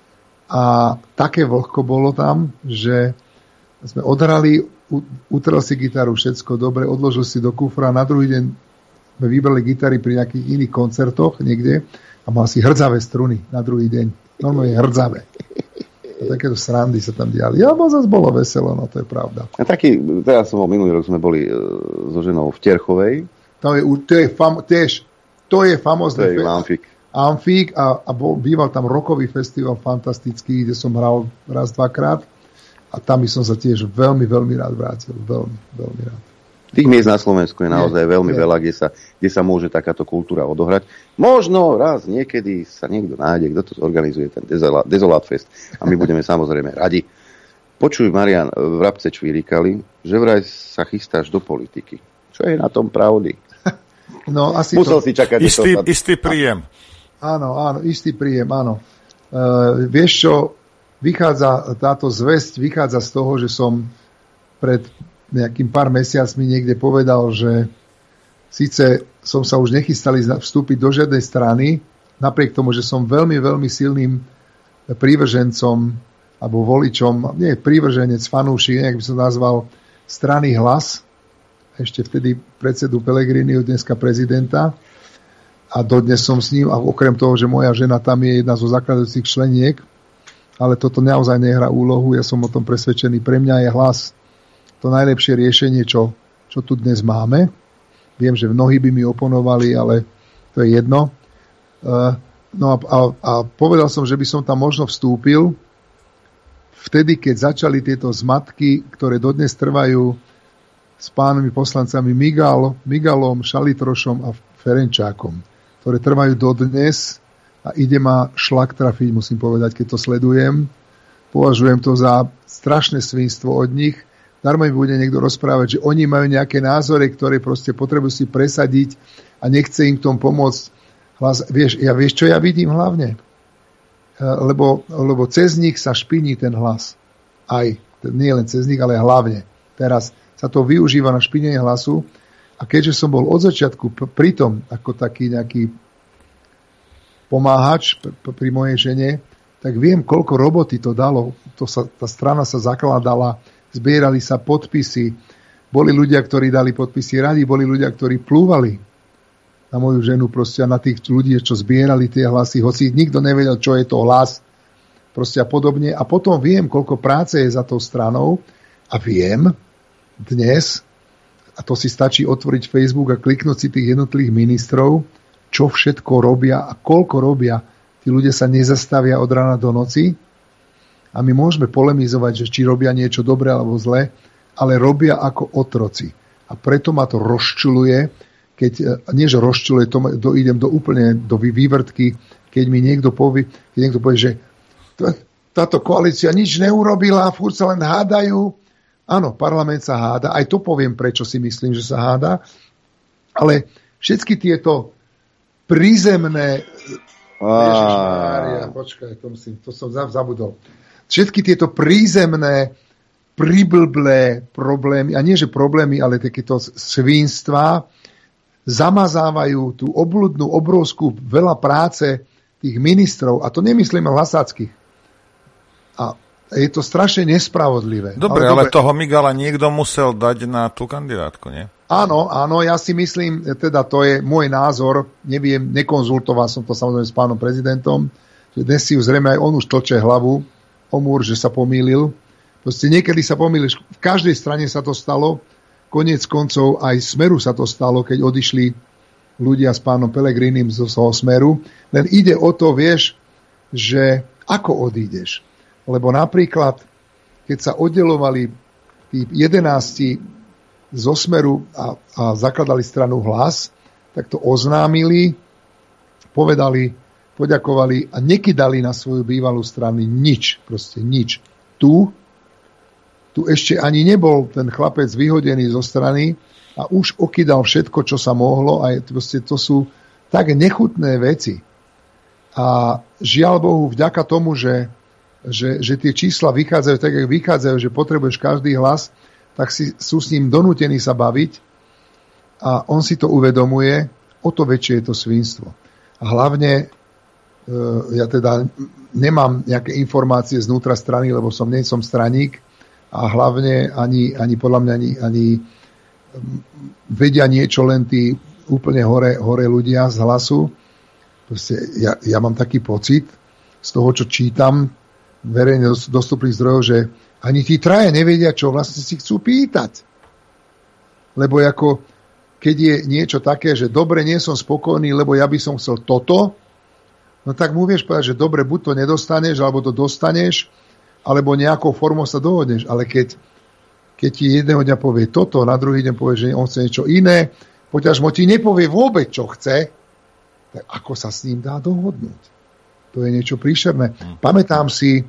A také vlhko bolo tam, že sme odhrali, utrel si gitaru, všetko dobre, odložil si do kufra, na druhý deň sme vybrali gitary pri nejakých iných koncertoch niekde a mal si hrdzavé struny na druhý deň. Normálne hrdzavé. A takéto srandy sa tam diali. Ja, bo zase bolo veselo, no to je pravda. A taký, teraz som bol minulý rok, sme boli e, so ženou v Terchovej. To je, to je, fam, tiež, to je famózne. To je Amfík. Amfík a, a bol, býval tam rokový festival fantastický, kde som hral raz, dvakrát a tam by som sa tiež veľmi, veľmi rád vrátil. Veľmi, veľmi rád. Tých miest na Slovensku je naozaj je, veľmi je. veľa, kde sa, kde sa môže takáto kultúra odohrať. Možno raz niekedy sa niekto nájde, kto to zorganizuje, ten Dezolát, Dezolát Fest a my budeme samozrejme radi. Počuj, Marian, vrabce čvílikali, že vraj sa chystáš do politiky. Čo je na tom pravdy? No, asi Musel to... si čakať. Istý, to... istý príjem. Áno, áno, istý príjem, áno. Uh, vieš čo, vychádza, táto zvesť vychádza z toho, že som pred nejakým pár mesiacmi niekde povedal, že síce som sa už nechystal vstúpiť do žiadnej strany, napriek tomu, že som veľmi, veľmi silným prívržencom alebo voličom, nie prívrženec, fanúšik, nejak by som nazval, strany Hlas, ešte vtedy predsedu Pellegriniho, dneska prezidenta. A dodnes som s ním, a okrem toho, že moja žena tam je jedna zo zakladajúcich členiek, ale toto naozaj nehrá úlohu, ja som o tom presvedčený. Pre mňa je Hlas to najlepšie riešenie, čo, čo tu dnes máme. Viem, že mnohí by mi oponovali, ale to je jedno. Uh, no a, a, a povedal som, že by som tam možno vstúpil vtedy, keď začali tieto zmatky, ktoré dodnes trvajú s pánmi poslancami Migal, Migalom, Šalitrošom a Ferenčákom, ktoré trvajú dodnes a ide ma šlak trafiť, musím povedať, keď to sledujem. Považujem to za strašné svinstvo od nich. Darmo mi bude niekto rozprávať, že oni majú nejaké názory, ktoré proste potrebujú si presadiť a nechce im k tomu pomôcť. Hlas, vieš, ja vieš, čo ja vidím hlavne? Lebo, lebo cez nich sa špiní ten hlas. Aj, nie len cez nich, ale hlavne. Teraz sa to využíva na špinenie hlasu a keďže som bol od začiatku pri tom, ako taký nejaký pomáhač pri mojej žene, tak viem, koľko roboty to dalo. To sa, tá strana sa zakladala, zbierali sa podpisy, boli ľudia, ktorí dali podpisy radi, boli ľudia, ktorí plúvali na moju ženu proste a na tých ľudí, čo zbierali tie hlasy, hoci nikto nevedel, čo je to hlas, proste a podobne. A potom viem, koľko práce je za tou stranou a viem dnes, a to si stačí otvoriť Facebook a kliknúť si tých jednotlivých ministrov, čo všetko robia a koľko robia. Tí ľudia sa nezastavia od rána do noci a my môžeme polemizovať, že či robia niečo dobré alebo zlé, ale robia ako otroci. A preto ma to rozčuluje, keď, nie že rozčuluje, to, do, idem do úplne do vývrtky, keď mi niekto povie, keď niekto povie, že táto koalícia nič neurobila, furt sa len hádajú. Áno, parlament sa háda, aj to poviem, prečo si myslím, že sa háda, ale všetky tieto prízemné... Ježišmária, počkaj, to, musím, to som zabudol. Všetky tieto prízemné, priblblé problémy, a nie že problémy, ale takéto svinstva, zamazávajú tú obľudnú, obrovskú veľa práce tých ministrov, a to nemyslíme hlasáckých. A je to strašne nespravodlivé. Dobre, ale, ale dobre. Toho Migala niekto musel dať na tú kandidátku, nie? Áno, áno, ja si myslím, teda to je môj názor, neviem, nekonzultoval som to samozrejme s pánom prezidentom, že dnes si zrejme aj on už tlče hlavu, omúr, že sa pomýlil. Proste niekedy sa pomýlil, v každej strane sa to stalo, koniec koncov aj Smeru sa to stalo, keď odišli ľudia s pánom Pelegrinim zo toho Smeru. Len ide o to, vieš, že ako odídeš. Lebo napríklad, keď sa oddelovali tí jedenácti zo Smeru a, a zakladali stranu Hlas, tak to oznámili, povedali, poďakovali a nekydali na svoju bývalú stranu nič. Proste nič. Tu Tu ešte ani nebol ten chlapec vyhodený zo strany a už okydal všetko, čo sa mohlo a proste to sú tak nechutné veci. A žiaľ Bohu, vďaka tomu, že, že, že tie čísla vychádzajú tak, jak vychádzajú, že potrebuješ každý hlas, tak si, sú s ním donútení sa baviť a on si to uvedomuje, o to väčšie je to svinstvo. A hlavne e, ja teda nemám nejaké informácie znútra strany, lebo som nie som straník, a hlavne ani, ani podľa mňa ani, ani vedia niečo len tí úplne hore, hore ľudia z Hlasu. Proste ja, ja mám taký pocit z toho, čo čítam verejne dostupných zdrojov, že ani tí traje nevedia, čo vlastne si chcú pýtať. Lebo ako keď je niečo také, že dobre, nie som spokojný, lebo ja by som chcel toto, no tak mu vieš povedať, že dobre, buď to nedostaneš, alebo to dostaneš, alebo nejakou formou sa dohodneš. Ale keď, keď ti jedného dňa povie toto, na druhý deň povie, že on chce niečo iné, poťažmo ti nepovie vôbec, čo chce, tak ako sa s ním dá dohodnúť? To je niečo príšerné. Pamätám si,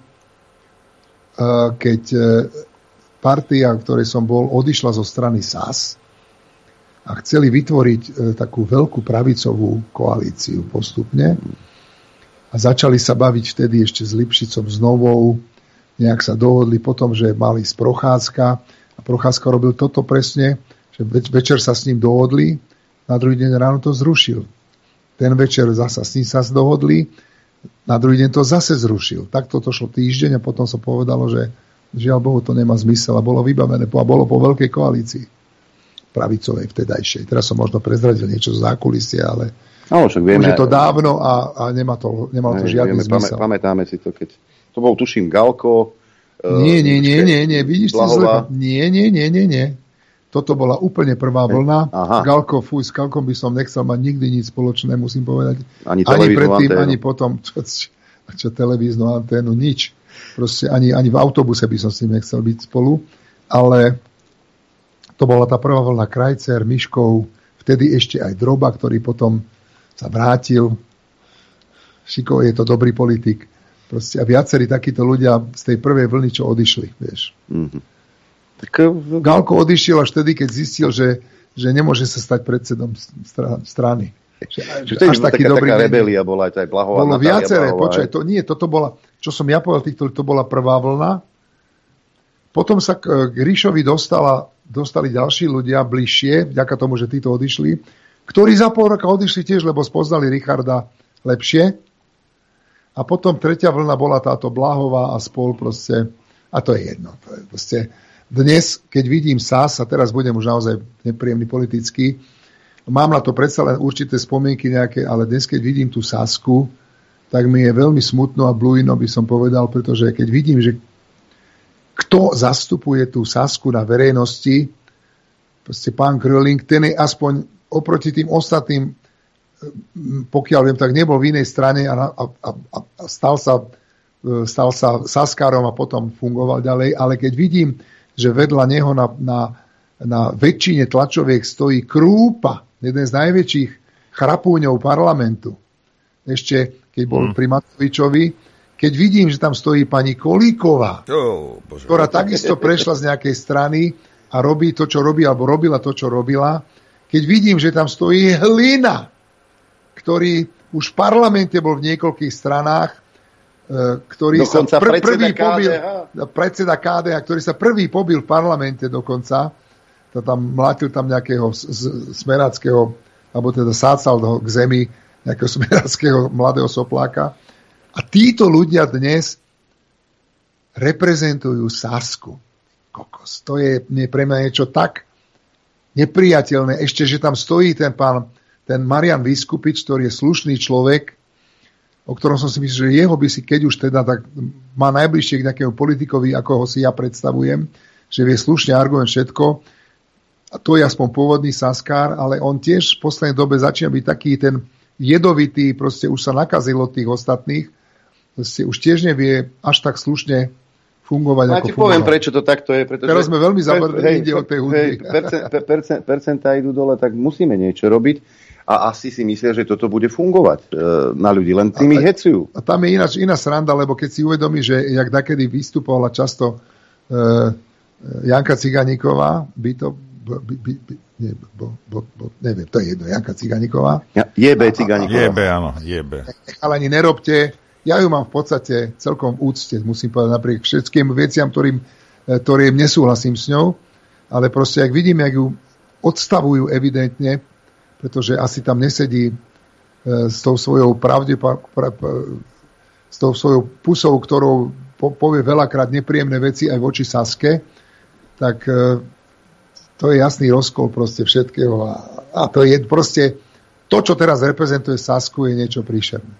keď partia, v ktorej som bol, odišla zo strany es a es a chceli vytvoriť takú veľkú pravicovú koalíciu postupne a začali sa baviť vtedy ešte s Lipšicom, s Novou, nejak sa dohodli potom, že mali z Procházka a Procházka robil toto presne, že večer sa s ním dohodli, na druhý deň ráno to zrušil. Ten večer zasa s ním sa dohodli, na druhý deň to zase zrušil. Takto to šlo týždeň a potom sa povedalo, že žiaľ Bohu to nemá zmysel a bolo vybavené a bolo po veľkej koalícii pravicovej vtedajšej. Teraz som možno prezradil niečo z zákulisia, ale no, však vieme, už je to dávno a, a nemá to, nemalo to žiadny vieme, zmysel. Pamätáme si to, keď to bol, tuším, Galko. Nie, nie, nie, nie, nie, vidíš si zle. Nie, nie, nie, nie, nie. Toto bola úplne prvá vlna. Aha. Galko, fuj, s Galkom by som nechcel mať nikdy nič spoločné, musím povedať. Ani, ani predtým, anténu. Ani potom, čo, čo, čo televíznu anténu, nič. Proste ani, ani v autobuse by som s ním nechcel byť spolu. Ale to bola tá prvá vlna Krajcer, Miškov, vtedy ešte aj Droba, ktorý potom sa vrátil. šikovný, je to dobrý politik. Proste, a viacerí takíto ľudia z tej prvej vlny, čo odišli, vieš. Mm-hmm. Tak... Galko odišiel až vtedy, keď zistil, že, že nemôže sa stať predsedom strany. Že, že až taký taká, dobrý taká rebelia bola aj Blahová. Bolo viaceré, počkaj, to nie, toto bola, čo som ja povedal, týchto, to bola prvá vlna. Potom sa k Ríšovi dostala, dostali ďalší ľudia bližšie, vďaka tomu, že títo odišli, ktorí za pol roka odišli tiež, lebo spoznali Richarda lepšie. A potom tretia vlna bola táto Blahová a spol proste, a to je jedno. To je proste, dnes, keď vidím es a es, a teraz budem už naozaj nepríjemný politický, mám na to predsa len určité spomienky nejaké, ale dnes, keď vidím tú Sasku, tak mi je veľmi smutno a blújno, by som povedal, pretože keď vidím, že kto zastupuje tú Sasku na verejnosti, proste pán Kröling, ten je aspoň oproti tým ostatným, pokiaľ viem, tak nebol v inej strane a, a, a, a stal sa, stal sa Saskárom a potom fungoval ďalej, ale keď vidím, že vedľa neho na, na, na väčšine tlačoviek stojí Krúpa, jeden z najväčších chrapúňov parlamentu, ešte keď bol mm. pri Matovičovi, keď vidím, že tam stojí pani Kolíková, oh, ktorá takisto prešla z nejakej strany a robí to, čo robí, alebo robila to, čo robila, keď vidím, že tam stojí Hlina, ktorý už v parlamente bol v niekoľkých stranách, ktorý dokonca sa pr- prvý pobil, predseda ká dé há, ktorý sa prvý pobil v parlamente dokonca, to tam mlátil tam nejakého z, z, smeráckého, alebo teda sácal k zemi nejakého smeráckého mladého sopláka. A títo ľudia dnes reprezentujú Sasku. Kokos. To je pre mňa niečo tak nepriateľné. Ešte, že tam stojí ten pán ten Marian Vyskupič, ktorý je slušný človek, o ktorom som si myslel, že jeho by si, keď už teda, tak má najbližšie k nejakému politikovi, ako ho si ja predstavujem, že vie slušne argument všetko. A to je aspoň pôvodný Saskár, ale on tiež v poslednej dobe začína byť taký ten jedovitý, proste už sa nakazil od tých ostatných, proste už tiež nevie až tak slušne fungovať, no, ako fungovať. Poviem, prečo to takto je. Pretože teraz sme veľmi zabrdli, ide od tej hudby. Hej, percent, percent, percentá idú dole, tak musíme niečo robiť. A asi si myslia, že toto bude fungovať e, na ľudí, len tým ich hecujú. A tam je ináč, iná sranda, lebo keď si uvedomí, že jak dakedy vystupovala často e, Janka Ciganíková, by to... By, by, by, nie, bo, bo, bo, neviem, to je jedno, Janka Ciganíková. Ja, je bé Ciganíková. Je bé, áno, je bé. Ale ani nerobte. Ja ju mám v podstate celkom úcte, musím povedať, napriek všetkým veciam, ktorým, ktorým nesúhlasím s ňou, ale proste, ak vidím, jak ju odstavujú evidentne, pretože asi tam nesedí e, s tou svojou pravde, pra, pra, s tou svojou pusou, ktorou po, povie veľakrát nepríjemné veci aj voči Saske, tak e, to je jasný rozkol proste všetkého. A, a to je proste, to, čo teraz reprezentuje Sasku, je niečo príšerné.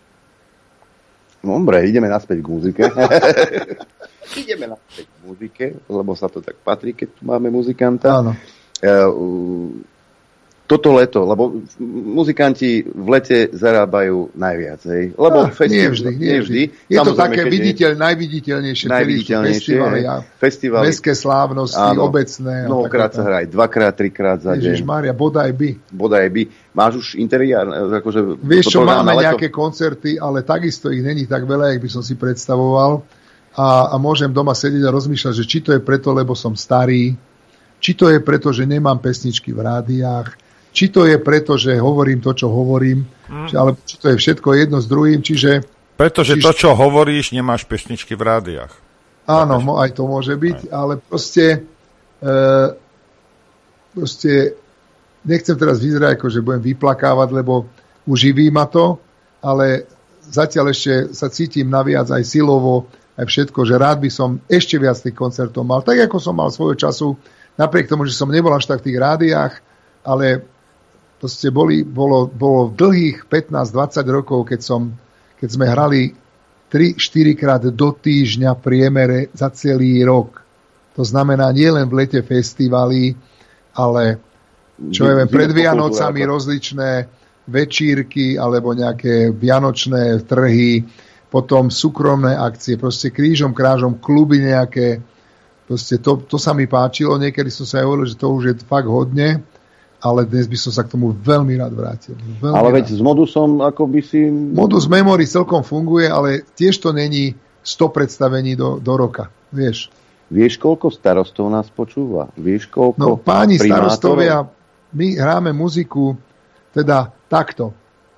Dobre, ideme naspäť k muzike. ideme naspäť k muzike, lebo sa to tak patrí, keď tu máme muzikanta. Áno. Uh, toto leto, lebo muzikanti v lete zarábajú najviac, hej? Lebo ah, festi- nie vždy, nie vždy. Je to také viditeľ, najviditeľnejšie, najviditeľnejšie festivaly, festivaly, mestské slávnosti, áno, obecné. Mnohokrát sa hrá aj dvakrát, trikrát za deň. Ježišmária, bodaj by. Bodaj by. Máš už interiér? Akože vieš čo, máme nejaké koncerty, ale takisto ich není tak veľa, jak by som si predstavoval. A, a môžem doma sedieť a rozmýšľať, že či to je preto, lebo som starý, či to je preto, že nemám pesničky v rádiách, či to je preto, že hovorím to, čo hovorím, mm. alebo či to je všetko jedno s druhým, čiže... Pretože čiže... to, čo hovoríš, nemáš pesničky v rádiách. Áno, mo, aj to môže byť, aj. Ale proste, e, proste nechcem teraz vyzerať, ako že budem vyplakávať, lebo uživí ma to, ale zatiaľ ešte sa cítim naviac aj silovo, aj všetko, že rád by som ešte viac tých koncertov mal. Tak, ako som mal svojho času, napriek tomu, že som nebol až tak v tých rádiách, ale proste boli, bolo, bolo dlhých pätnásť dvadsať rokov, keď, som, keď sme hrali tri štyri krát do týždňa priemere za celý rok. To znamená nie len v lete festivaly, ale čo je pred Vianocami rozličné večírky alebo nejaké vianočné trhy, potom súkromné akcie, proste krížom, krážom, kluby nejaké. Proste to, to sa mi páčilo. Niekedy som sa aj hovoril, že to už je fakt hodne. ale dnes by som sa k tomu veľmi rád vrátil. Veľmi ale rád. veď s modusom ako by si... Modus memory celkom funguje, ale tiež to není sto predstavení do, do roka, vieš. Vieš, koľko starostov nás počúva? Vieš, koľko No páni primátorov? starostovia, my hráme muziku, teda takto.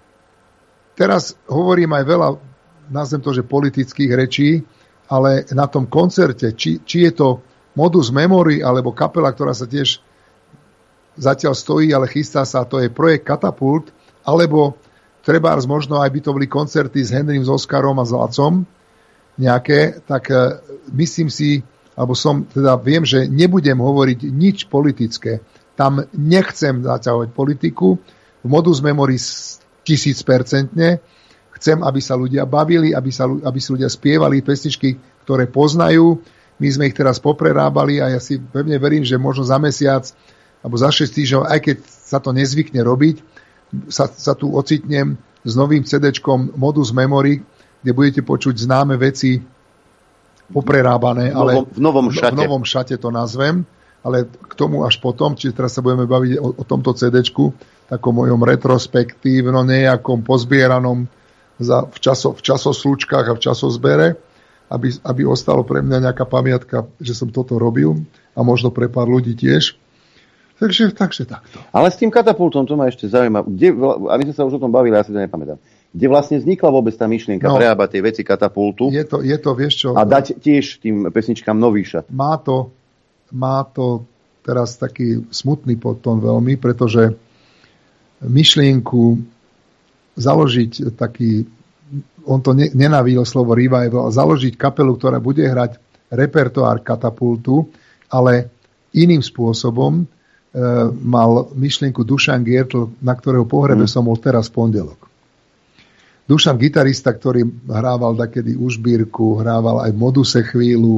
Teraz hovorím aj veľa, nazvem to, že politických rečí, ale na tom koncerte, či, či je to Modus Memory, alebo kapela, ktorá sa tiež zatiaľ stojí, ale chystá sa, to je projekt Katapult, alebo trebárs možno aj by to boli koncerty s Henrym, s Oskarom a s Lacom nejaké, tak myslím si, alebo som, teda viem, že nebudem hovoriť nič politické. Tam nechcem zaťahovať politiku. V Modus Memory tisícpercentne. Chcem, aby sa ľudia bavili, aby, sa, aby si ľudia spievali pesničky, ktoré poznajú. My sme ich teraz poprerábali a ja si pevne verím, že možno za mesiac alebo za šesť týždňov, aj keď sa to nezvykne robiť, sa, sa tu ocitnem s novým cé déčkom Modus Memory, kde budete počuť známe veci poprerábané, ale v novom šate. V novom šate to nazvem, ale k tomu až potom, čiže teraz sa budeme baviť o, o tomto cé déčku, takom mojom retrospektívno nejakom pozbieranom za, v, časo, v časoslúčkách a v časozbere, aby, aby ostalo pre mňa nejaká pamiatka, že som toto robil a možno pre pár ľudí tiež. Takže, takže takto. Ale s tým katapultom, to ma ešte zaujíma. Kde, a my sme sa už o tom bavili, ja si to nepamätám. Kde vlastne vznikla vôbec tá myšlienka no, prerábať tie veci katapultu? Je to, je to, vieš čo... A dať tiež tým pesničkám nový šat. Má to, má to teraz taký smutný podtón veľmi, pretože myšlienku založiť taký, on to ne, nenavíl slovo revival, založiť kapelu, ktorá bude hrať repertoár katapultu, ale iným spôsobom mal myšlienku Dušan Giertl, na ktorého pohrebe hmm. som bol teraz v pondelok. Dušan, gitarista, ktorý hrával takedy Užbírku, hrával aj v Moduse chvíľu,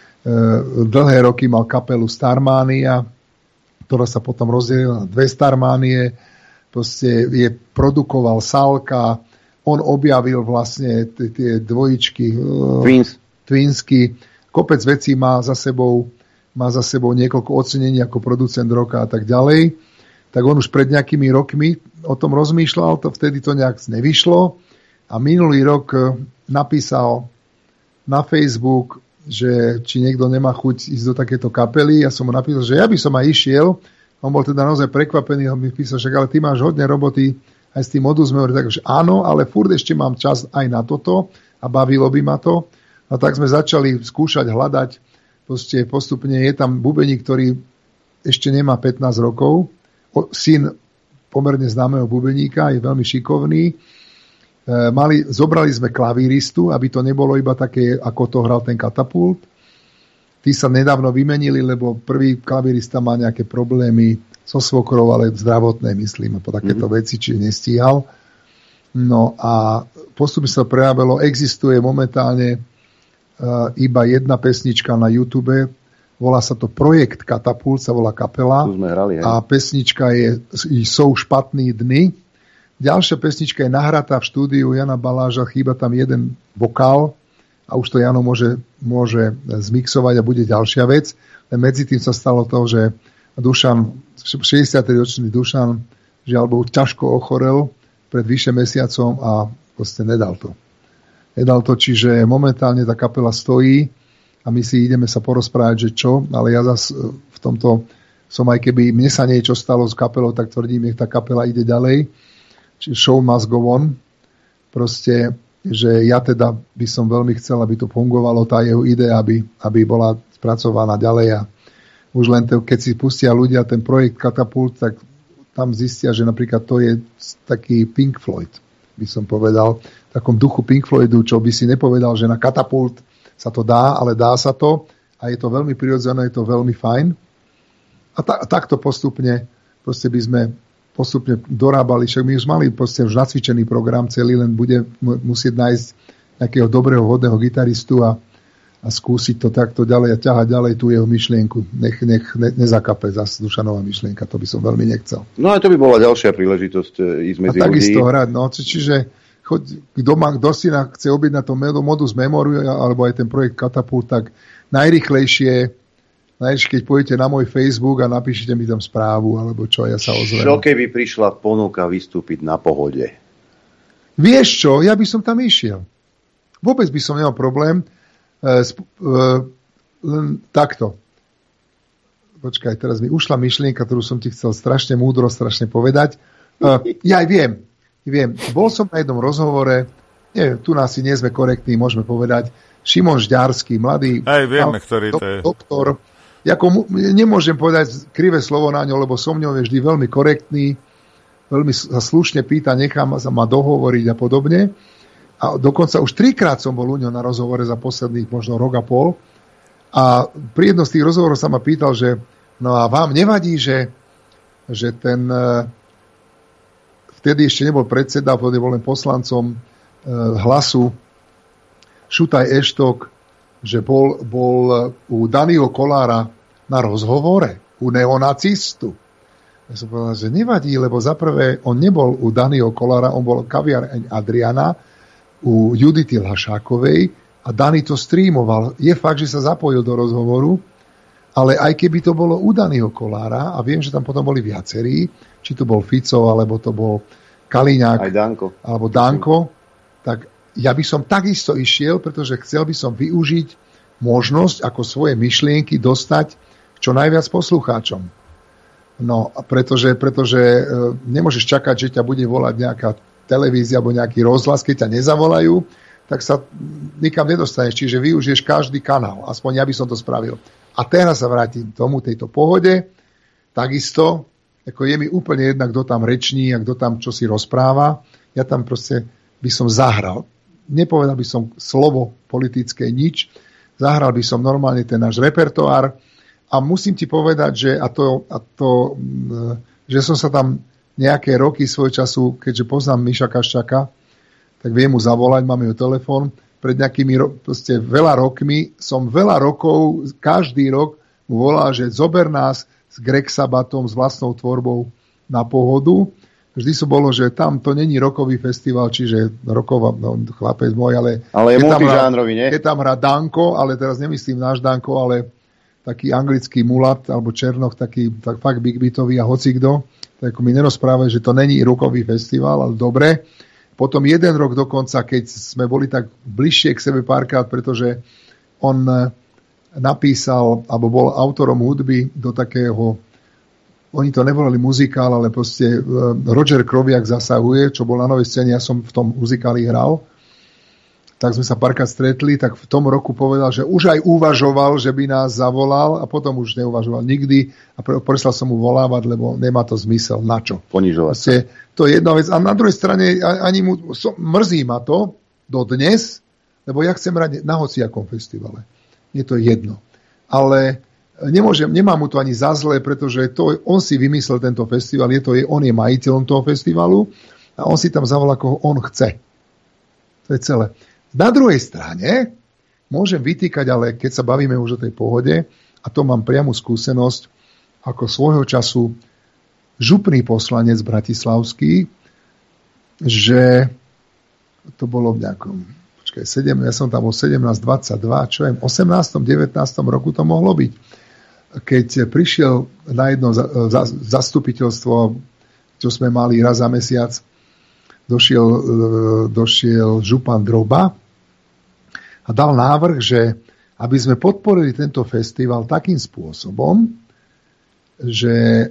dlhé roky mal kapelu Starmania, ktorá sa potom rozdelila na dve Starmanie, proste je, produkoval Salka, on objavil vlastne tie dvojičky Twins. Twinsky, kopec vecí má za sebou má za sebou niekoľko ocenení ako producent roka a tak ďalej, tak on už pred nejakými rokmi o tom rozmýšľal, to vtedy to nejak nevyšlo a minulý rok napísal na Facebook, že či niekto nemá chuť ísť do takéto kapely. Ja som mu napísal, že ja by som aj išiel. On bol teda naozaj prekvapený, on mi písal, že ale ty máš hodne roboty aj s tým Modus Memory, takže áno, ale furt ešte mám čas aj na toto a bavilo by ma to. A tak sme začali skúšať hľadať. Proste postupne je tam bubeník, ktorý ešte nemá pätnásť rokov. O, syn pomerne známeho bubeníka, je veľmi šikovný. E, mali, zobrali sme klavíristu, aby to nebolo iba také, ako to hral ten Katapult. Tí sa nedávno vymenili, lebo prvý klavírista má nejaké problémy so svokrou, ale zdravotné, myslím, po takéto mm-hmm. veci, či nestíhal. No a postupne sa prejábelo, existuje momentálne iba jedna pesnička na YouTube, volá sa to Projekt Katapult, sa volá kapela hrali, a pesnička je Sú špatný dny. Ďalšia pesnička je nahratá v štúdiu Jana Baláža, chýba tam jeden vokál a už to Jano môže, môže zmixovať a bude ďalšia vec. Medzi tým sa stalo to, že Dušan, šesťdesiatriročný Dušan, žiaľ Bohu, ťažko ochorel pred vyše mesiacom a proste nedal to. Nedal to, čiže momentálne tá kapela stojí a my si ideme sa porozprávať, že čo, ale ja zase v tomto som, aj keby mne sa niečo stalo s kapelou, tak tvrdím, nech tá kapela ide ďalej. Čiže show must go on. Proste, že ja teda by som veľmi chcel, aby to fungovalo, tá jeho idea, aby, aby bola spracovaná ďalej a už len to, keď si pustia ľudia ten projekt Katapult, tak tam zistia, že napríklad to je taký Pink Floyd, by som povedal, v takom duchu Pink Floydu, čo by si nepovedal, že na Katapult sa to dá, ale dá sa to a je to veľmi prirodzené, je to veľmi fajn. A ta, takto postupne proste by sme postupne dorábali, však my už mali proste už nacvičený program celý, len bude musieť nájsť nejakého dobrého, hodného gitaristu a, a skúsiť to takto ďalej a ťahať ďalej tú jeho myšlienku. Nech, nech ne, nezakape zase Dušanová myšlienka, to by som veľmi nechcel. No a to by bola ďalšia príležitosť ísť medzi ľudí. A takisto hrať, no, čiže kto, má, kto si na, chce objednať to Modus Memory alebo aj ten projekt Katapult, tak najrychlejšie Najč, keď pôjdete na môj Facebook a napíšete mi tam správu, alebo čo, ja sa ozvem. Čo keby prišla ponuka vystúpiť na Pohode? Vieš čo, ja by som tam išiel. Vôbec by som nemal problém. E, sp- e, len takto. Počkaj, teraz mi ušla myšlienka, ktorú som ti chcel strašne múdro, strašne povedať. Uh, ja aj viem, viem. Bol som na jednom rozhovore, nie, tu nás si nie sme korektní, môžeme povedať, Šimon Žďarský, mladý aj vieme, ktorý to je. Doktor. Jako, nemôžem povedať krivé slovo na ňo, lebo som ňou je vždy veľmi korektný, veľmi sa slušne pýta, nechá ma, ma dohovoriť a podobne. A dokonca už trikrát som bol u ňo na rozhovore za posledných možno rok a pol. A pri jednom z tých rozhovorov sa ma pýtal, že no a vám nevadí, že, že ten vtedy ešte nebol predseda, vtedy bol len poslancom Hlasu Šutaj Eštok, že bol, bol u Daniho Kolára na rozhovore, u neonacistu. Ja som povedal, že nevadí, lebo zaprvé on nebol u Daniho Kolára, on bol kaviareň Adriana u Judity Lašákovej, a Dani to streamoval. Je fakt, že sa zapojil do rozhovoru, ale aj keby to bolo u Daniho Kolára, a viem, že tam potom boli viacerí, či to bol Fico, alebo to bol Kaliňák, aj Danko. alebo Danko, tak ja by som takisto išiel, pretože chcel by som využiť možnosť, ako svoje myšlienky dostať čo najviac poslucháčom. No, pretože, pretože e, nemôžeš čakať, že ťa bude volať nejaká televízia alebo nejaký rozhlas, keď ťa nezavolajú, tak sa nikam nedostaneš. Čiže využiješ každý kanál. Aspoň ja by som to spravil. A teraz sa vrátim tomu, tejto Pohode. Takisto, ako je mi úplne jedna, kto tam reční a kto tam čo si rozpráva. Ja tam proste by som zahral. Nepovedal by som slovo politické nič. Zahral by som normálne ten náš repertoár. A musím ti povedať, že, a to, a to, že som sa tam nejaké roky svoj času, keďže poznám Miša Kaščaka, tak viem mu zavolať, máme ju telefón. Pred nejakými ro- proste veľa rokmi, som veľa rokov, každý rok mu volal, že zober nás s Greg Sabatom, s vlastnou tvorbou na Pohodu. Vždy so bolo, že tam to není rokový festival, čiže roková, no, chlapec môj, ale... Ale je multižánrový, nie? Je tam hrá Danko, ale teraz nemyslím náš Danko, ale taký anglický mulat, alebo Černoch, taký tak fakt big beatový a hocikdo. Tak mi nerozprávajú, že to není rokový festival, ale dobre. Potom jeden rok dokonca, keď sme boli tak bližšie k sebe párkrát, pretože on napísal, alebo bol autorom hudby do takého, oni to nevolali muzikál, ale proste Roger Kroviak zasahuje, čo bol na Novej scéne, ja som v tom muzikáli hral. Tak sme sa párkrát stretli, tak v tom roku povedal, že už aj uvažoval, že by nás zavolal a potom už neuvažoval nikdy a prestal som mu volávať, lebo nemá to zmysel. Na čo? Ponižovať sa. To je jedna vec. A na druhej strane ani mu, so, mrzí ma to dodnes, lebo ja chcem hrať na hociakom festivale. Je to jedno. Ale nemôžem, nemám mu to ani za zlé, pretože to, on si vymyslel tento festival, je to, je, on je majiteľom toho festivalu a on si tam zavolá, koho on chce. To je celé. Na druhej strane môžem vytýkať, ale keď sa bavíme už o tej Pohode, a to mám priamu skúsenosť, ako svojho času župný poslanec bratislavský, že to bolo v nejakom, počkaj, sedem, ja som tam bol sedemnásť dvadsaťdva, čo je v osemnástom devätnástom roku to mohlo byť. Keď prišiel na jedno zastupiteľstvo, čo sme mali raz za mesiac, došiel, došiel župan Droba a dal návrh, že aby sme podporili tento festival takým spôsobom, že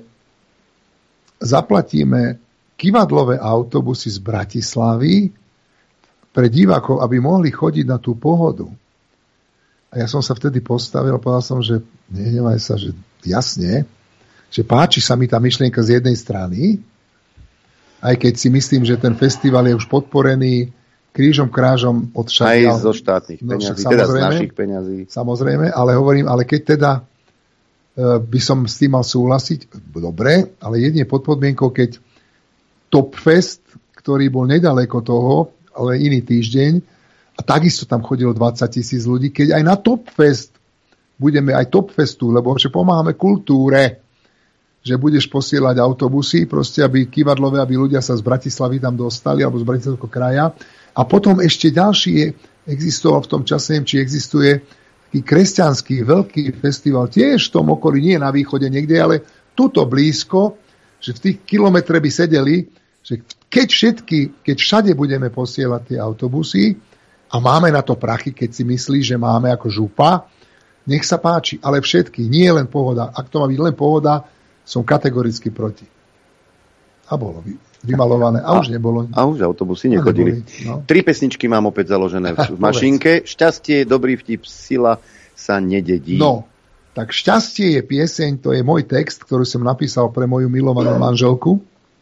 zaplatíme kivadlové autobusy z Bratislavy pre divákov, aby mohli chodiť na tú Pohodu. A ja som sa vtedy postavil a povedal som, že nehnevaj sa, že jasne, že páči sa mi tá myšlienka z jednej strany, aj keď si myslím, že ten festival je už podporený krížom krážom od šatia. Aj zo štátnych no, peňazí, teda z našich peňazí. Samozrejme, ale hovorím, ale keď teda e, by som s tým mal súhlasiť, dobre, ale jedine pod podmienkou, keď Topfest, ktorý bol nedaleko toho, ale iný týždeň, a takisto tam chodilo dvadsať tisíc ľudí, keď aj na Topfest budeme aj Topfestu, lebo že pomáhame kultúre, že budeš posielať autobusy, proste, aby kivadlové, aby ľudia sa z Bratislavy tam dostali, alebo z Bratislavského kraja. A potom ešte ďalší je, existoval v tom čase, či existuje taký kresťanský veľký festival, tiež v tom okolí, nie na východe niekde, ale tuto blízko, že v tých kilometre by sedeli, že keď všetky, keď všade budeme posielať tie autobusy a máme na to prachy, keď si myslí, že máme ako župa, nech sa páči, ale všetky, nie len Pohoda. Ak to má byť len Pohoda, som kategoricky proti. A bolo vymalované. A, a už nebolo. A už autobusy nechodili. No. Tri pesničky mám opäť založené v mašinke. Šťastie, dobrý vtip, sila sa nededí. No, tak Šťastie je pieseň, to je môj text, ktorý som napísal pre moju milovanú manželku,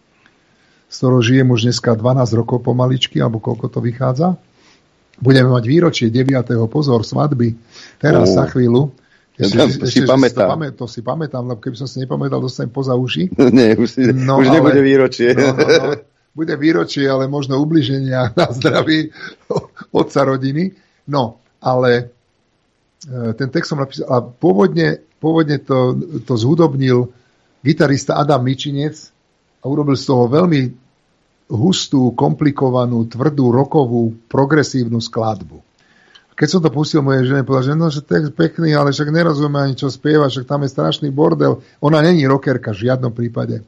s ktorou žijem už dneska dvanásť rokov pomaličky, alebo koľko to vychádza. Budeme mať výročie deviateho pozor, svadby. Teraz oh. za chvíľu. Ešte, ja ešte, si ešte, pamätám. To, pamä, to si pamätám, lebo keby som si nepamätal, dostanem poza uši. Nie, už, si, no, už ale, nebude výročie. No, no, no, bude výročie, ale možno ubliženia na zdraví otca rodiny. No, ale ten text som napísal. A pôvodne, pôvodne to, to zhudobnil gitarista Adam Mičinec a urobil z toho veľmi hustú, komplikovanú, tvrdú, rokovú, progresívnu skladbu. Keď som to pustil mojej žene, povedal, že no, že text pekný, ale však nerozumie ani čo spieva, však tam je strašný bordel. Ona není rockerka v žiadnom prípade.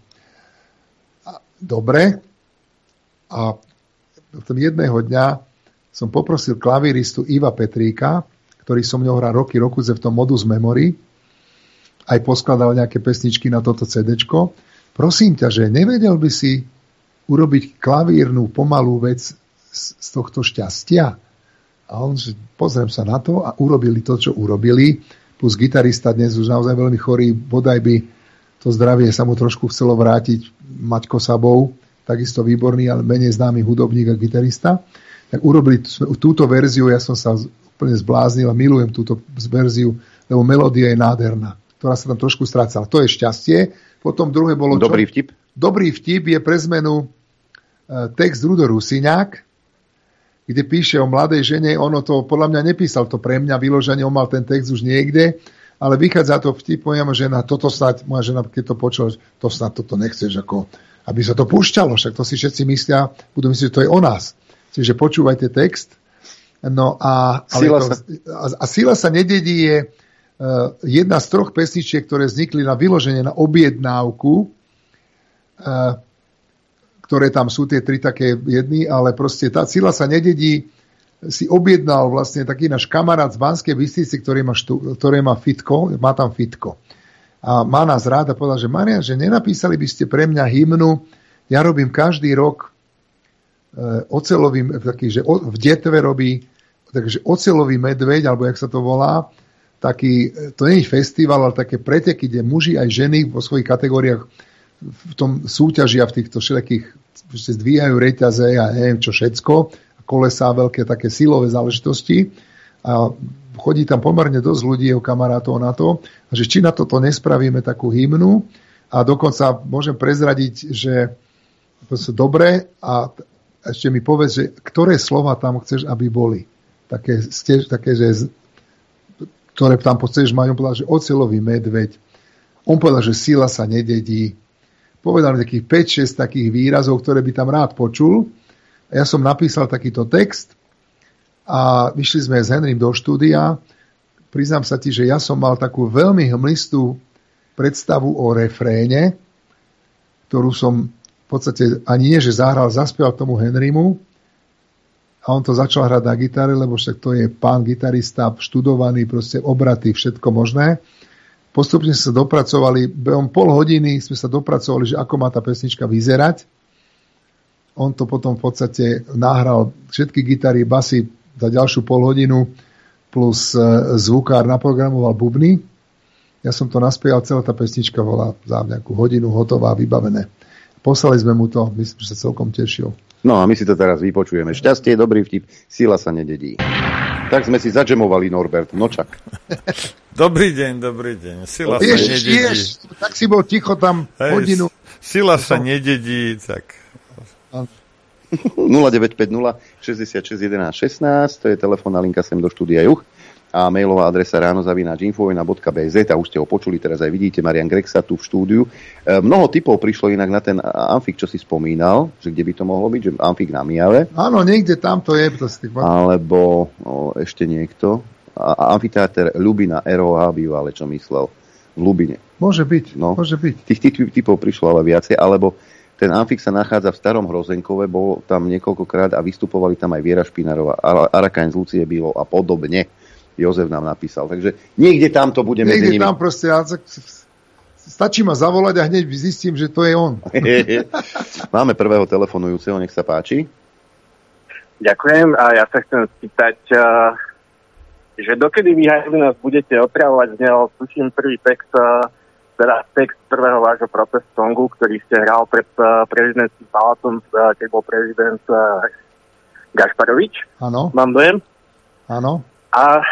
A, dobre. A potom jedného dňa som poprosil klavíristu Iva Petríka, ktorý som mňou hral roky, rokuce v tom Modus Memory, aj poskladal nejaké pesničky na toto cédečko. Prosím ťa, že nevedel by si urobiť klavírnu pomalú vec z, z tohto šťastia? A on, že pozriem sa na to a urobili to, čo urobili. Plus gitarista dnes už naozaj veľmi chorý, bodaj by to zdravie sa mu trošku chcelo vrátiť. Maťko Sabov, takisto výborný, ale menej známy hudobník a gitarista. Tak urobili túto verziu, ja som sa úplne zbláznil a milujem túto verziu, lebo melódia je nádherná, ktorá sa tam trošku strácala. To je Šťastie. Potom druhé bolo... Dobrý vtip? Dobrý vtip je pre zmenu text Rudo Rusiňák, kde píše o mladej žene, ono to podľa mňa nepísal to pre mňa, vyloženie, on mal ten text už niekde, ale vychádza to vtip, moja žena, toto snad, moja žena, keď to počula, to snad toto nechceš, ako, aby sa to púšťalo, však to si všetci myslia, budú myslieť, že to je o nás. Čiže počúvajte text. No a, sila to, sa... a, a Sila sa nededí je uh, jedna z troch pesničiek, ktoré vznikli na vyloženie, na objednávku, uh, ktoré tam sú, tie tri také jedny, ale proste tá Sila sa nededí, si objednal vlastne taký náš kamarát z Banskej Bystrice, ktorý má, štú, ktorý má fitko, má tam fitko. A má nás rád a povedal, že Marian, že nenapísali by ste pre mňa hymnu, ja robím každý rok e, ocelový, taký, že o, v Detve robí, takže ocelový medveď, alebo jak sa to volá, taký, to nie je festival, ale také preteky, kde muži aj ženy vo svojich kategóriách v tom súťažia v týchto všetkých, že zdvíhajú reťaze a neviem čo všetko, kolesá, veľké také silové záležitosti a chodí tam pomerne dosť ľudí, jeho kamarátov na to, že či na toto nespravíme takú hymnu a dokonca môžem prezradiť, že to sú dobré a ešte mi povedz, že ktoré slova tam chceš, aby boli. Také, také že ktoré tam chceš mať, on povedal, že oceľový medveď, on povedal, že sila sa nededí. Povedal mi takých päť šesť takých výrazov, ktoré by tam rád počul. Ja som napísal takýto text a vyšli sme s Henrym do štúdia. Priznám sa ti, že ja som mal takú veľmi hmlistú predstavu o refréne, ktorú som v podstate ani nie, že zahral, zaspieval tomu Henrymu a on to začal hrať na gitare, lebo však to je pán gitarista, študovaný, proste obraty, všetko možné. Postupne sa dopracovali, behom pol hodiny sme sa dopracovali, že ako má tá pesnička vyzerať. On to potom v podstate nahral všetky gitary, basy za ďalšiu pol hodinu, plus zvukár naprogramoval bubny. Ja som to naspieval, celá tá pesnička bola za nejakú hodinu hotová, vybavené. Poslali sme mu to, myslím, že sa celkom tešil. No a my si to teraz vypočujeme. Šťastie, dobrý vtip, sila sa nededí. Tak sme si zadžemovali, Norbert, nočak. Dobrý deň, dobrý deň. Sila ješ, sa nededí. Ješ, tak si bol ticho tam Hej, hodinu. Sila sa nededí, tak... nula deväť päť nula šesťdesiatšesť jedenásť šestnásť, to je telefónna linka sem do štúdia Juh a mailová adresa ráno zavináč infovojna bodka bé zet a už ste ho počuli, teraz aj vidíte, Marian Grexa tu v štúdiu. E, mnoho typov prišlo inak na ten amfik, čo si spomínal, že kde by to mohlo byť, že amfik na Mijave. Áno, niekde tam to je. To Alebo o, ešte niekto. amfiteáter Ľubina, er ó há bývalé, čo myslel v Ľubine. Môže byť, no, môže byť. Tých, tých typov prišlo ale viacej, alebo ten Amfik sa nachádza v Starom Hrozenkove, bol tam niekoľkokrát a vystupovali tam aj Viera Špinárova, Arakaň z Lucie Bílov a podobne. Jozef nám napísal. Takže niekde tam to bude medzi nimi. Niekde tam proste, stačí ma zavolať a hneď zistím, že to je on. Máme prvého telefonujúceho, nech sa páči. Ďakujem a ja sa chcem spýtať, že dokedy vy nás budete otravovať z neho, tuším prvý text, teda text prvého vášho protest songu, ktorý ste hral pred prezidentským palácom, keď bol prezident Gašparovič. Áno. Mám dojem? Áno. A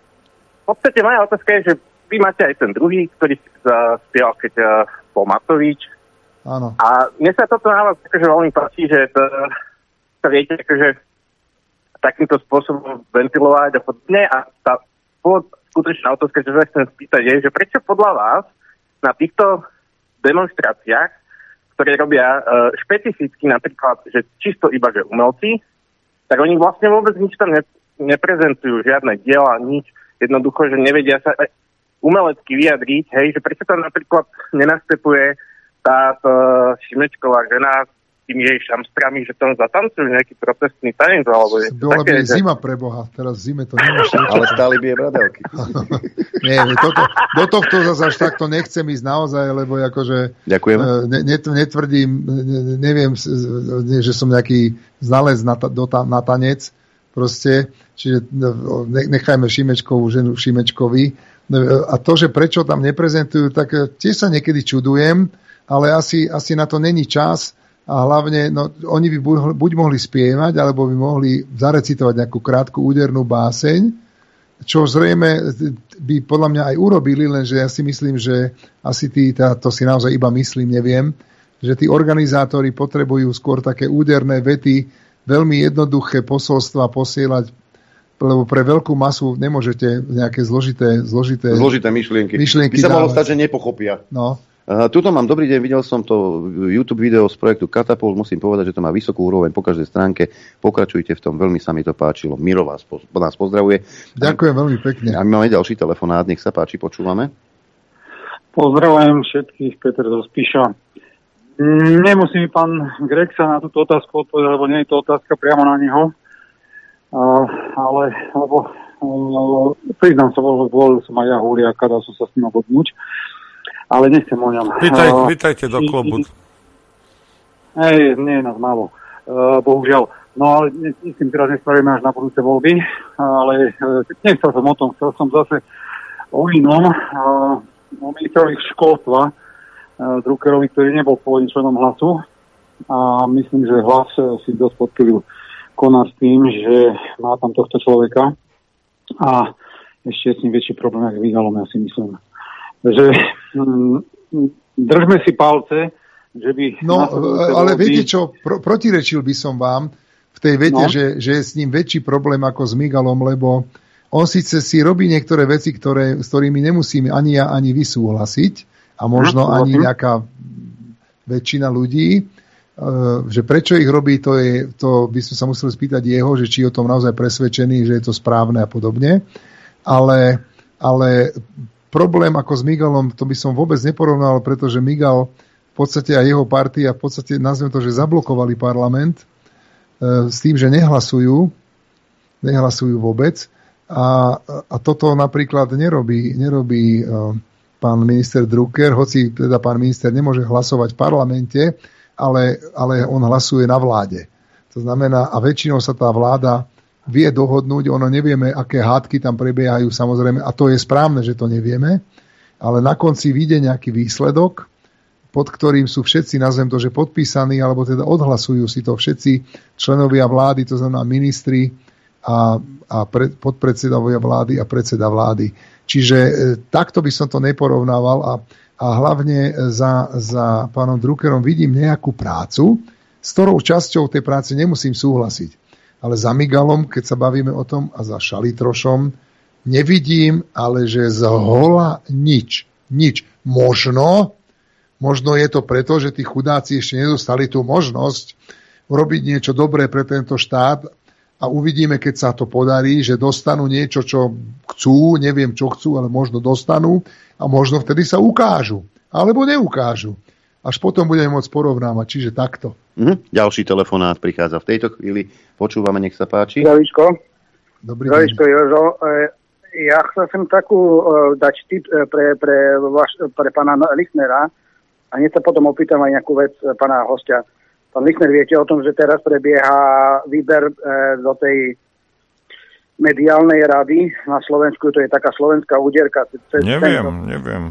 v podstate moja otázka je, že vy máte aj ten druhý, ktorý spieval, keď bol Matovič. Áno. A mne sa toto na vás akože veľmi páči, že to, to viete akože takýmto spôsobom ventilovať a podobne. A tá skutočná otázka, že sa chcem spýtať, je, že prečo podľa vás na týchto demonstráciách, ktoré robia uh, špecificky napríklad, že čisto iba, že umelci, tak oni vlastne vôbec nič tam ne, neprezentujú, žiadne diela, nič. Jednoducho, že nevedia sa umelecky vyjadriť, hej, že prečo tam napríklad nenastupuje tá uh, Šimečková žena tými jej šamstrami, že tam zatancujú nejaký protestný tanec, alebo je to bola také, by že... zima pre Boha, teraz v zime to nemôžete. Ale stáli by je bradelky. Nie, toto, do tohto zase až takto nechcem ísť naozaj, lebo akože ďakujem. Ne, netvrdím, ne, neviem, že som nejaký znalec na, ta, do, na tanec, proste, čiže nechajme Šimečkovú ženu Šimečkovi. A to, že prečo tam neprezentujú, tak tiež sa niekedy čudujem, ale asi, asi na to není čas. A hlavne, no, oni by buď mohli spievať, alebo by mohli zarecitovať nejakú krátku údernú báseň, čo zrejme by podľa mňa aj urobili, lenže ja si myslím, že asi tí, to si naozaj iba myslím, neviem, že tí organizátori potrebujú skôr také úderné vety, veľmi jednoduché posolstva posielať, lebo pre veľkú masu nemôžete nejaké zložité... Zložité, zložité myšlienky. myšlienky by sa mohlo dávať. stať, že nepochopia. No. Uh, tuto mám dobrý deň, videl som to YouTube video z projektu Katapult, musím povedať, že to má vysokú úroveň po každej stránke, pokračujte v tom, veľmi sa mi to páčilo. Miro vás, po, nás pozdravuje. Ďakujem veľmi pekne. A my máme ďalší telefonát, nech sa páči, počúvame. Pozdravujem všetkých, Peter zo Spiša. Nemusí mi pán Greg sa na túto otázku odpovedať, lebo nie je to otázka priamo na neho, uh, ale lebo, uh, priznám sa, volil som aj ja Huliaka, dal som sa s ním obodnúť. Ale nechcem o ňom. Vítaj, uh, vítajte do klubu. Hej, nie je nás málo. Uh, bohužiaľ. No ale s tým teraz nespravíme až na budúce voľby. Ale uh, nechcel som o tom. Chcel som zase o inom. Uh, o ministrovi školstva uh, Druckerovi, ktorý nebol pôvodne členom Hlasu. A myslím, že Hlas si dosť podpilil Konár s tým, že má tam tohto človeka. A ešte s ním väčší problém, ako Vigalom, ja si myslím. že hm, držme si palce, že by... No, ale viete čo, pro, protirečil by som vám v tej vete, no. že, že je s ním väčší problém ako s Migalom, lebo on síce si robí niektoré veci, ktoré, s ktorými nemusíme ani ja, ani vy súhlasiť a možno no, ani nejaká väčšina ľudí, že prečo ich robí, to, je, to by sme sa museli spýtať jeho, že či je o tom naozaj presvedčený, že je to správne a podobne. Ale, ale problém ako s Migalom, to by som vôbec neporovnal, pretože Migal v podstate aj jeho partia v podstate, nazvem to, že zablokovali parlament e, s tým, že nehlasujú, nehlasujú vôbec. A, a toto napríklad nerobí, nerobí e, pán minister Drucker, hoci teda pán minister nemôže hlasovať v parlamente, ale, ale on hlasuje na vláde. To znamená, a väčšinou sa tá vláda vie dohodnúť, ono nevieme, aké hádky tam prebiehajú, samozrejme, a to je správne, že to nevieme, ale na konci vyjde nejaký výsledok, pod ktorým sú všetci, nazvem to, že podpísaní, alebo teda odhlasujú si to všetci členovia vlády, to znamená ministri a, a pre, podpredsedovia vlády a predseda vlády. Čiže e, takto by som to neporovnával a, a hlavne za, za pánom Druckerom vidím nejakú prácu, s ktorou časťou tej práce nemusím súhlasiť. Ale za Migalom, keď sa bavíme o tom, a za Šalitrošom, nevidím, ale že zhola nič. Nič. Možno, možno je to preto, že tí chudáci ešte nedostali tú možnosť urobiť niečo dobré pre tento štát a uvidíme, keď sa to podarí, že dostanú niečo, čo chcú, neviem, čo chcú, ale možno dostanú a možno vtedy sa ukážu, alebo neukážu. Až potom budeme môcť porovnávať, čiže takto. Mhm. Ďalší telefonát prichádza v tejto chvíli. Počúvame, nech sa páči. Zdravíčko. Dobrý Zdravíčko, Jožo. Ja chcem takú dať tip pre, pre, vaš, pre pána Lichnera a hneď sa potom opýtam aj nejakú vec pána hostia. Pán Lichner, viete o tom, že teraz prebieha výber do tej mediálnej rady na Slovensku, to je taká slovenská úderka. Neviem, tento, neviem.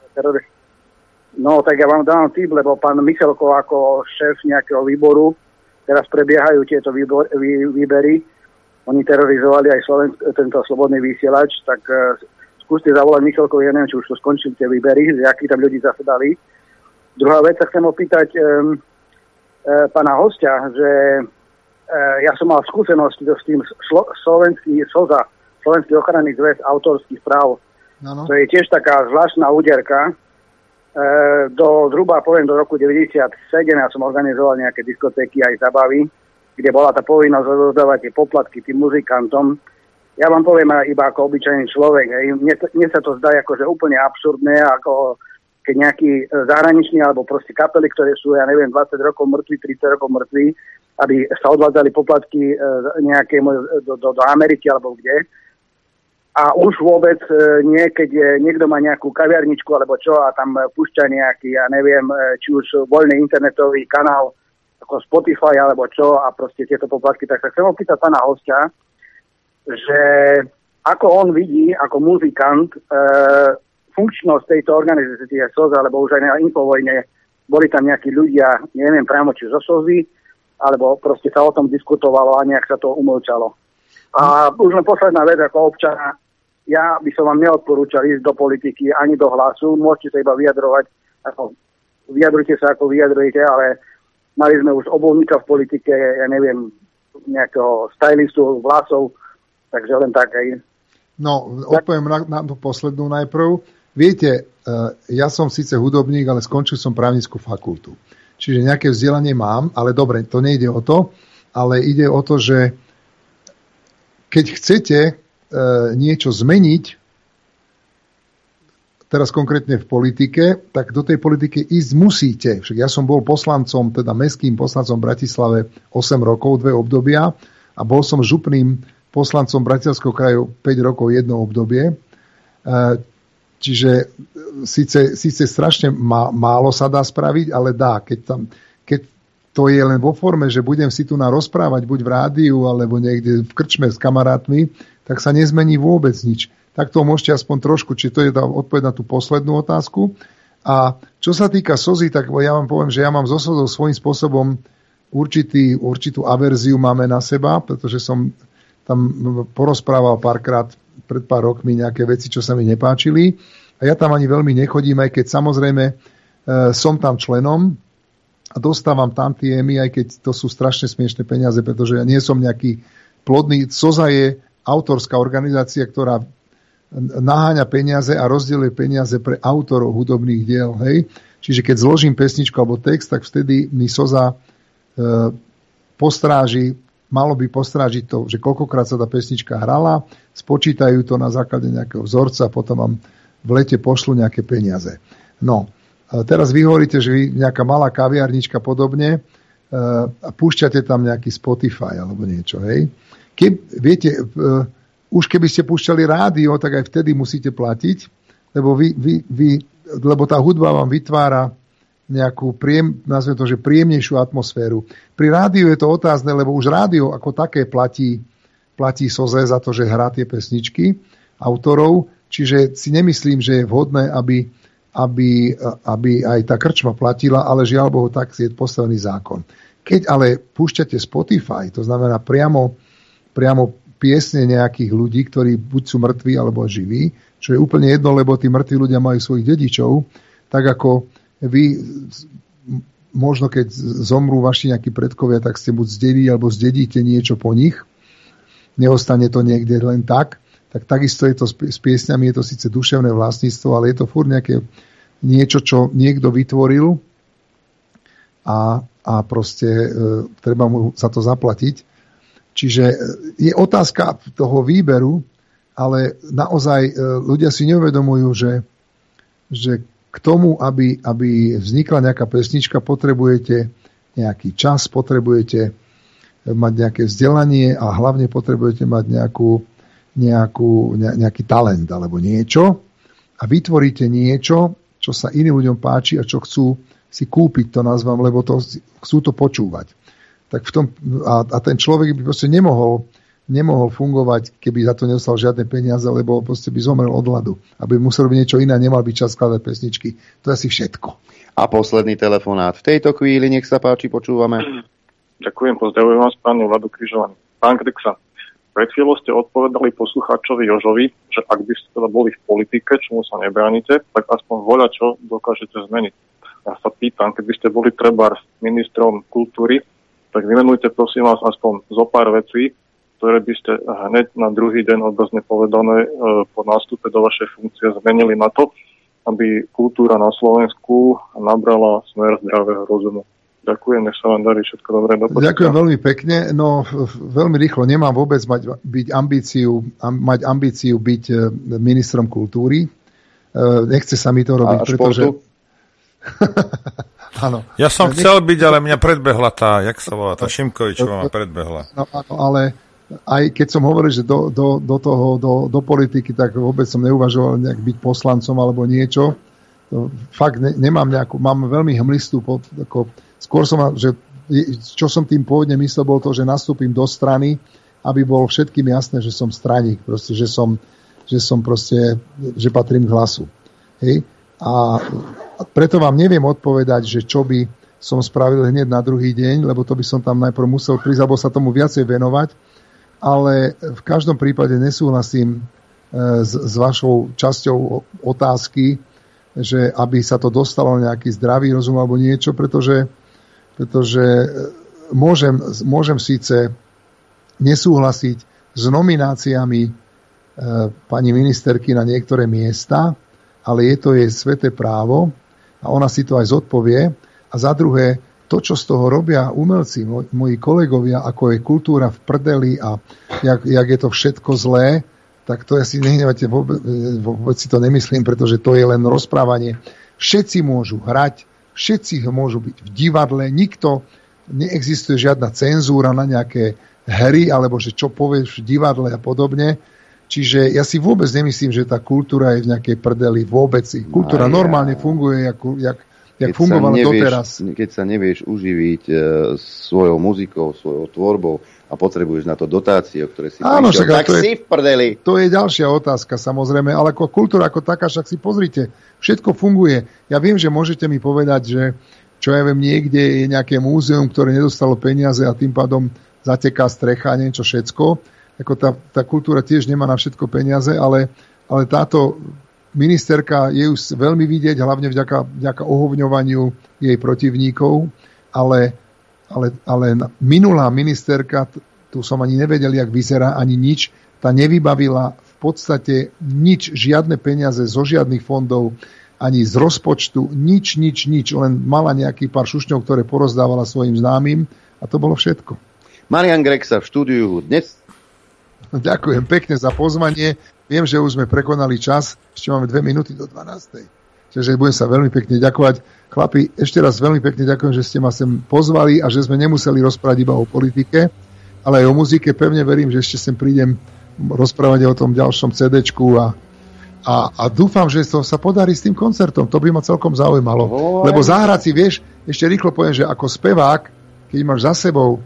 No, tak ja vám dám tip, lebo pán Michalko ako šéf nejakého výboru, teraz prebiehajú tieto výbor, vý, výbery, oni terorizovali aj Slovensk, tento slobodný vysielač, tak uh, skúste zavolať Michalkovi, ja neviem, či už to skončili tie výbery, že akí tam ľudí zasedali. Druhá vec sa chcem opýtať um, uh, pána hostia, že uh, ja som mal skúsenosti s tým slo, slovenský es o zet á, Slovenský ochranný zväz autorských práv. No, no. To je tiež taká zvláštna úderka. Do zhruba, poviem, do roku deväťdesiatsedem ja som organizoval nejaké diskotéky aj zabavy, kde bola tá povinnosť rozdávať tie poplatky tým muzikantom. Ja vám poviem iba ako obyčajný človek. Hej. Mne, mne sa to zdá akože úplne absurdné, ako keď nejakí zahraniční alebo proste kapely, ktoré sú, ja neviem, dvadsať rokov mŕtvi, tridsať rokov mŕtvi, aby sa odvádzali poplatky nejaké do, do, do Ameriky alebo kde. A už vôbec nie, keď niekto má nejakú kaviarničku alebo čo a tam púšťa nejaký, ja neviem, či už voľný internetový kanál ako Spotify alebo čo a proste tieto poplatky. Tak sa chcem opýtať pána hostia, že ako on vidí, ako muzikant, e, funkčnosť tejto organizácie es o zet á, alebo už aj na Infovojne boli tam nejakí ľudia, neviem priamo či zo es o zet á, alebo proste sa o tom diskutovalo a nejak sa to umlčalo. A už len posledná vec ako občana, ja by som vám neodporúčal ísť do politiky ani do Hlasu, môžete sa iba vyjadrovať, ako, vyjadrujte sa ako vyjadrujete, ale mali sme už obovníka v politike, ja neviem, nejakého stylistu Hlasov, takže len tak aj. No, odpoviem na, na tú poslednú najprv. Viete, ja som síce hudobník, ale skončil som právnickú fakultu. Čiže nejaké vzdelanie mám, ale dobre, to nejde o to, ale ide o to, že keď chcete niečo zmeniť, teraz konkrétne v politike, tak do tej politiky ísť musíte. Však ja som bol poslancom, teda mestským poslancom v Bratislave osem rokov, dve obdobia a bol som župným poslancom Bratislavského kraju päť rokov, jedno obdobie. Čiže síce, síce strašne má, málo sa dá spraviť, ale dá. Keď, tam, keď to je len vo forme, že budem si tu na rozprávať buď v rádiu, alebo niekde v krčme s kamarátmi, tak sa nezmení vôbec nič. Tak to môžete aspoň trošku, či to je tá odpoveď na tú poslednú otázku. A čo sa týka es o zet á, tak ja vám poviem, že ja mám so es o zet á svojím spôsobom určitý, určitú averziu máme na seba, pretože som tam porozprával párkrát pred pár rokmi nejaké veci, čo sa mi nepáčili. A ja tam ani veľmi nechodím, aj keď samozrejme e, som tam členom a dostávam tam tie émy, aj keď to sú strašne smiešné peniaze, pretože ja nie som nejaký plodný. es o zet á je autorská organizácia, ktorá naháňa peniaze a rozdeľuje peniaze pre autorov hudobných diel. Hej? Čiže keď zložím pesničku alebo text, tak vtedy mi es o zet á e, postráži, malo by postrážiť to, že koľkokrát sa tá pesnička hrala, spočítajú to na základe nejakého vzorca a potom vám v lete pošlu nejaké peniaze. No, a teraz vy hovoríte, že vy nejaká malá kaviarnička podobne e, a púšťate tam nejaký Spotify alebo niečo, hej? Keď, viete, uh, už keby ste púšťali rádio, tak aj vtedy musíte platiť, lebo, vy, vy, vy, lebo tá hudba vám vytvára nejakú, príjem, nazvem to, že príjemnejšiu atmosféru. Pri rádiu je to otázne, lebo už rádio ako také platí, platí es o zet á za to, že hrá tie pesničky autorov, čiže si nemyslím, že je vhodné, aby, aby, aby aj tá krčma platila, ale žiaľ Bohu, tak je postavený zákon. Keď ale púšťate Spotify, to znamená priamo priamo piesne nejakých ľudí, ktorí buď sú mŕtvi, alebo živí, čo je úplne jedno, lebo tí mŕtvi ľudia majú svojich dedičov, tak ako vy, možno keď zomrú vaši nejakí predkovia, tak ste buď zdedí, alebo zdedíte niečo po nich, neostane to niekde len tak, tak takisto je to s piesňami, je to síce duševné vlastníctvo, ale je to furt nejaké niečo, čo niekto vytvoril a, a proste e, treba mu za to zaplatiť. Čiže je otázka toho výberu, ale naozaj ľudia si neuvedomujú, že, že k tomu, aby, aby vznikla nejaká pesnička, potrebujete nejaký čas, potrebujete mať nejaké vzdelanie a hlavne potrebujete mať nejakú, nejakú, nejaký talent alebo niečo a vytvoríte niečo, čo sa iným ľuďom páči a čo chcú si kúpiť, to nazvám, lebo to, chcú to počúvať. Tak v tom, a, a ten človek by proste nemohol, nemohol fungovať, keby za to nedostal žiadne peniaze, lebo proste by zomrel od hladu. Aby musel byť niečo iné, nemal by čas skladať pesničky. To je asi všetko. A posledný telefonát. V tejto chvíli, nech sa páči, počúvame. Ďakujem, pozdravujem vás, pán Vlado Križovaný. Pán Kriksa, pred chvíľou ste odpovedali poslucháčovi Jožovi, že ak by ste teda boli v politike, čomu sa nebránite, tak aspoň voľa čo dokážete zmeniť. Ja sa pýtam, keby ste boli trebárs ministrom kultúry, tak vymenujte prosím vás aspoň zo pár vecí, ktoré by ste hneď na druhý deň obrazne povedané e, po nástupe do vašej funkcie zmenili na to, aby kultúra na Slovensku nabrala smer zdravého rozumu. Ďakujem, nech sa vám darí všetko dobré. Ďakujem veľmi pekne. No, veľmi rýchlo, nemám vôbec mať, byť ambíciu, mať ambíciu byť ministrom kultúry. E, nechce sa mi to robiť, pretože... Áno. Ja som Nech... chcel byť, ale mňa predbehla tá, jak sa volá, tá Šimkovičová ma predbehla. No, áno, ale aj keď som hovoril, že do, do, do toho, do, do politiky, tak vôbec som neuvažoval nejak byť poslancom alebo niečo. To, fakt ne, nemám nejakú, mám veľmi hmlistú, ako, skôr som, že čo som tým pôvodne myslel, bol to, že nastúpim do strany, aby bol všetkým jasné, že som straník, proste, že som, že som proste, že patrím k Hlasu. Hej? A preto vám neviem odpovedať, že čo by som spravil hneď na druhý deň, lebo to by som tam najprv musel prísť, alebo sa tomu viacej venovať, ale v každom prípade nesúhlasím s, s vašou časťou otázky, že aby sa to dostalo nejaký zdravý rozum alebo niečo, pretože, pretože môžem, môžem síce nesúhlasiť s nomináciami e, pani ministerky na niektoré miesta, ale je to jej sväté právo a ona si to aj zodpovie. A za druhé, to, čo z toho robia umelci, moji kolegovia, ako je kultúra v prdeli a jak, jak je to všetko zlé, tak to ja si nehnevate, vôbec, vôbec si to nemyslím, pretože to je len rozprávanie. Všetci môžu hrať, všetci môžu byť v divadle, nikto, neexistuje žiadna cenzúra na nejaké hry, alebo že čo povieš v divadle a podobne. Čiže ja si vôbec nemyslím, že tá kultúra je v nejakej prdeli. Vôbec. Kultúra no, normálne ja. funguje, jak, jak, jak fungovala nevieš, doteraz. Keď sa nevieš uživiť e, svojou muzikou, svojou tvorbou a potrebuješ na to dotácie, o ktoré si Áno, prišiel, tak je, si v prdeli. To je ďalšia otázka, samozrejme. Ale ako kultúra ako taká, však si pozrite, všetko funguje. Ja viem, že môžete mi povedať, že čo ja viem, niekde je nejaké múzeum, ktoré nedostalo peniaze a tým pádom zateká strecha a niečo všetko. Ako tá, tá kultúra tiež nemá na všetko peniaze, ale, ale táto ministerka je už veľmi vidieť, hlavne vďaka, vďaka ohovňovaniu jej protivníkov, ale, ale, ale minulá ministerka, tu som ani nevedel, jak vyzerá, ani nič, tá nevybavila v podstate nič, žiadne peniaze zo žiadnych fondov, ani z rozpočtu, nič, nič, nič, len mala nejaký pár šušňov, ktoré porozdávala svojim známym a to bolo všetko. Marian Grexa v štúdiu dnes. Ďakujem pekne za pozvanie. Viem, že už sme prekonali čas. Ešte máme dve minúty do dvanástej. Čiže budem sa veľmi pekne ďakovať. Chlapi, ešte raz veľmi pekne ďakujem, že ste ma sem pozvali a že sme nemuseli rozprávať iba o politike, ale aj o muzike. Pevne verím, že ešte sem prídem rozprávať o tom ďalšom CDčku a, a, a dúfam, že to sa podarí s tým koncertom. To by ma celkom zaujímalo. Oh, Lebo zahrať si, vieš, ešte rýchlo poviem, že ako spevák, keď máš za sebou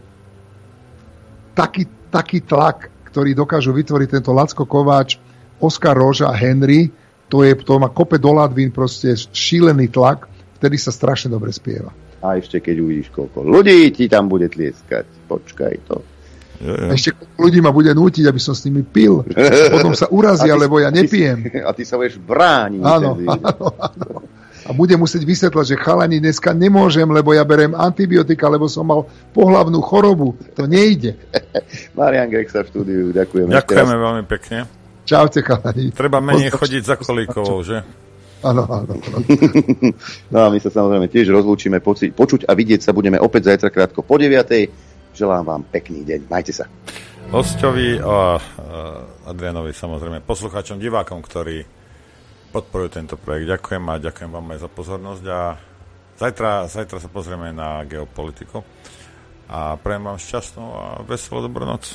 taký, taký tlak, ktorí dokážu vytvoriť tento Lacko Kováč, Oskar Roža, Henry, to je, to má kope do ladvín, proste šílený tlak, vtedy sa strašne dobre spieva. A ešte keď uvidíš, koľko ľudí ti tam bude tlieskať, počkaj to. Je, je. Ešte koľko ľudí ma bude nútiť, aby som s nimi pil. Potom sa urazia, lebo ja nepijem. A ty sa budeš brániť. Áno, áno, áno. A budem musieť vysvetľať, že chalani, dneska nemôžem, lebo ja berem antibiotika, lebo som mal pohlavnú chorobu. To nejde. Marian Grexa v štúdiu, ďakujeme. Ďakujeme veľmi pekne. Čaute, chalani. Treba menej Postav... chodiť za kolíkovou, že? Áno, áno. No a my sa samozrejme tiež rozlúčime, poci- počuť a vidieť sa budeme opäť zajtra krátko po deviatej. Želám vám pekný deň. Majte sa. Hosťovi a Adrianovi, samozrejme, poslucháčom, divákom, ktorí podporujú tento projekt. Ďakujem a ďakujem vám aj za pozornosť a zajtra, zajtra sa pozrieme na geopolitiku a prajem vám šťastnú a veselú dobrú noc.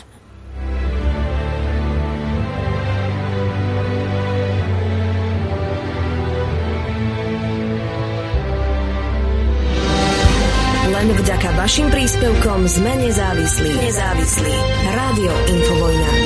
Len vďaka vašim príspevkom sme nezávislí. Nezávislí. Rádio Infovojna.